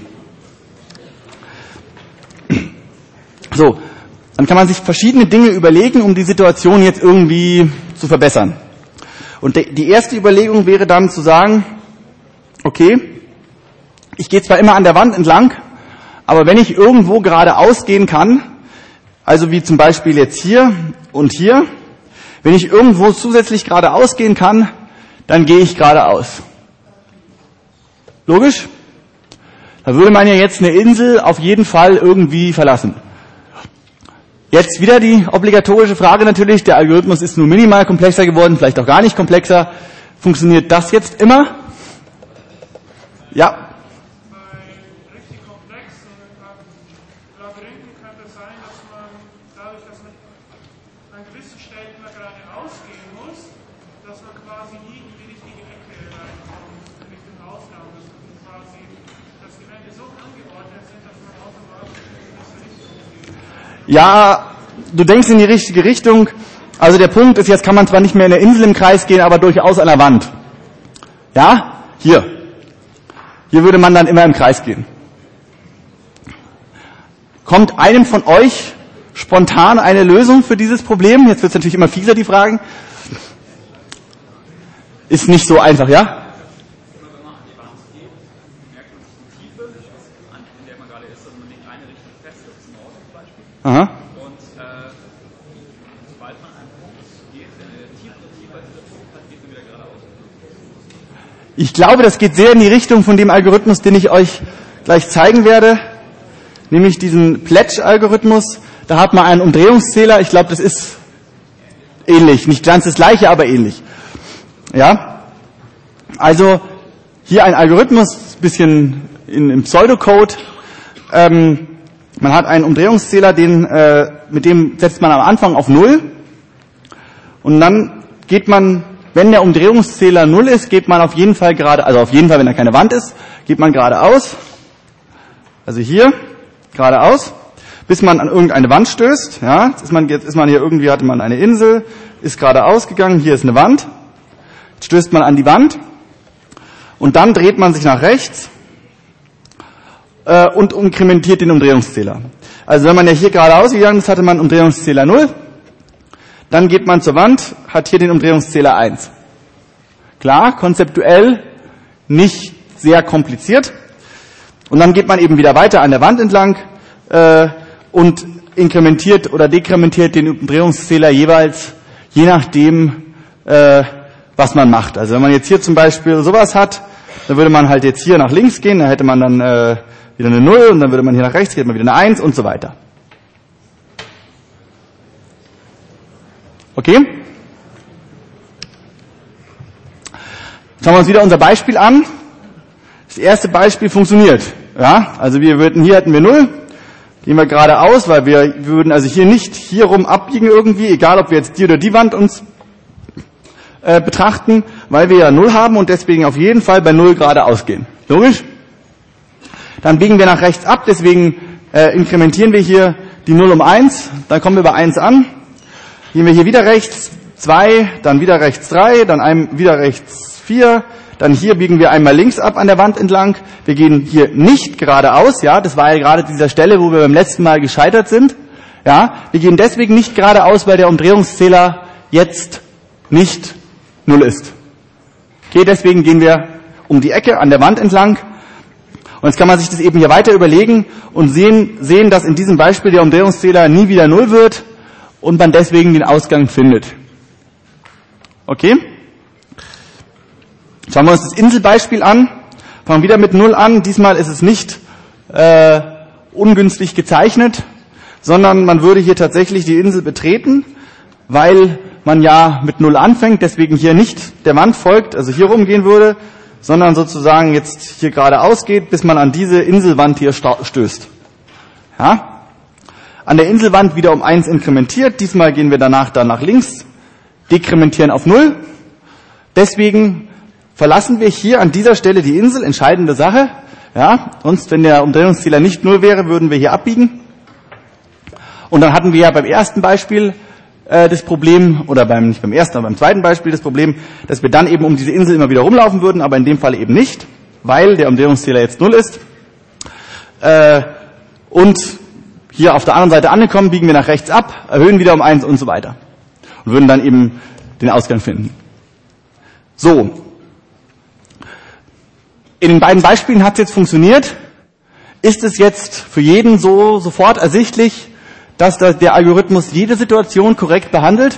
So, dann kann man sich verschiedene Dinge überlegen, um die Situation jetzt irgendwie zu verbessern. Und die erste Überlegung wäre dann zu sagen, okay, ich gehe zwar immer an der Wand entlang, aber wenn ich irgendwo geradeaus gehen kann, also wie zum Beispiel jetzt hier und hier, wenn ich irgendwo zusätzlich geradeaus gehen kann, dann gehe ich geradeaus. Logisch? Da würde man ja jetzt eine Insel auf jeden Fall irgendwie verlassen. Jetzt wieder die obligatorische Frage natürlich, der Algorithmus ist nur minimal komplexer geworden, vielleicht auch gar nicht komplexer. Funktioniert das jetzt immer? Ja. Ja, du denkst in die richtige Richtung. Also der Punkt ist, jetzt kann man zwar nicht mehr in der Insel im Kreis gehen, aber durchaus an der Wand. Ja, hier. Hier würde man dann immer im Kreis gehen. Kommt einem von euch spontan eine Lösung für dieses Problem? Jetzt wird es natürlich immer fieser, die Fragen. Ist nicht so einfach, ja? Aha. Und äh, sobald man einen Punkt geht, der eine tiefere Tiefe als dieser Punkt hat, geht man wieder geradeaus. Ich glaube, das geht sehr in die Richtung von dem Algorithmus, den ich euch gleich zeigen werde, nämlich diesen Pledge-Algorithmus. Da hat man einen Umdrehungszähler. Ich glaube, das ist ähnlich, nicht ganz das gleiche, aber ähnlich. Ja, also hier ein Algorithmus, bisschen in, im Pseudocode. Ähm, Man hat einen Umdrehungszähler, den, äh, mit dem setzt man am Anfang auf Null. Und dann geht man, wenn der Umdrehungszähler Null ist, geht man auf jeden Fall gerade, also auf jeden Fall, wenn da keine Wand ist, geht man geradeaus. Also hier, geradeaus, bis man an irgendeine Wand stößt. Ja, jetzt ist man, jetzt ist man hier irgendwie, hatte man eine Insel, ist geradeaus gegangen, hier ist eine Wand. Jetzt stößt man an die Wand. Und dann dreht man sich nach rechts. Und inkrementiert den Umdrehungszähler. Also wenn man ja hier geradeaus gegangen ist, hatte man Umdrehungszähler null. Dann geht man zur Wand, hat hier den Umdrehungszähler eins. Klar, konzeptuell nicht sehr kompliziert. Und dann geht man eben wieder weiter an der Wand entlang äh, und inkrementiert oder dekrementiert den Umdrehungszähler jeweils, je nachdem, äh, was man macht. Also wenn man jetzt hier zum Beispiel sowas hat, dann würde man halt jetzt hier nach links gehen, da hätte man dann äh, wieder eine null und dann würde man hier nach rechts, geht man wieder eine eins und so weiter. Okay? Schauen wir uns wieder unser Beispiel an. Das erste Beispiel funktioniert. Ja, also wir würden, hier hätten wir null, gehen wir geradeaus, weil wir, wir würden also hier nicht hier rum abbiegen irgendwie, egal ob wir jetzt die oder die Wand uns äh, betrachten, weil wir ja null haben und deswegen auf jeden Fall bei null geradeaus gehen. Logisch? Dann biegen wir nach rechts ab, deswegen äh, inkrementieren wir hier die null um eins, dann kommen wir bei eins an, gehen wir hier wieder rechts zwei, dann wieder rechts drei, dann ein, wieder rechts vier, dann hier biegen wir einmal links ab an der Wand entlang, wir gehen hier nicht geradeaus, ja, das war ja gerade dieser Stelle, wo wir beim letzten Mal gescheitert sind, ja, wir gehen deswegen nicht geradeaus, weil der Umdrehungszähler jetzt nicht null ist. Okay, deswegen gehen wir um die Ecke an der Wand entlang. Und jetzt kann man sich das eben hier weiter überlegen und sehen, sehen, dass in diesem Beispiel der Umdrehungszähler nie wieder null wird und man deswegen den Ausgang findet. Okay? Schauen wir uns das Inselbeispiel an. Fangen wieder mit null an. Diesmal ist es nicht äh, ungünstig gezeichnet, sondern man würde hier tatsächlich die Insel betreten, weil man ja mit null anfängt, deswegen hier nicht der Wand folgt, also hier rumgehen würde, sondern sozusagen jetzt hier geradeaus geht, bis man an diese Inselwand hier stößt. Ja? An der Inselwand wieder um eins inkrementiert, diesmal gehen wir danach dann nach links, dekrementieren auf null. Deswegen verlassen wir hier an dieser Stelle die Insel, entscheidende Sache. Ja? Sonst, wenn der Umdrehungszähler nicht null wäre, würden wir hier abbiegen. Und dann hatten wir ja beim ersten Beispiel äh, das Problem, oder beim nicht beim ersten, aber beim zweiten Beispiel das Problem, dass wir dann eben um diese Insel immer wieder rumlaufen würden, aber in dem Fall eben nicht, weil der Umdrehungszähler jetzt null ist. Äh, und hier auf der anderen Seite angekommen, biegen wir nach rechts ab, erhöhen wieder um eins und so weiter. Und würden dann eben den Ausgang finden. So. In den beiden Beispielen hat es jetzt funktioniert. Ist es jetzt für jeden so sofort ersichtlich, dass der Algorithmus jede Situation korrekt behandelt?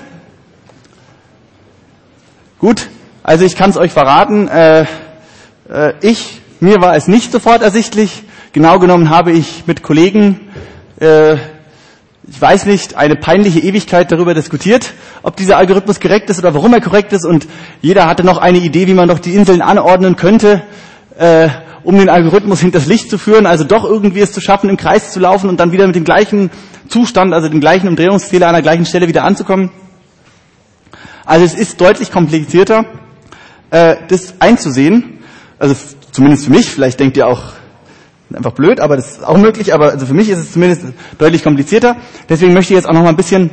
Gut, also ich kann es euch verraten, äh, äh, ich, mir war es nicht sofort ersichtlich. Genau genommen habe ich mit Kollegen, äh, ich weiß nicht, eine peinliche Ewigkeit darüber diskutiert, ob dieser Algorithmus korrekt ist oder warum er korrekt ist, und jeder hatte noch eine Idee, wie man doch die Inseln anordnen könnte, äh, um den Algorithmus hinters Licht zu führen, also doch irgendwie es zu schaffen, im Kreis zu laufen und dann wieder mit dem gleichen Zustand, also dem gleichen Umdrehungszähler an der gleichen Stelle wieder anzukommen. Also es ist deutlich komplizierter, äh, das einzusehen, also f- zumindest für mich, vielleicht denkt ihr auch, einfach blöd, aber das ist auch möglich, aber also für mich ist es zumindest deutlich komplizierter. Deswegen möchte ich jetzt auch noch mal ein bisschen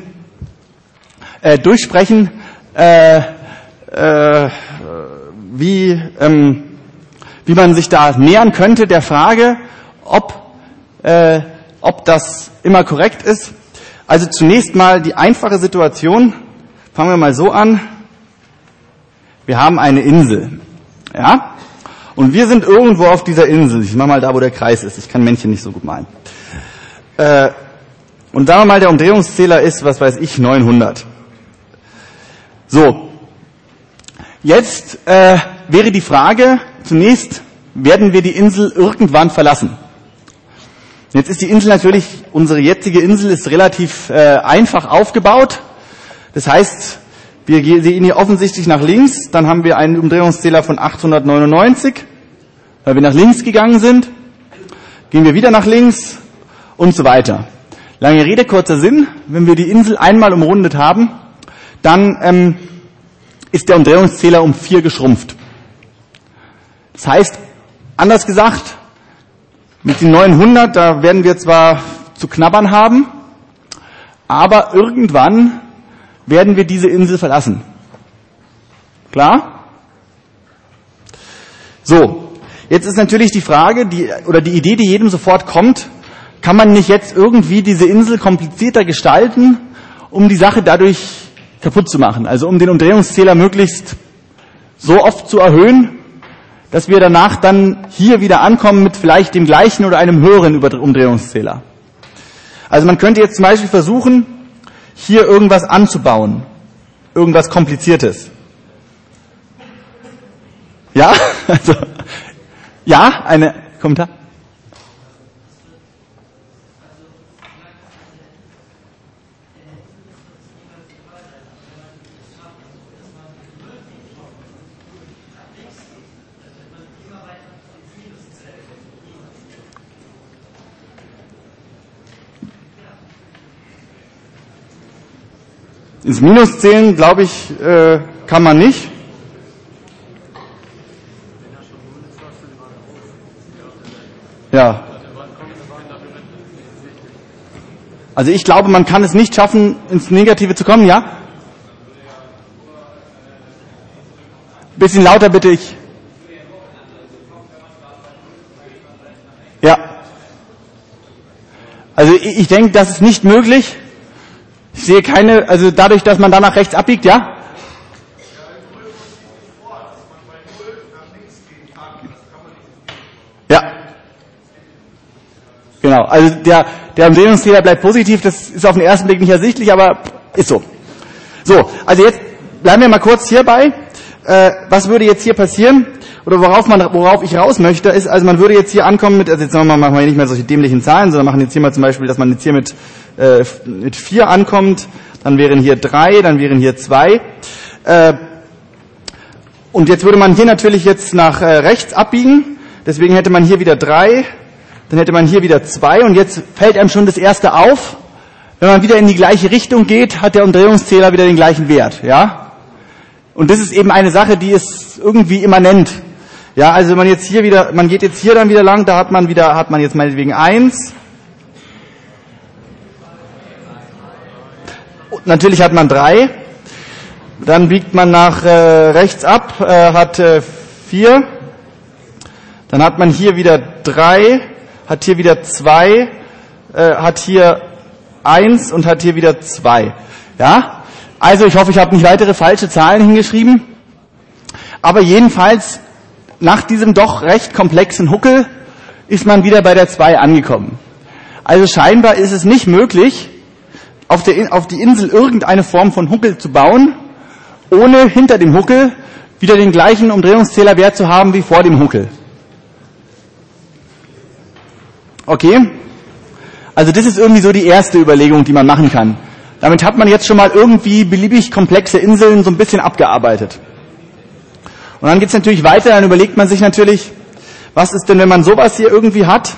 äh, durchsprechen, äh, äh, wie, ähm, wie man sich da nähern könnte der Frage, ob, äh, ob das immer korrekt ist. Also zunächst mal die einfache Situation. Fangen wir mal so an. Wir haben eine Insel. Ja? Und wir sind irgendwo auf dieser Insel. Ich mache mal da, wo der Kreis ist. Ich kann Männchen nicht so gut malen. Äh, und sagen wir mal, der Umdrehungszähler ist, was weiß ich, neunhundert. So. Jetzt äh, wäre die Frage, zunächst, werden wir die Insel irgendwann verlassen? Jetzt ist die Insel natürlich, unsere jetzige Insel ist relativ äh, einfach aufgebaut. Das heißt, wir gehen hier offensichtlich nach links, dann haben wir einen Umdrehungszähler von achthundertneunundneunzig, weil wir nach links gegangen sind. Gehen wir wieder nach links und so weiter. Lange Rede, kurzer Sinn. Wenn wir die Insel einmal umrundet haben, dann ähm, ist der Umdrehungszähler um vier geschrumpft. Das heißt, anders gesagt, mit den neunhundert, da werden wir zwar zu knabbern haben, aber irgendwann werden wir diese Insel verlassen. Klar? So, jetzt ist natürlich die Frage, die, oder die Idee, die jedem sofort kommt, kann man nicht jetzt irgendwie diese Insel komplizierter gestalten, um die Sache dadurch kaputt zu machen? Also um den Umdrehungszähler möglichst so oft zu erhöhen, dass wir danach dann hier wieder ankommen mit vielleicht dem gleichen oder einem höheren Umdrehungszähler. Also man könnte jetzt zum Beispiel versuchen, hier irgendwas anzubauen. Irgendwas Kompliziertes. Ja? Also, ja? Eine Kommentar? Ins Minus zählen, glaube ich, äh, kann man nicht. Ja. Also ich glaube, man kann es nicht schaffen, ins Negative zu kommen, ja? Bisschen lauter bitte ich. Ja. Also ich, ich denke, das ist nicht möglich. Ich sehe keine, also dadurch, dass man da nach rechts abbiegt, ja? Ja. Genau, also der, der Umdrehungszähler bleibt positiv, das ist auf den ersten Blick nicht ersichtlich, aber ist so. So, also jetzt bleiben wir mal kurz hierbei. Äh, was würde jetzt hier passieren? Oder worauf man, worauf ich raus möchte, ist, also man würde jetzt hier ankommen mit, also jetzt machen wir, machen wir nicht mehr solche dämlichen Zahlen, sondern machen jetzt hier mal zum Beispiel, dass man jetzt hier mit, äh, mit vier ankommt, dann wären hier drei, dann wären hier zwei. Äh, und jetzt würde man hier natürlich jetzt nach äh, rechts abbiegen, deswegen hätte man hier wieder drei, dann hätte man hier wieder zwei und jetzt fällt einem schon das erste auf. Wenn man wieder in die gleiche Richtung geht, hat der Umdrehungszähler wieder den gleichen Wert, ja? Und das ist eben eine Sache, die ist irgendwie immanent. Ja, also wenn man jetzt hier wieder, man geht jetzt hier dann wieder lang, da hat man wieder, hat man jetzt meinetwegen eins. Und natürlich hat man drei. Dann biegt man nach äh, rechts ab, äh, hat äh, vier. Dann hat man hier wieder drei, hat hier wieder zwei, äh, hat hier eins und hat hier wieder zwei. Ja? Also ich hoffe, ich habe nicht weitere falsche Zahlen hingeschrieben. Aber jedenfalls, nach diesem doch recht komplexen Huckel ist man wieder bei der zwei angekommen. Also scheinbar ist es nicht möglich, auf, der, auf die Insel irgendeine Form von Huckel zu bauen, ohne hinter dem Huckel wieder den gleichen Umdrehungszählerwert zu haben wie vor dem Huckel. Okay? Also das ist irgendwie so die erste Überlegung, die man machen kann. Damit hat man jetzt schon mal irgendwie beliebig komplexe Inseln so ein bisschen abgearbeitet. Und dann geht's natürlich weiter, dann überlegt man sich natürlich, was ist denn, wenn man sowas hier irgendwie hat?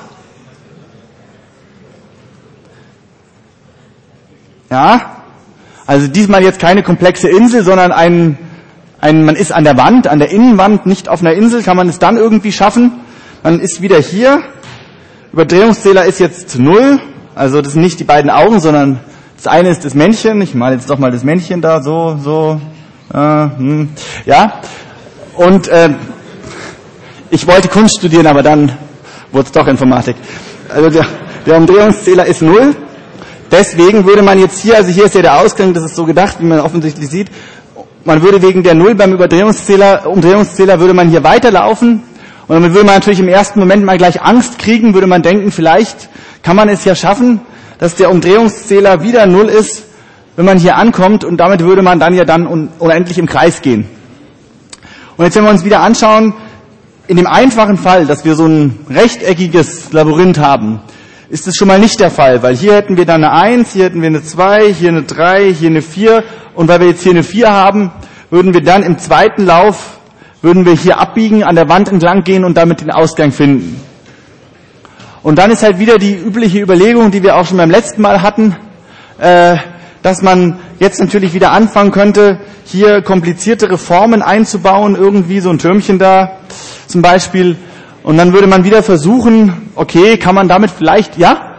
Ja, also diesmal jetzt keine komplexe Insel, sondern ein, ein, man ist an der Wand, an der Innenwand, nicht auf einer Insel, kann man es dann irgendwie schaffen. Man ist wieder hier, Überdrehungszähler ist jetzt null, also das sind nicht die beiden Augen, sondern das eine ist das Männchen, ich male jetzt doch mal das Männchen da, so, so, äh, hm, ja. Und äh, ich wollte Kunst studieren, aber dann wurde es doch Informatik. Also der, der Umdrehungszähler ist null. Deswegen würde man jetzt hier, also hier ist ja der Ausgang, das ist so gedacht, wie man offensichtlich sieht, man würde wegen der null beim Überdrehungszähler, Umdrehungszähler würde man hier weiterlaufen und dann würde man natürlich im ersten Moment mal gleich Angst kriegen, würde man denken, vielleicht kann man es ja schaffen, dass der Umdrehungszähler wieder null ist, wenn man hier ankommt und damit würde man dann ja dann un- unendlich im Kreis gehen. Und jetzt, wenn wir uns wieder anschauen, in dem einfachen Fall, dass wir so ein rechteckiges Labyrinth haben, ist das schon mal nicht der Fall, weil hier hätten wir dann eine eins, hier hätten wir eine zwei, hier eine drei, hier eine vier und weil wir jetzt hier eine vier haben, würden wir dann im zweiten Lauf, würden wir hier abbiegen, an der Wand entlang gehen und damit den Ausgang finden. Und dann ist halt wieder die übliche Überlegung, die wir auch schon beim letzten Mal hatten, äh, dass man jetzt natürlich wieder anfangen könnte, hier kompliziertere Formen einzubauen, irgendwie so ein Türmchen da zum Beispiel. Und dann würde man wieder versuchen, okay, kann man damit vielleicht, ja?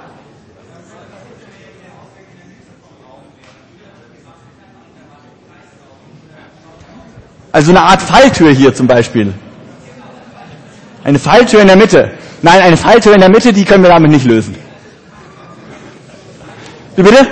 Also eine Art Falltür hier zum Beispiel. Eine Falltür in der Mitte. Nein, eine Falltür in der Mitte, die können wir damit nicht lösen. Wie bitte?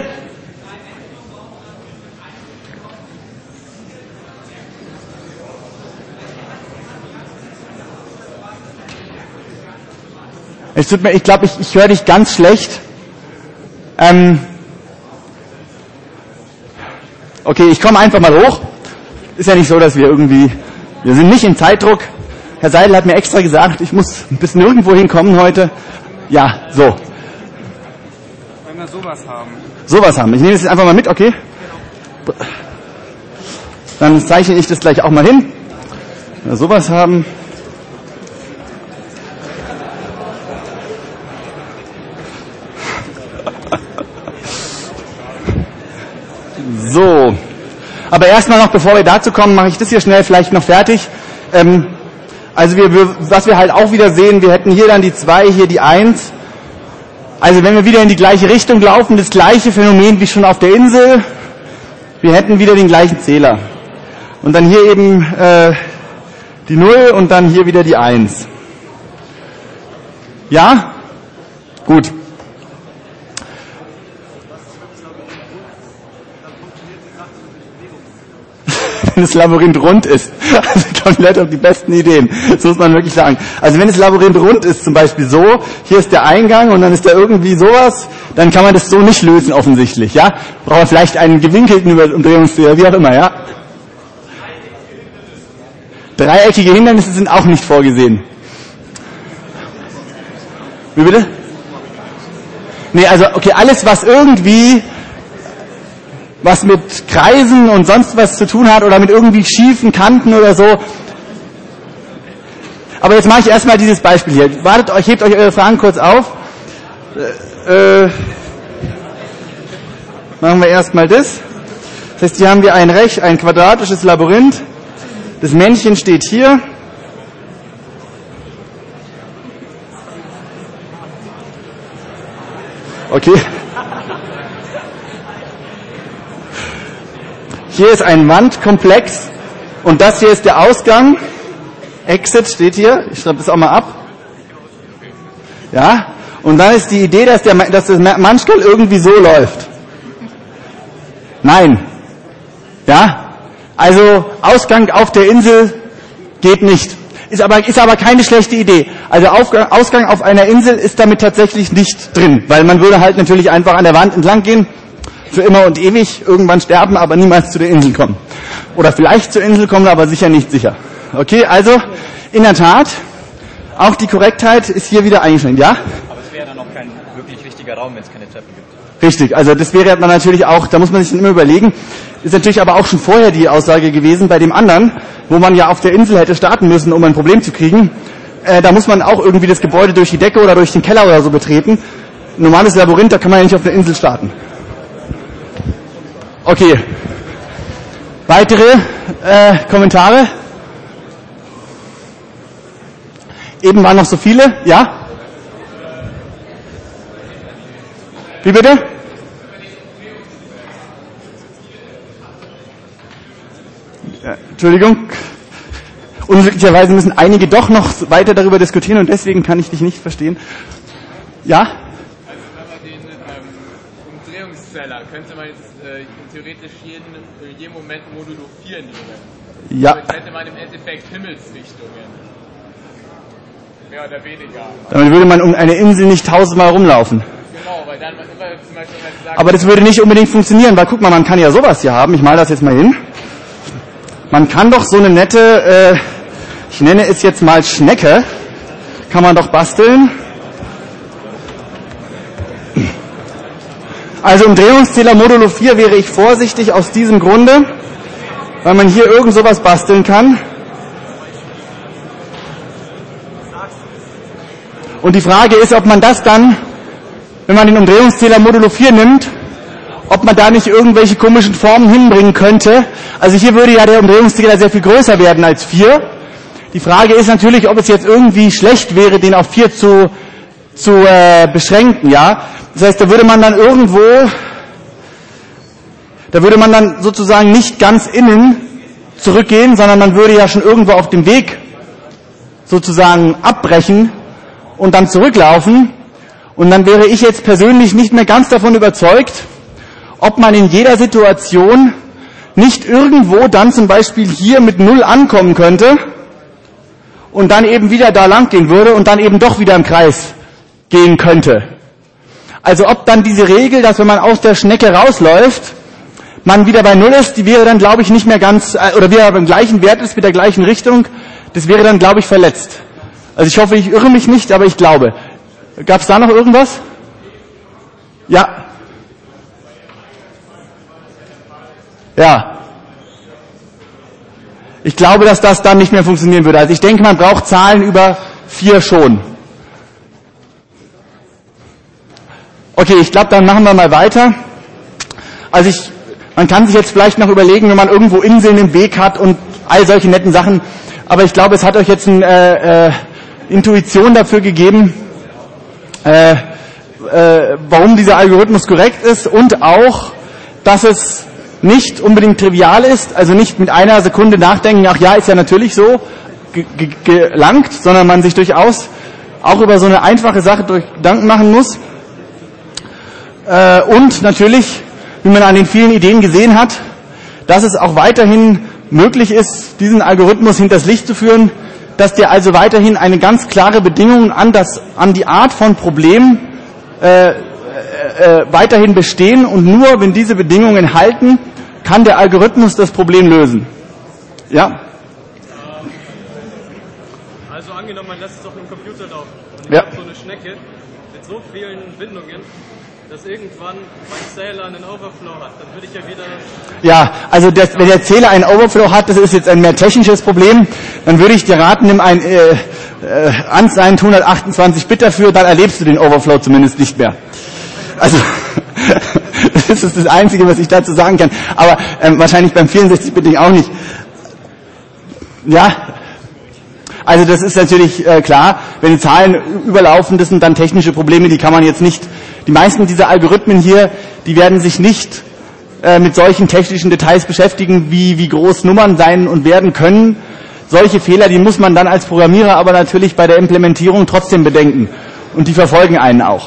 Es tut mir, ich glaube, ich, ich höre dich ganz schlecht. Ähm, okay, ich komme einfach mal hoch. Ist ja nicht so, dass wir irgendwie, wir sind nicht im Zeitdruck. Herr Seidel hat mir extra gesagt, ich muss bis nirgendwo hinkommen heute. Ja, so. Wenn wir sowas haben. Sowas haben. Ich nehme das jetzt einfach mal mit, okay? Dann zeichne ich das gleich auch mal hin. Wenn wir sowas haben. So, aber erstmal noch, bevor wir dazu kommen, mache ich das hier schnell vielleicht noch fertig. Ähm, also wir, wir, was wir halt auch wieder sehen, wir hätten hier dann die zwei, hier die eins. Also wenn wir wieder in die gleiche Richtung laufen, das gleiche Phänomen wie schon auf der Insel, wir hätten wieder den gleichen Zähler. Und dann hier eben äh, die null und dann hier wieder die eins. Ja? Gut. Wenn das Labyrinth rund ist. Also komplett auf die besten Ideen. Das muss man wirklich sagen. Also wenn das Labyrinth rund ist, zum Beispiel so, hier ist der Eingang und dann ist da irgendwie sowas, dann kann man das so nicht lösen offensichtlich, ja? Braucht man vielleicht einen gewinkelten Umdrehungszähler, wie auch immer, ja? Dreieckige Hindernisse sind auch nicht vorgesehen. Wie bitte? Nee, also okay, alles was irgendwie was mit Kreisen und sonst was zu tun hat oder mit irgendwie schiefen Kanten oder so. Aber jetzt mache ich erstmal dieses Beispiel hier. Wartet euch, hebt euch eure Fragen kurz auf. Äh, äh, machen wir erstmal das. Das heißt, hier haben wir ein Recht, ein quadratisches Labyrinth. Das Männchen steht hier. Okay. Hier ist ein Wandkomplex und das hier ist der Ausgang. Exit steht hier. Ich schreibe das auch mal ab. Ja. Und dann ist die Idee, dass, der, dass das Manschgal irgendwie so läuft. Nein. Ja. Also Ausgang auf der Insel geht nicht. Ist aber, ist aber keine schlechte Idee. Also Aufgang, Ausgang auf einer Insel ist damit tatsächlich nicht drin, weil man würde halt natürlich einfach an der Wand entlang gehen, für immer und ewig, irgendwann sterben, aber niemals zu der Insel kommen. Oder vielleicht zur Insel kommen, aber sicher nicht sicher. Okay, also in der Tat, auch die Korrektheit ist hier wieder eingeschränkt, ja? Aber es wäre dann noch kein wirklich richtiger Raum, wenn es keine Treppen gibt. Richtig, also das wäre man natürlich auch, da muss man sich immer überlegen, ist natürlich aber auch schon vorher die Aussage gewesen bei dem anderen, wo man ja auf der Insel hätte starten müssen, um ein Problem zu kriegen. Äh, da muss man auch irgendwie das Gebäude durch die Decke oder durch den Keller oder so betreten. Ein normales Labyrinth, da kann man ja nicht auf der Insel starten. Okay. Weitere äh, Kommentare? Eben waren noch so viele, ja? Wie bitte? Ja, Entschuldigung. Unglücklicherweise müssen einige doch noch weiter darüber diskutieren und deswegen kann ich dich nicht verstehen. Ja? Also wenn man den ähm, Umdrehungszähler, könnte man jetzt äh, theoretisch jeden, äh, jeden Moment Modulo vier nehmen. Ja. Damit hätte man im Endeffekt Himmelsrichtungen. Mehr oder weniger. Damit würde man um eine Insel nicht tausendmal rumlaufen. Genau, weil dann immer zum Beispiel sagt, aber das würde nicht unbedingt funktionieren, weil guck mal, man kann ja sowas hier haben. Ich male das jetzt mal hin. Man kann doch so eine nette, äh, ich nenne es jetzt mal Schnecke, kann man doch basteln. Also Umdrehungszähler Modulo vier wäre ich vorsichtig aus diesem Grunde, weil man hier irgend sowas basteln kann. Und die Frage ist, ob man das dann, wenn man den Umdrehungszähler Modulo vier nimmt, ob man da nicht irgendwelche komischen Formen hinbringen könnte. Also hier würde ja der Umdrehungszähler sehr viel größer werden als vier. Die Frage ist natürlich, ob es jetzt irgendwie schlecht wäre, den auf vier zu, zu äh, beschränken, ja. Das heißt, da würde man dann irgendwo, da würde man dann sozusagen nicht ganz innen zurückgehen, sondern man würde ja schon irgendwo auf dem Weg sozusagen abbrechen und dann zurücklaufen. Und dann wäre ich jetzt persönlich nicht mehr ganz davon überzeugt, ob man in jeder Situation nicht irgendwo dann zum Beispiel hier mit Null ankommen könnte und dann eben wieder da lang gehen würde und dann eben doch wieder im Kreis gehen könnte. Also ob dann diese Regel, dass wenn man aus der Schnecke rausläuft, man wieder bei Null ist, die wäre dann, glaube ich, nicht mehr ganz, oder wieder beim gleichen Wert ist, mit der gleichen Richtung, das wäre dann, glaube ich, verletzt. Also ich hoffe, ich irre mich nicht, aber ich glaube. Gab es da noch irgendwas? Ja. Ja. Ich glaube, dass das dann nicht mehr funktionieren würde. Also ich denke, man braucht Zahlen über vier schon. Okay, ich glaube, dann machen wir mal weiter. Also ich, man kann sich jetzt vielleicht noch überlegen, wenn man irgendwo Inseln im Weg hat und all solche netten Sachen. Aber ich glaube, es hat euch jetzt eine äh, äh, Intuition dafür gegeben, äh, äh, warum dieser Algorithmus korrekt ist und auch, dass es nicht unbedingt trivial ist, also nicht mit einer Sekunde nachdenken, ach ja, ist ja natürlich so ge- ge- gelangt, sondern man sich durchaus auch über so eine einfache Sache durch Gedanken machen muss. Äh, und natürlich, wie man an den vielen Ideen gesehen hat, dass es auch weiterhin möglich ist, diesen Algorithmus hinters Licht zu führen, dass der also weiterhin eine ganz klare Bedingung an, das, an die Art von Problem äh, äh, weiterhin bestehen und nur wenn diese Bedingungen halten, kann der Algorithmus das Problem lösen. Ja? angenommen, man lässt es auf einem Computer laufen. Und ich Ja. habe so eine Schnecke mit so vielen Bindungen, dass irgendwann mein Zähler einen Overflow hat. Dann würde ich ja wieder... Ja, also das, wenn der Zähler einen Overflow hat, das ist jetzt ein mehr technisches Problem, dann würde ich dir raten, nimm ein äh, äh, Unsigned hundertachtundzwanzig Bit dafür, dann erlebst du den Overflow zumindest nicht mehr. Also das ist das Einzige, was ich dazu sagen kann. Aber ähm, wahrscheinlich beim vierundsechzig Bit auch nicht. Ja, also das ist natürlich äh, klar, wenn die Zahlen überlaufen, das sind dann technische Probleme, die kann man jetzt nicht, die meisten dieser Algorithmen hier, die werden sich nicht äh, mit solchen technischen Details beschäftigen, wie, wie groß Nummern sein und werden können. Solche Fehler, die muss man dann als Programmierer aber natürlich bei der Implementierung trotzdem bedenken. Und die verfolgen einen auch.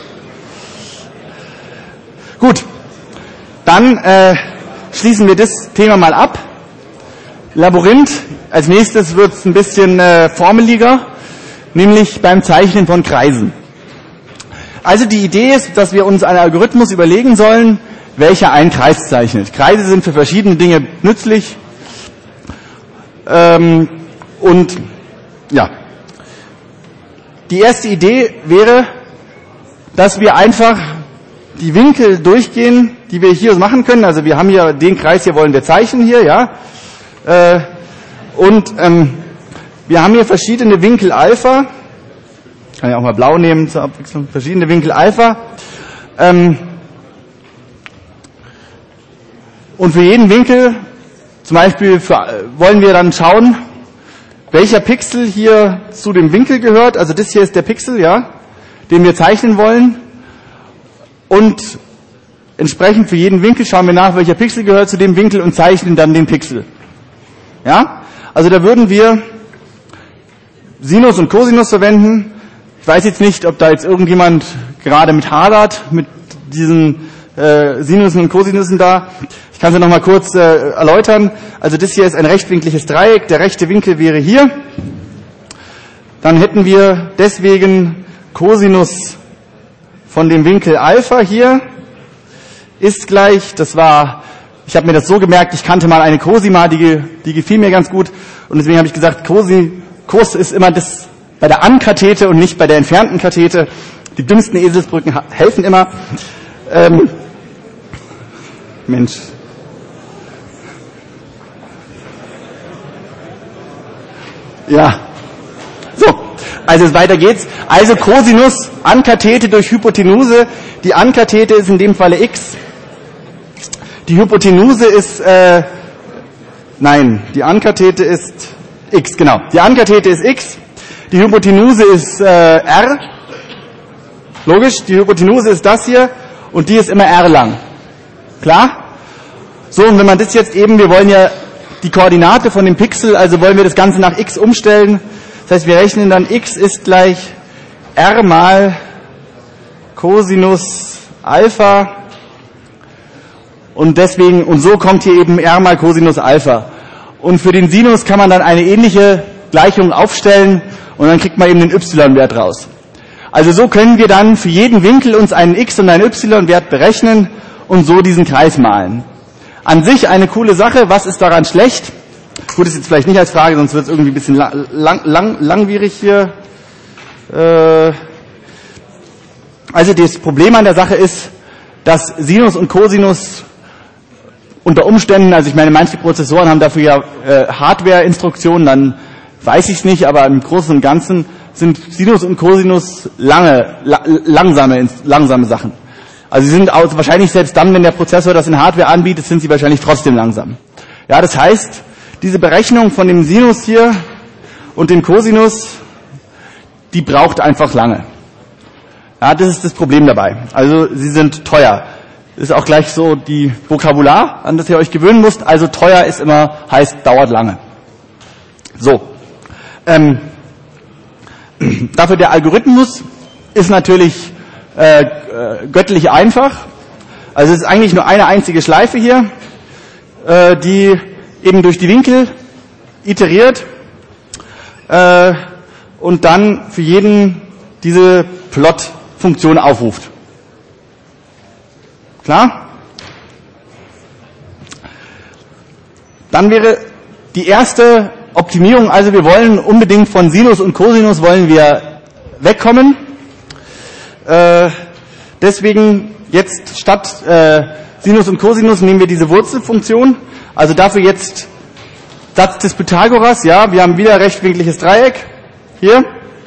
Gut, dann äh, schließen wir das Thema mal ab. Labyrinth, als nächstes wird es ein bisschen äh, formeliger, nämlich beim Zeichnen von Kreisen. Also die Idee ist, dass wir uns einen Algorithmus überlegen sollen, welcher einen Kreis zeichnet. Kreise sind für verschiedene Dinge nützlich. Ähm, und ja, die erste Idee wäre, dass wir einfach die Winkel durchgehen, die wir hier machen können. Also wir haben hier den Kreis, hier wollen wir zeichnen hier, ja. Äh, und ähm, wir haben hier verschiedene Winkel Alpha. Kann ich auch mal blau nehmen zur Abwechslung. Verschiedene Winkel Alpha. Ähm, und für jeden Winkel, zum Beispiel für, wollen wir dann schauen, welcher Pixel hier zu dem Winkel gehört. Also das hier ist der Pixel, ja, den wir zeichnen wollen. Und entsprechend für jeden Winkel schauen wir nach, welcher Pixel gehört zu dem Winkel und zeichnen dann den Pixel. Ja, also da würden wir Sinus und Cosinus verwenden. Ich weiß jetzt nicht, ob da jetzt irgendjemand gerade mit hadert, mit diesen äh, Sinusen und Cosinussen da. Ich kann es ja noch mal kurz äh, erläutern. Also das hier ist ein rechtwinkliges Dreieck. Der rechte Winkel wäre hier. Dann hätten wir deswegen Cosinus von dem Winkel Alpha hier ist gleich, das war, ich habe mir das so gemerkt, ich kannte mal eine Cosima, die, die gefiel mir ganz gut und deswegen habe ich gesagt, Cosi, Cos ist immer das bei der Ankathete und nicht bei der entfernten Kathete. Die dümmsten Eselsbrücken helfen immer. Ähm, Mensch. Ja. So, also weiter geht's. Also Cosinus, Ankathete durch Hypotenuse. Die Ankathete ist in dem Falle x. Die Hypotenuse ist, äh, nein, die Ankathete ist x, genau. Die Ankathete ist x. Die Hypotenuse ist äh, r. Logisch, die Hypotenuse ist das hier und die ist immer r lang. Klar? So, und wenn man das jetzt eben, wir wollen ja die Koordinate von dem Pixel, also wollen wir das Ganze nach x umstellen. Das heißt, wir rechnen dann x ist gleich r mal Cosinus Alpha und deswegen, und so kommt hier eben r mal Cosinus Alpha. Und für den Sinus kann man dann eine ähnliche Gleichung aufstellen und dann kriegt man eben den y-Wert raus. Also so können wir dann für jeden Winkel uns einen x- und einen y-Wert berechnen und so diesen Kreis malen. An sich eine coole Sache, was ist daran schlecht? Gut, ist jetzt vielleicht nicht als Frage, sonst wird es irgendwie ein bisschen lang, lang, lang, langwierig hier. Äh also das Problem an der Sache ist, dass Sinus und Cosinus unter Umständen, also ich meine, manche Prozessoren haben dafür ja äh, Hardware-Instruktionen, dann weiß ich es nicht, aber im Großen und Ganzen sind Sinus und Cosinus lange, la, langsame, langsame Sachen. Also sie sind auch, wahrscheinlich selbst dann, wenn der Prozessor das in Hardware anbietet, sind sie wahrscheinlich trotzdem langsam. Ja, das heißt, diese Berechnung von dem Sinus hier und dem Cosinus, die braucht einfach lange. Ja, das ist das Problem dabei. Also sie sind teuer. Das ist auch gleich so die Vokabular, an das ihr euch gewöhnen müsst. Also teuer ist immer, heißt dauert lange. So. Ähm, dafür der Algorithmus ist natürlich äh, äh, göttlich einfach. Also es ist eigentlich nur eine einzige Schleife hier, äh, die eben durch die Winkel iteriert äh, und dann für jeden diese Plot-Funktion aufruft. Klar? Dann wäre die erste Optimierung, also wir wollen unbedingt von Sinus und Cosinus wollen wir wegkommen. Äh, deswegen jetzt statt äh, Sinus und Cosinus nehmen wir diese Wurzelfunktion. Also dafür jetzt Satz des Pythagoras, ja, wir haben wieder rechtwinkliges Dreieck. Hier.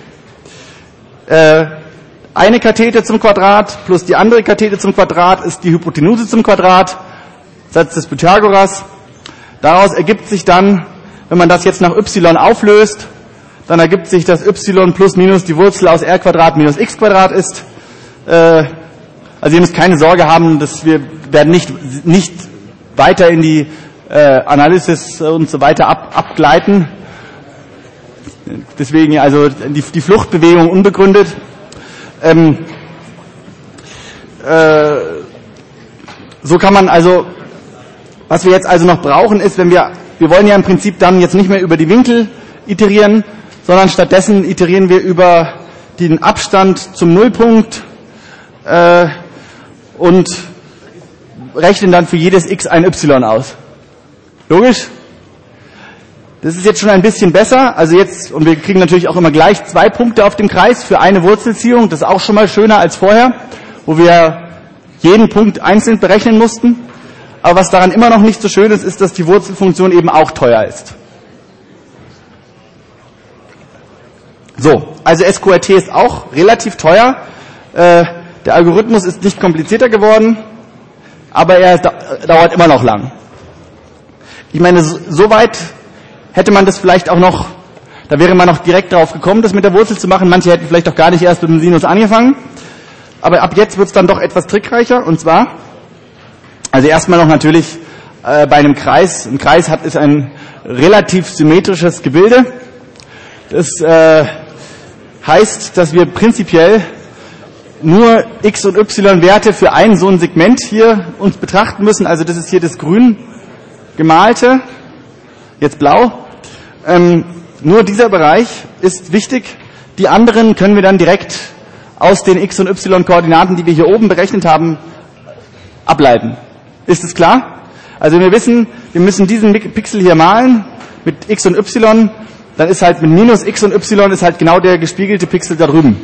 Äh, eine Kathete zum Quadrat plus die andere Kathete zum Quadrat ist die Hypotenuse zum Quadrat. Satz des Pythagoras. Daraus ergibt sich dann, wenn man das jetzt nach y auflöst, dann ergibt sich, dass y plus minus die Wurzel aus r Quadrat minus x Quadrat ist. Äh, also ihr müsst keine Sorge haben, dass wir werden nicht, nicht weiter in die äh, Analysis und so weiter ab, abgleiten. Deswegen also die, die Fluchtbewegung unbegründet. Ähm, äh, so kann man also, was wir jetzt also noch brauchen ist, wenn wir, wir wollen ja im Prinzip dann jetzt nicht mehr über die Winkel iterieren, sondern stattdessen iterieren wir über den Abstand zum Nullpunkt äh, und rechnen dann für jedes x ein y aus. Logisch? Das ist jetzt schon ein bisschen besser. Also jetzt, und wir kriegen natürlich auch immer gleich zwei Punkte auf dem Kreis für eine Wurzelziehung. Das ist auch schon mal schöner als vorher, wo wir jeden Punkt einzeln berechnen mussten. Aber was daran immer noch nicht so schön ist, ist, dass die Wurzelfunktion eben auch teuer ist. So, also S Q R T ist auch relativ teuer. Äh, der Algorithmus ist nicht komplizierter geworden, aber er da, dauert immer noch lang. Ich meine, soweit so hätte man das vielleicht auch noch, da wäre man noch direkt darauf gekommen, das mit der Wurzel zu machen. Manche hätten vielleicht auch gar nicht erst mit dem Sinus angefangen. Aber ab jetzt wird es dann doch etwas trickreicher. Und zwar, also erstmal noch natürlich äh, bei einem Kreis. Ein Kreis hat ist ein relativ symmetrisches Gebilde. Das äh, heißt, dass wir prinzipiell nur x und y Werte für ein so ein Segment hier uns betrachten müssen. Also das ist hier das grün gemalte, jetzt blau. Ähm, nur dieser Bereich ist wichtig. Die anderen können wir dann direkt aus den x und y Koordinaten, die wir hier oben berechnet haben, ableiten. Ist es klar? Also wir wissen, wir müssen diesen Pixel hier malen mit x und y, dann ist halt mit minus x und y ist halt genau der gespiegelte Pixel da drüben.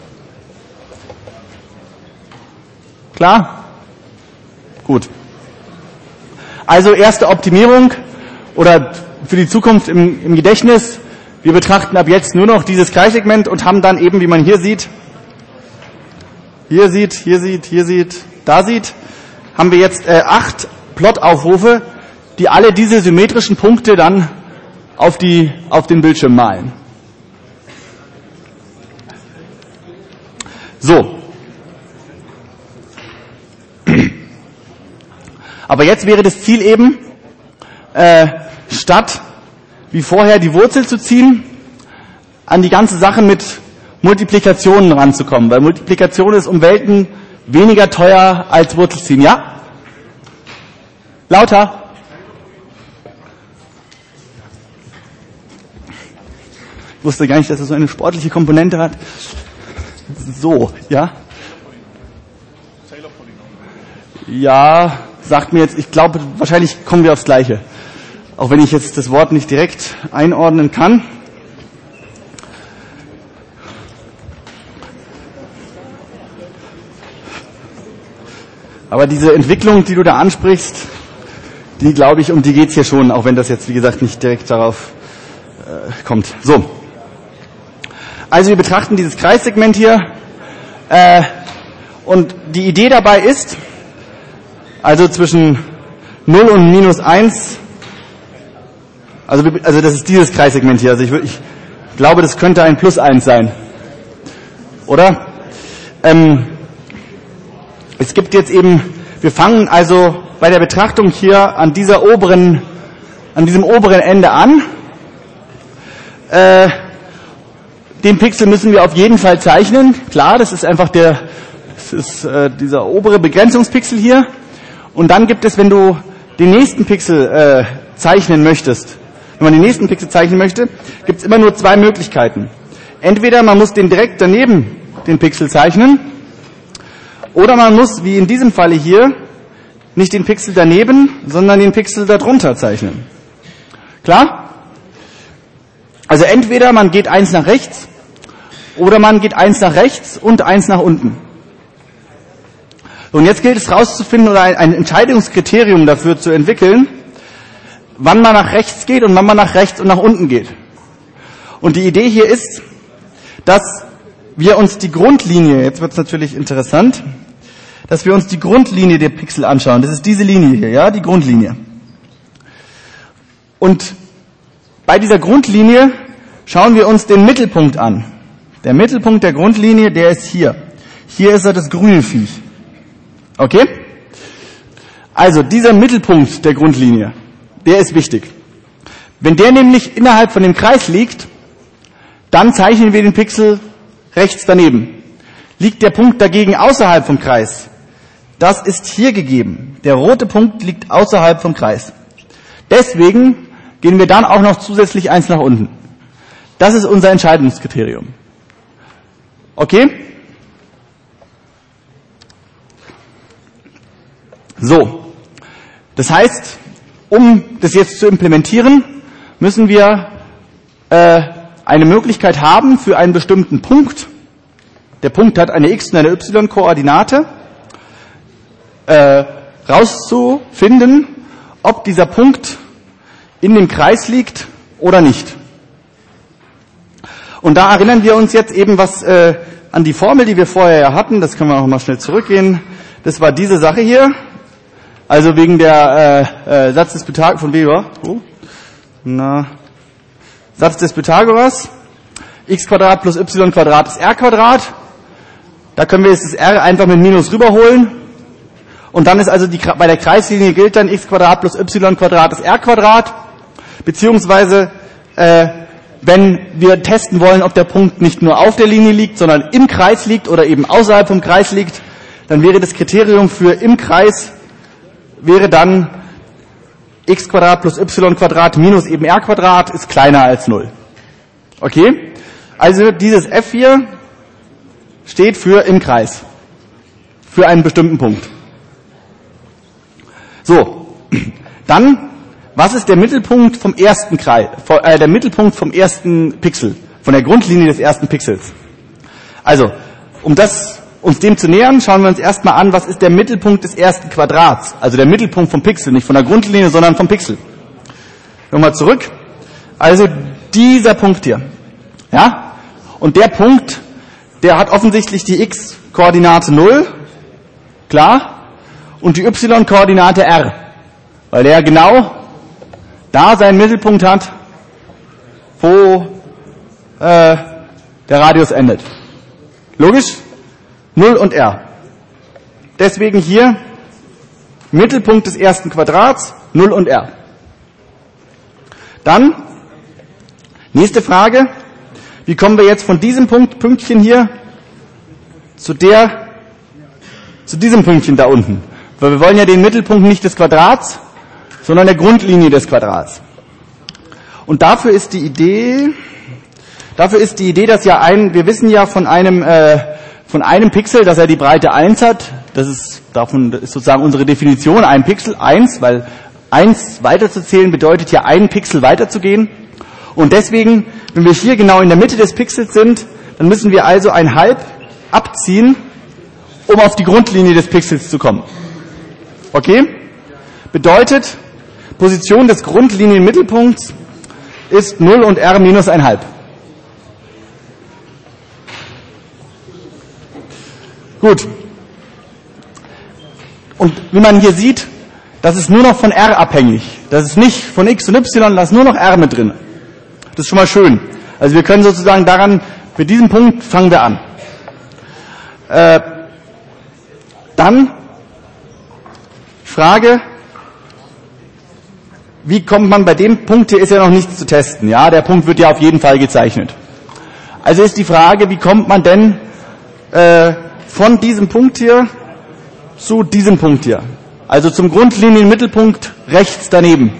Klar? Gut. Also erste Optimierung oder für die Zukunft im, im Gedächtnis. Wir betrachten ab jetzt nur noch dieses Kreissegment und haben dann eben, wie man hier sieht, hier sieht, hier sieht, hier sieht, da sieht, haben wir jetzt äh, acht Plot-Aufrufe, die alle diese symmetrischen Punkte dann auf, die, auf den Bildschirm malen. So. Aber jetzt wäre das Ziel eben, äh, statt wie vorher die Wurzel zu ziehen, an die ganze Sache mit Multiplikationen ranzukommen, weil Multiplikation ist um Welten weniger teuer als Wurzelziehen. Ja? Lauter. Ich wusste gar nicht, dass es so eine sportliche Komponente hat. So, ja? Ja, sagt mir jetzt, ich glaube, wahrscheinlich kommen wir aufs Gleiche. Auch wenn ich jetzt das Wort nicht direkt einordnen kann. Aber diese Entwicklung, die du da ansprichst, die glaube ich, um die geht's hier schon, auch wenn das jetzt, wie gesagt, nicht direkt darauf äh, kommt. So. Also wir betrachten dieses Kreissegment hier. Äh, und die Idee dabei ist, also zwischen null und minus eins, also, also das ist dieses Kreissegment hier, also ich, ich glaube, das könnte ein plus eins sein. Oder? Ähm, es gibt jetzt eben, wir fangen also bei der Betrachtung hier an dieser oberen, an diesem oberen Ende an. Äh, den Pixel müssen wir auf jeden Fall zeichnen. Klar, das ist einfach der, das ist äh, dieser obere Begrenzungspixel hier. Und dann gibt es, wenn du den nächsten Pixel äh, zeichnen möchtest, wenn man den nächsten Pixel zeichnen möchte, gibt es immer nur zwei Möglichkeiten. Entweder man muss den direkt daneben den Pixel zeichnen, oder man muss, wie in diesem Falle hier, nicht den Pixel daneben, sondern den Pixel darunter zeichnen. Klar? Also entweder man geht eins nach rechts oder man geht eins nach rechts und eins nach unten. Und jetzt gilt es rauszufinden oder ein, ein Entscheidungskriterium dafür zu entwickeln, wann man nach rechts geht und wann man nach rechts und nach unten geht. Und die Idee hier ist, dass wir uns die Grundlinie, jetzt wird es natürlich interessant, dass wir uns die Grundlinie der Pixel anschauen. Das ist diese Linie hier, ja, die Grundlinie. Und bei dieser Grundlinie schauen wir uns den Mittelpunkt an. Der Mittelpunkt der Grundlinie, der ist hier. Hier ist er das grüne Viech. Okay? Also dieser Mittelpunkt der Grundlinie, der ist wichtig. Wenn der nämlich innerhalb von dem Kreis liegt, dann zeichnen wir den Pixel rechts daneben. Liegt der Punkt dagegen außerhalb vom Kreis, das ist hier gegeben. Der rote Punkt liegt außerhalb vom Kreis. Deswegen gehen wir dann auch noch zusätzlich eins nach unten. Das ist unser Entscheidungskriterium. Okay? So. Das heißt, um das jetzt zu implementieren, müssen wir äh, eine Möglichkeit haben für einen bestimmten Punkt. Der Punkt hat eine x- und eine y-Koordinate. Äh, rauszufinden, ob dieser Punkt in dem Kreis liegt oder nicht. Und da erinnern wir uns jetzt eben was äh, an die Formel, die wir vorher hatten. Das können wir auch mal schnell zurückgehen. Das war diese Sache hier. Also wegen der äh, äh, Satz des Pythagoras von Weber. Oh. Na. Satz des Pythagoras. X Quadrat plus y Quadrat ist r Quadrat. Da können wir jetzt das r einfach mit Minus rüberholen. Und dann ist also die, bei der Kreislinie gilt dann x Quadrat plus y Quadrat ist r Quadrat. Beziehungsweise, äh, wenn wir testen wollen, ob der Punkt nicht nur auf der Linie liegt, sondern im Kreis liegt oder eben außerhalb vom Kreis liegt, dann wäre das Kriterium für im Kreis, wäre dann x Quadrat plus y Quadrat minus eben r Quadrat ist kleiner als null. Okay? Also dieses f hier steht für im Kreis. Für einen bestimmten Punkt. So. Dann, was ist der Mittelpunkt vom ersten Kreis, äh, der Mittelpunkt vom ersten Pixel, von der Grundlinie des ersten Pixels? Also, um das, uns dem zu nähern, schauen wir uns erstmal an, was ist der Mittelpunkt des ersten Quadrats, also der Mittelpunkt vom Pixel, nicht von der Grundlinie, sondern vom Pixel. Nochmal zurück. Also dieser Punkt hier. Ja? Und der Punkt, der hat offensichtlich die x-Koordinate null, klar, und die y-Koordinate r, weil der genau da seinen Mittelpunkt hat, wo äh, der Radius endet. Logisch? null und r. Deswegen hier Mittelpunkt des ersten Quadrats, null und r. Dann, nächste Frage, wie kommen wir jetzt von diesem Punkt, Pünktchen hier, zu der, zu diesem Pünktchen da unten? Weil wir wollen ja den Mittelpunkt nicht des Quadrats, sondern der Grundlinie des Quadrats. Und dafür ist die Idee, dafür ist die Idee, dass ja ein, wir wissen ja von einem, äh, von einem Pixel, dass er die Breite eins hat. Das ist, davon ist sozusagen unsere Definition, ein Pixel, eins, weil eins weiterzuzählen bedeutet ja einen Pixel weiterzugehen. Und deswegen, wenn wir hier genau in der Mitte des Pixels sind, dann müssen wir also ein Halb abziehen, um auf die Grundlinie des Pixels zu kommen. Okay? Bedeutet, Position des Grundlinienmittelpunkts ist null und r minus ein Halb. Gut. Und wie man hier sieht, das ist nur noch von r abhängig. Das ist nicht von x und y, da ist nur noch r mit drin. Das ist schon mal schön. Also wir können sozusagen daran, mit diesem Punkt fangen wir an. Äh, dann Frage, wie kommt man bei dem Punkt, hier ist ja noch nichts zu testen. Ja, der Punkt wird ja auf jeden Fall gezeichnet. Also ist die Frage, wie kommt man denn äh, von diesem Punkt hier zu diesem Punkt hier? Also zum Grundlinienmittelpunkt rechts daneben.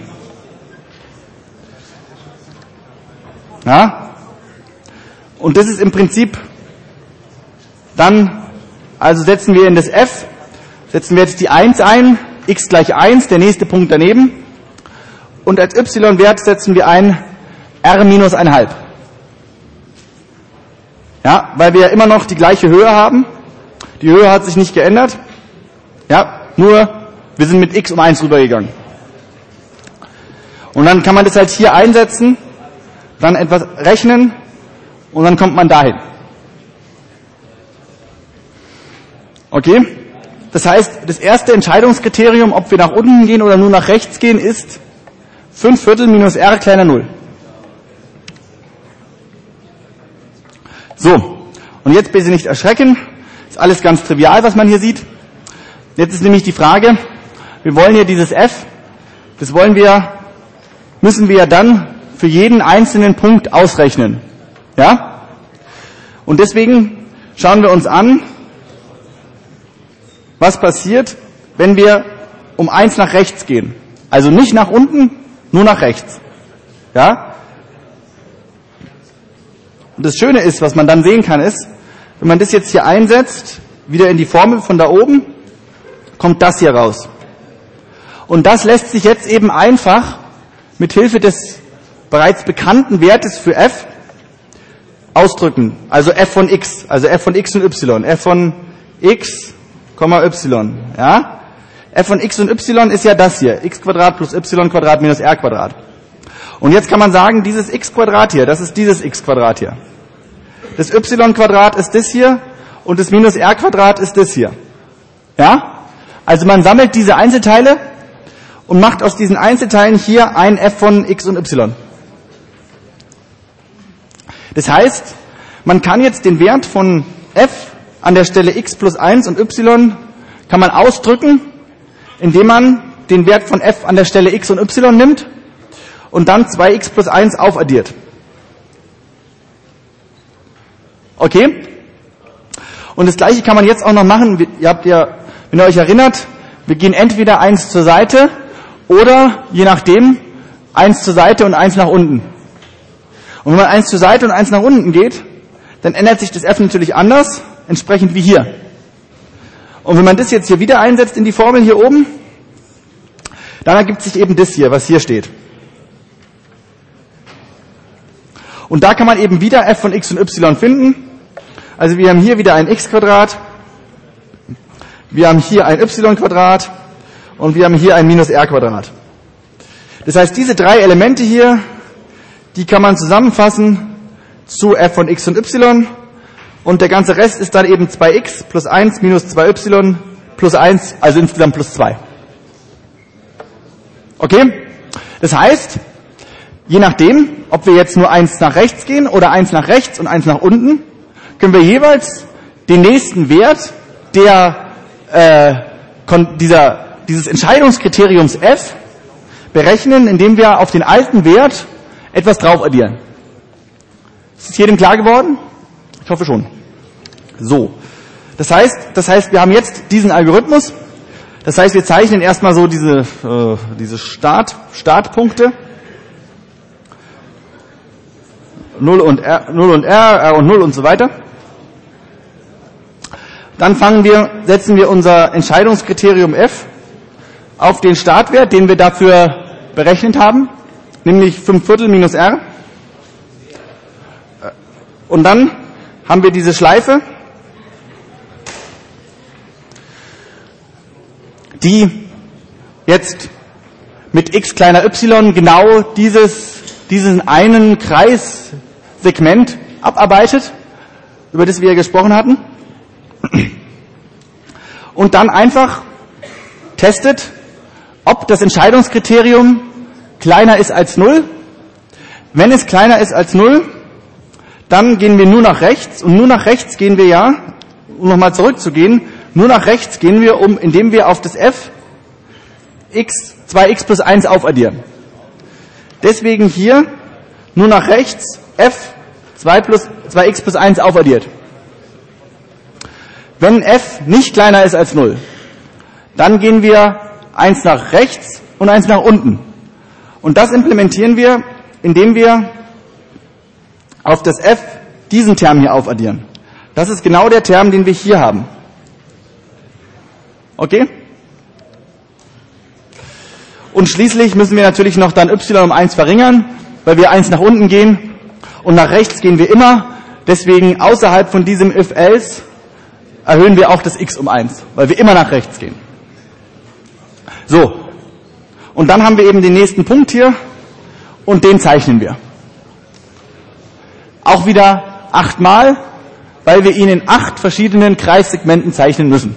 Ja? Und das ist im Prinzip dann, also setzen wir in das f, setzen wir jetzt die eins ein, x gleich eins, der nächste Punkt daneben. Und als y-Wert setzen wir ein r minus eins Komma fünf. Ja, weil wir immer noch die gleiche Höhe haben. Die Höhe hat sich nicht geändert. Ja, nur wir sind mit x um eins rübergegangen. Und dann kann man das halt hier einsetzen, dann etwas rechnen und dann kommt man dahin. Okay? Das heißt, das erste Entscheidungskriterium, ob wir nach unten gehen oder nur nach rechts gehen, ist fünf Viertel minus r kleiner null. So, und jetzt bitte nicht erschrecken. Ist alles ganz trivial, was man hier sieht. Jetzt ist nämlich die Frage, wir wollen hier dieses f, das wollen wir, müssen wir dann für jeden einzelnen Punkt ausrechnen. Ja? Und deswegen schauen wir uns an, was passiert, wenn wir um eins nach rechts gehen. Also nicht nach unten, nur nach rechts. Ja? Und das Schöne ist, was man dann sehen kann, ist, wenn man das jetzt hier einsetzt, wieder in die Formel von da oben, kommt das hier raus. Und das lässt sich jetzt eben einfach mit Hilfe des bereits bekannten Wertes für f ausdrücken. Also f von x, also f von x und y, f von x, y. Ja? F von x und y ist ja das hier, x Quadrat plus y Quadrat minus r Quadrat. Und jetzt kann man sagen, dieses x Quadrat hier, das ist dieses x Quadrat hier. Das y Quadrat ist das hier und das minus r Quadrat ist das hier. Ja? Also man sammelt diese Einzelteile und macht aus diesen Einzelteilen hier ein f von x und y. Das heißt, man kann jetzt den Wert von f an der Stelle x plus eins und y kann man ausdrücken, indem man den Wert von f an der Stelle x und y nimmt und dann zwei x plus eins aufaddiert. Okay? Und das gleiche kann man jetzt auch noch machen. Ihr habt ja, wenn ihr euch erinnert, wir gehen entweder eins zur Seite oder, je nachdem, eins zur Seite und eins nach unten. Und wenn man eins zur Seite und eins nach unten geht, dann ändert sich das f natürlich anders, entsprechend wie hier. Und wenn man das jetzt hier wieder einsetzt in die Formel hier oben, dann ergibt sich eben das hier, was hier steht. Und da kann man eben wieder f von x und y finden. Also wir haben hier wieder ein x Quadrat, wir haben hier ein y Quadrat und wir haben hier ein minus r Quadrat. Das heißt, diese drei Elemente hier, die kann man zusammenfassen zu f von x und y und der ganze Rest ist dann eben zwei x plus eins minus zwei y plus eins, also insgesamt plus zwei. Okay? Das heißt, je nachdem, ob wir jetzt nur eins nach rechts gehen oder eins nach rechts und eins nach unten, können wir jeweils den nächsten Wert der, äh, dieser, dieses Entscheidungskriteriums f berechnen, indem wir auf den alten Wert etwas drauf addieren. Ist es jedem klar geworden? Ich hoffe schon. So. Das heißt, das heißt, wir haben jetzt diesen Algorithmus. Das heißt, wir zeichnen erstmal so diese, äh, diese Start, Startpunkte. null und R, null und R, R und null und so weiter. Dann fangen wir, setzen wir unser Entscheidungskriterium f auf den Startwert, den wir dafür berechnet haben, nämlich fünf Viertel minus r. Und dann haben wir diese Schleife, die jetzt mit x kleiner y genau dieses, diesen einen Kreissegment abarbeitet, über das wir gesprochen hatten. Und dann einfach testet, ob das Entscheidungskriterium kleiner ist als null. Wenn es kleiner ist als null, dann gehen wir nur nach rechts. Und nur nach rechts gehen wir ja, um nochmal zurückzugehen, nur nach rechts gehen wir, um, indem wir auf das f x, zwei x plus eins aufaddieren. Deswegen hier nur nach rechts f zwei x plus eins aufaddiert. Wenn f nicht kleiner ist als null, dann gehen wir eins nach rechts und eins nach unten. Und das implementieren wir, indem wir auf das f diesen Term hier aufaddieren. Das ist genau der Term, den wir hier haben. Okay? Und schließlich müssen wir natürlich noch dann y um eins verringern. weil wir eins nach unten gehen und nach rechts gehen wir immer. Deswegen außerhalb von diesem if-else erhöhen wir auch das x um eins, weil wir immer nach rechts gehen. So, und dann haben wir eben den nächsten Punkt hier und den zeichnen wir. Auch wieder achtmal, weil wir ihn in acht verschiedenen Kreissegmenten zeichnen müssen.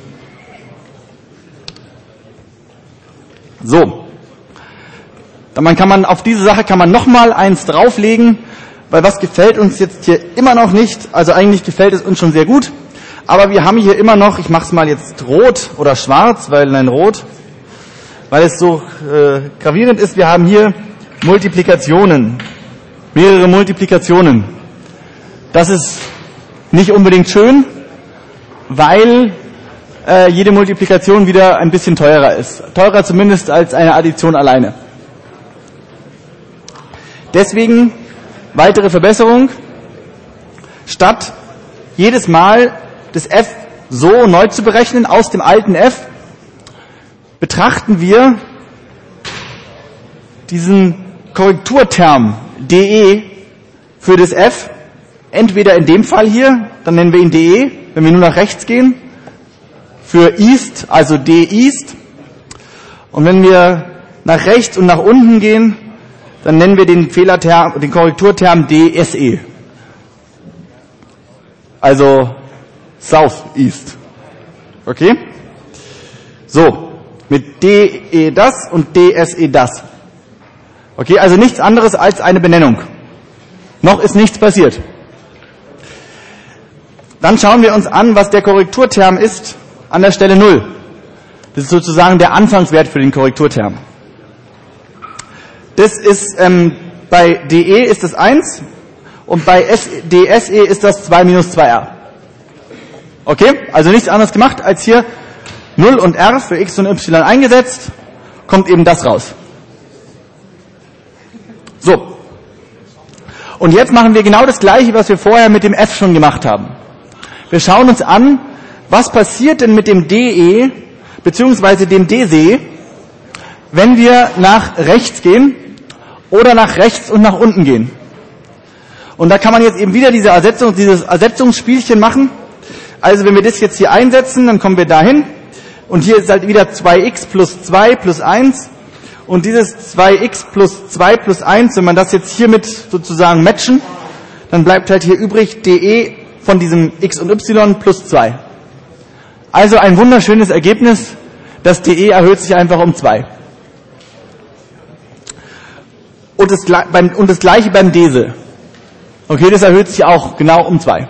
So, dann kann man auf diese Sache kann man nochmal eins drauflegen, weil was gefällt uns jetzt hier immer noch nicht, also eigentlich gefällt es uns schon sehr gut, aber wir haben hier immer noch, ich mache es mal jetzt rot oder schwarz, weil nein rot, weil es so äh, gravierend ist, wir haben hier Multiplikationen, mehrere Multiplikationen. Das ist nicht unbedingt schön, weil äh, jede Multiplikation wieder ein bisschen teurer ist. Teurer zumindest als eine Addition alleine. Deswegen weitere Verbesserung. Statt jedes Mal das f so neu zu berechnen aus dem alten f, betrachten wir diesen Korrekturterm de für das f, entweder in dem Fall hier, dann nennen wir ihn de, wenn wir nur nach rechts gehen, für east, also d east, und wenn wir nach rechts und nach unten gehen, dann nennen wir den Fehlerterm, den Korrekturterm dse, also southeast. Okay? So, mit de das und dse das. Okay, also nichts anderes als eine Benennung. Noch ist nichts passiert. Dann schauen wir uns an, was der Korrekturterm ist an der Stelle null. Das ist sozusagen der Anfangswert für den Korrekturterm. Das ist, ähm, bei de ist das eins und bei dse ist das zwei minus zwei r. Okay, also nichts anderes gemacht als hier null und r für x und y eingesetzt, kommt eben das raus. So. Und jetzt machen wir genau das Gleiche, was wir vorher mit dem f schon gemacht haben. Wir schauen uns an, was passiert denn mit dem de bzw. dem dse, wenn wir nach rechts gehen oder nach rechts und nach unten gehen. Und da kann man jetzt eben wieder diese Ersetzung, dieses Ersetzungsspielchen machen. Also wenn wir das jetzt hier einsetzen, dann kommen wir dahin. Und hier ist halt wieder zwei x plus zwei plus eins. Und dieses zwei x plus zwei plus eins, wenn man das jetzt hiermit sozusagen matchen, dann bleibt halt hier übrig de von diesem x und y plus zwei. Also ein wunderschönes Ergebnis. Das de erhöht sich einfach um zwei. Und das, und das gleiche beim dese. Okay, das erhöht sich auch genau um zwei.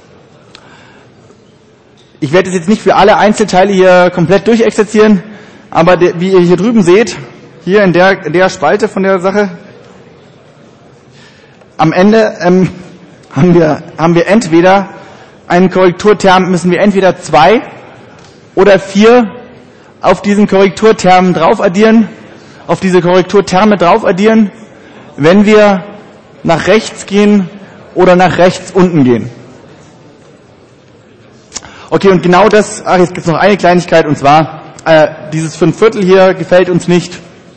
Ich werde es jetzt nicht für alle Einzelteile hier komplett durchexerzieren, aber der, wie ihr hier drüben seht, hier in der, in der Spalte von der Sache, am Ende ähm, haben wir, haben wir entweder einen Korrekturterm, müssen wir entweder zwei oder vier auf diesen Korrekturterm drauf addieren, auf diese Korrekturterme drauf addieren, wenn wir nach rechts gehen oder nach rechts unten gehen. Okay, und genau das, ach, jetzt gibt es noch eine Kleinigkeit, und zwar, äh, dieses Fünfviertel hier gefällt uns nicht.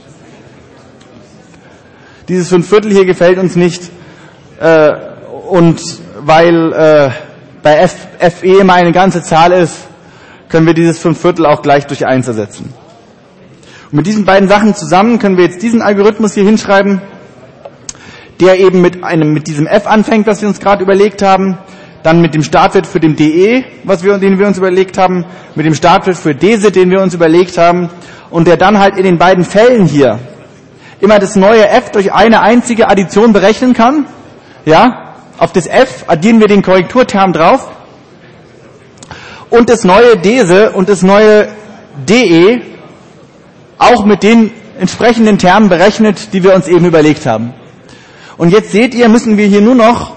Dieses Fünfviertel hier gefällt uns nicht, äh, und weil äh, bei F, fe immer eine ganze Zahl ist, können wir dieses Fünfviertel auch gleich durch eins ersetzen. Und mit diesen beiden Sachen zusammen können wir jetzt diesen Algorithmus hier hinschreiben, der eben mit einem, mit diesem f anfängt, was wir uns gerade überlegt haben, dann mit dem Startwert für den de, was wir, den wir uns überlegt haben, mit dem Startwert für dese, den wir uns überlegt haben, und der dann halt in den beiden Fällen hier immer das neue f durch eine einzige Addition berechnen kann. Ja, auf das f addieren wir den Korrekturterm drauf und das neue dese und das neue de auch mit den entsprechenden Termen berechnet, die wir uns eben überlegt haben. Und jetzt seht ihr, müssen wir hier nur noch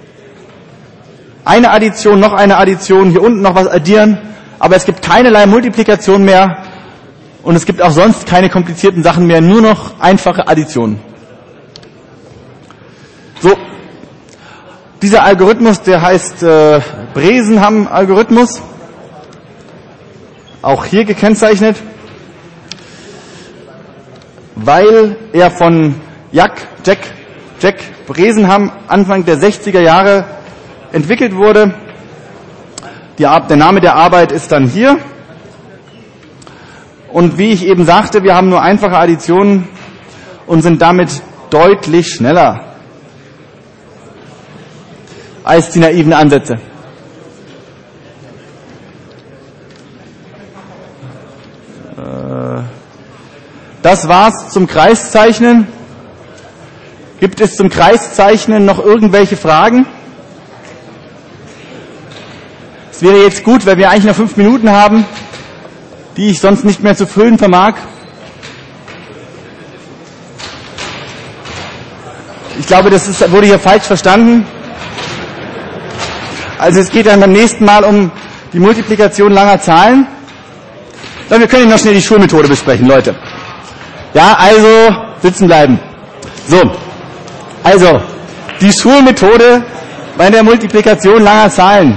eine Addition, noch eine Addition, hier unten noch was addieren, aber es gibt keinerlei Multiplikation mehr und es gibt auch sonst keine komplizierten Sachen mehr, nur noch einfache Additionen. So, dieser Algorithmus, der heißt äh, Bresenham-Algorithmus, auch hier gekennzeichnet, weil er von Jack, Jack Jack Bresenham Anfang der sechziger Jahre entwickelt wurde. Die, der Name der Arbeit ist dann hier. Und wie ich eben sagte, wir haben nur einfache Additionen und sind damit deutlich schneller als die naiven Ansätze. Das war's zum Kreiszeichnen. Gibt es zum Kreiszeichnen noch irgendwelche Fragen? Es wäre jetzt gut, weil wir eigentlich noch fünf Minuten haben, die ich sonst nicht mehr zu füllen vermag. Ich glaube, das ist, wurde hier falsch verstanden. Also es geht dann beim nächsten Mal um die Multiplikation langer Zahlen. Dann wir können noch schnell die Schulmethode besprechen, Leute. Ja, also sitzen bleiben. So, also die Schulmethode bei der Multiplikation langer Zahlen.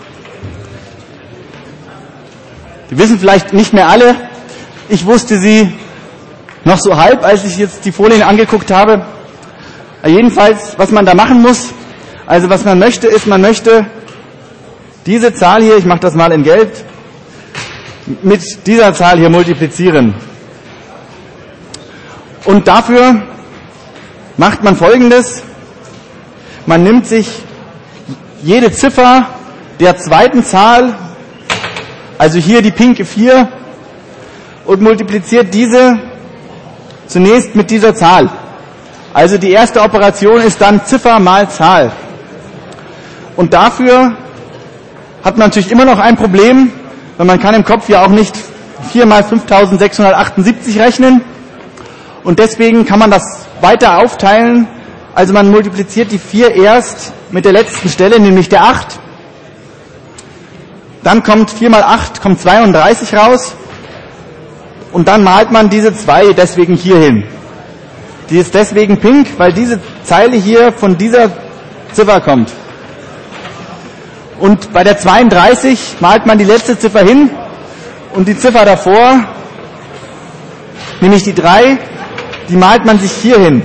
Die wissen vielleicht nicht mehr alle. Ich wusste sie noch so halb, als ich jetzt die Folien angeguckt habe. Jedenfalls, was man da machen muss, also was man möchte, ist, man möchte diese Zahl hier, ich mache das mal in Gelb, mit dieser Zahl hier multiplizieren. Und dafür macht man Folgendes. Man nimmt sich jede Ziffer der zweiten Zahl, also hier die pinke vier, und multipliziert diese zunächst mit dieser Zahl. Also die erste Operation ist dann Ziffer mal Zahl. Und dafür hat man natürlich immer noch ein Problem, weil man kann im Kopf ja auch nicht vier mal fünftausendsechshundertachtundsiebzig rechnen. Und deswegen kann man das weiter aufteilen. Also man multipliziert die vier erst mit der letzten Stelle, nämlich der acht. Dann kommt vier mal acht, kommt zweiunddreißig raus. Und dann malt man diese zwei deswegen hier hin. Die ist deswegen pink, weil diese Zeile hier von dieser Ziffer kommt. Und bei der zweiunddreißig malt man die letzte Ziffer hin und die Ziffer davor, nämlich die drei, die malt man sich hier hin.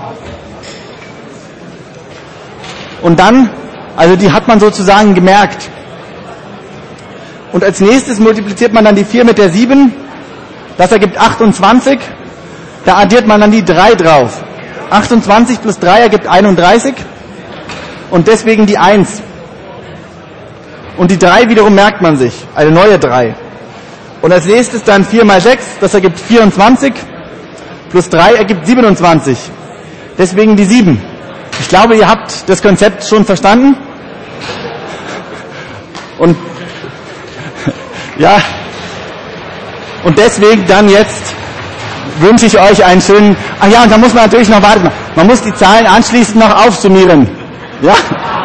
Und dann, also die hat man sozusagen gemerkt. Und als nächstes multipliziert man dann die vier mit der sieben, das ergibt achtundzwanzig, da addiert man dann die drei drauf. achtundzwanzig plus drei ergibt einunddreißig und deswegen die eins. Und die drei wiederum merkt man sich, eine neue drei. Und als nächstes dann vier mal sechs, das ergibt vierundzwanzig, plus drei ergibt siebenundzwanzig. Deswegen die sieben. Ich glaube, ihr habt das Konzept schon verstanden. Und ja, und deswegen dann jetzt wünsche ich euch einen schönen, ach ja, und da muss man natürlich noch warten, man muss die Zahlen anschließend noch aufsummieren. Ja.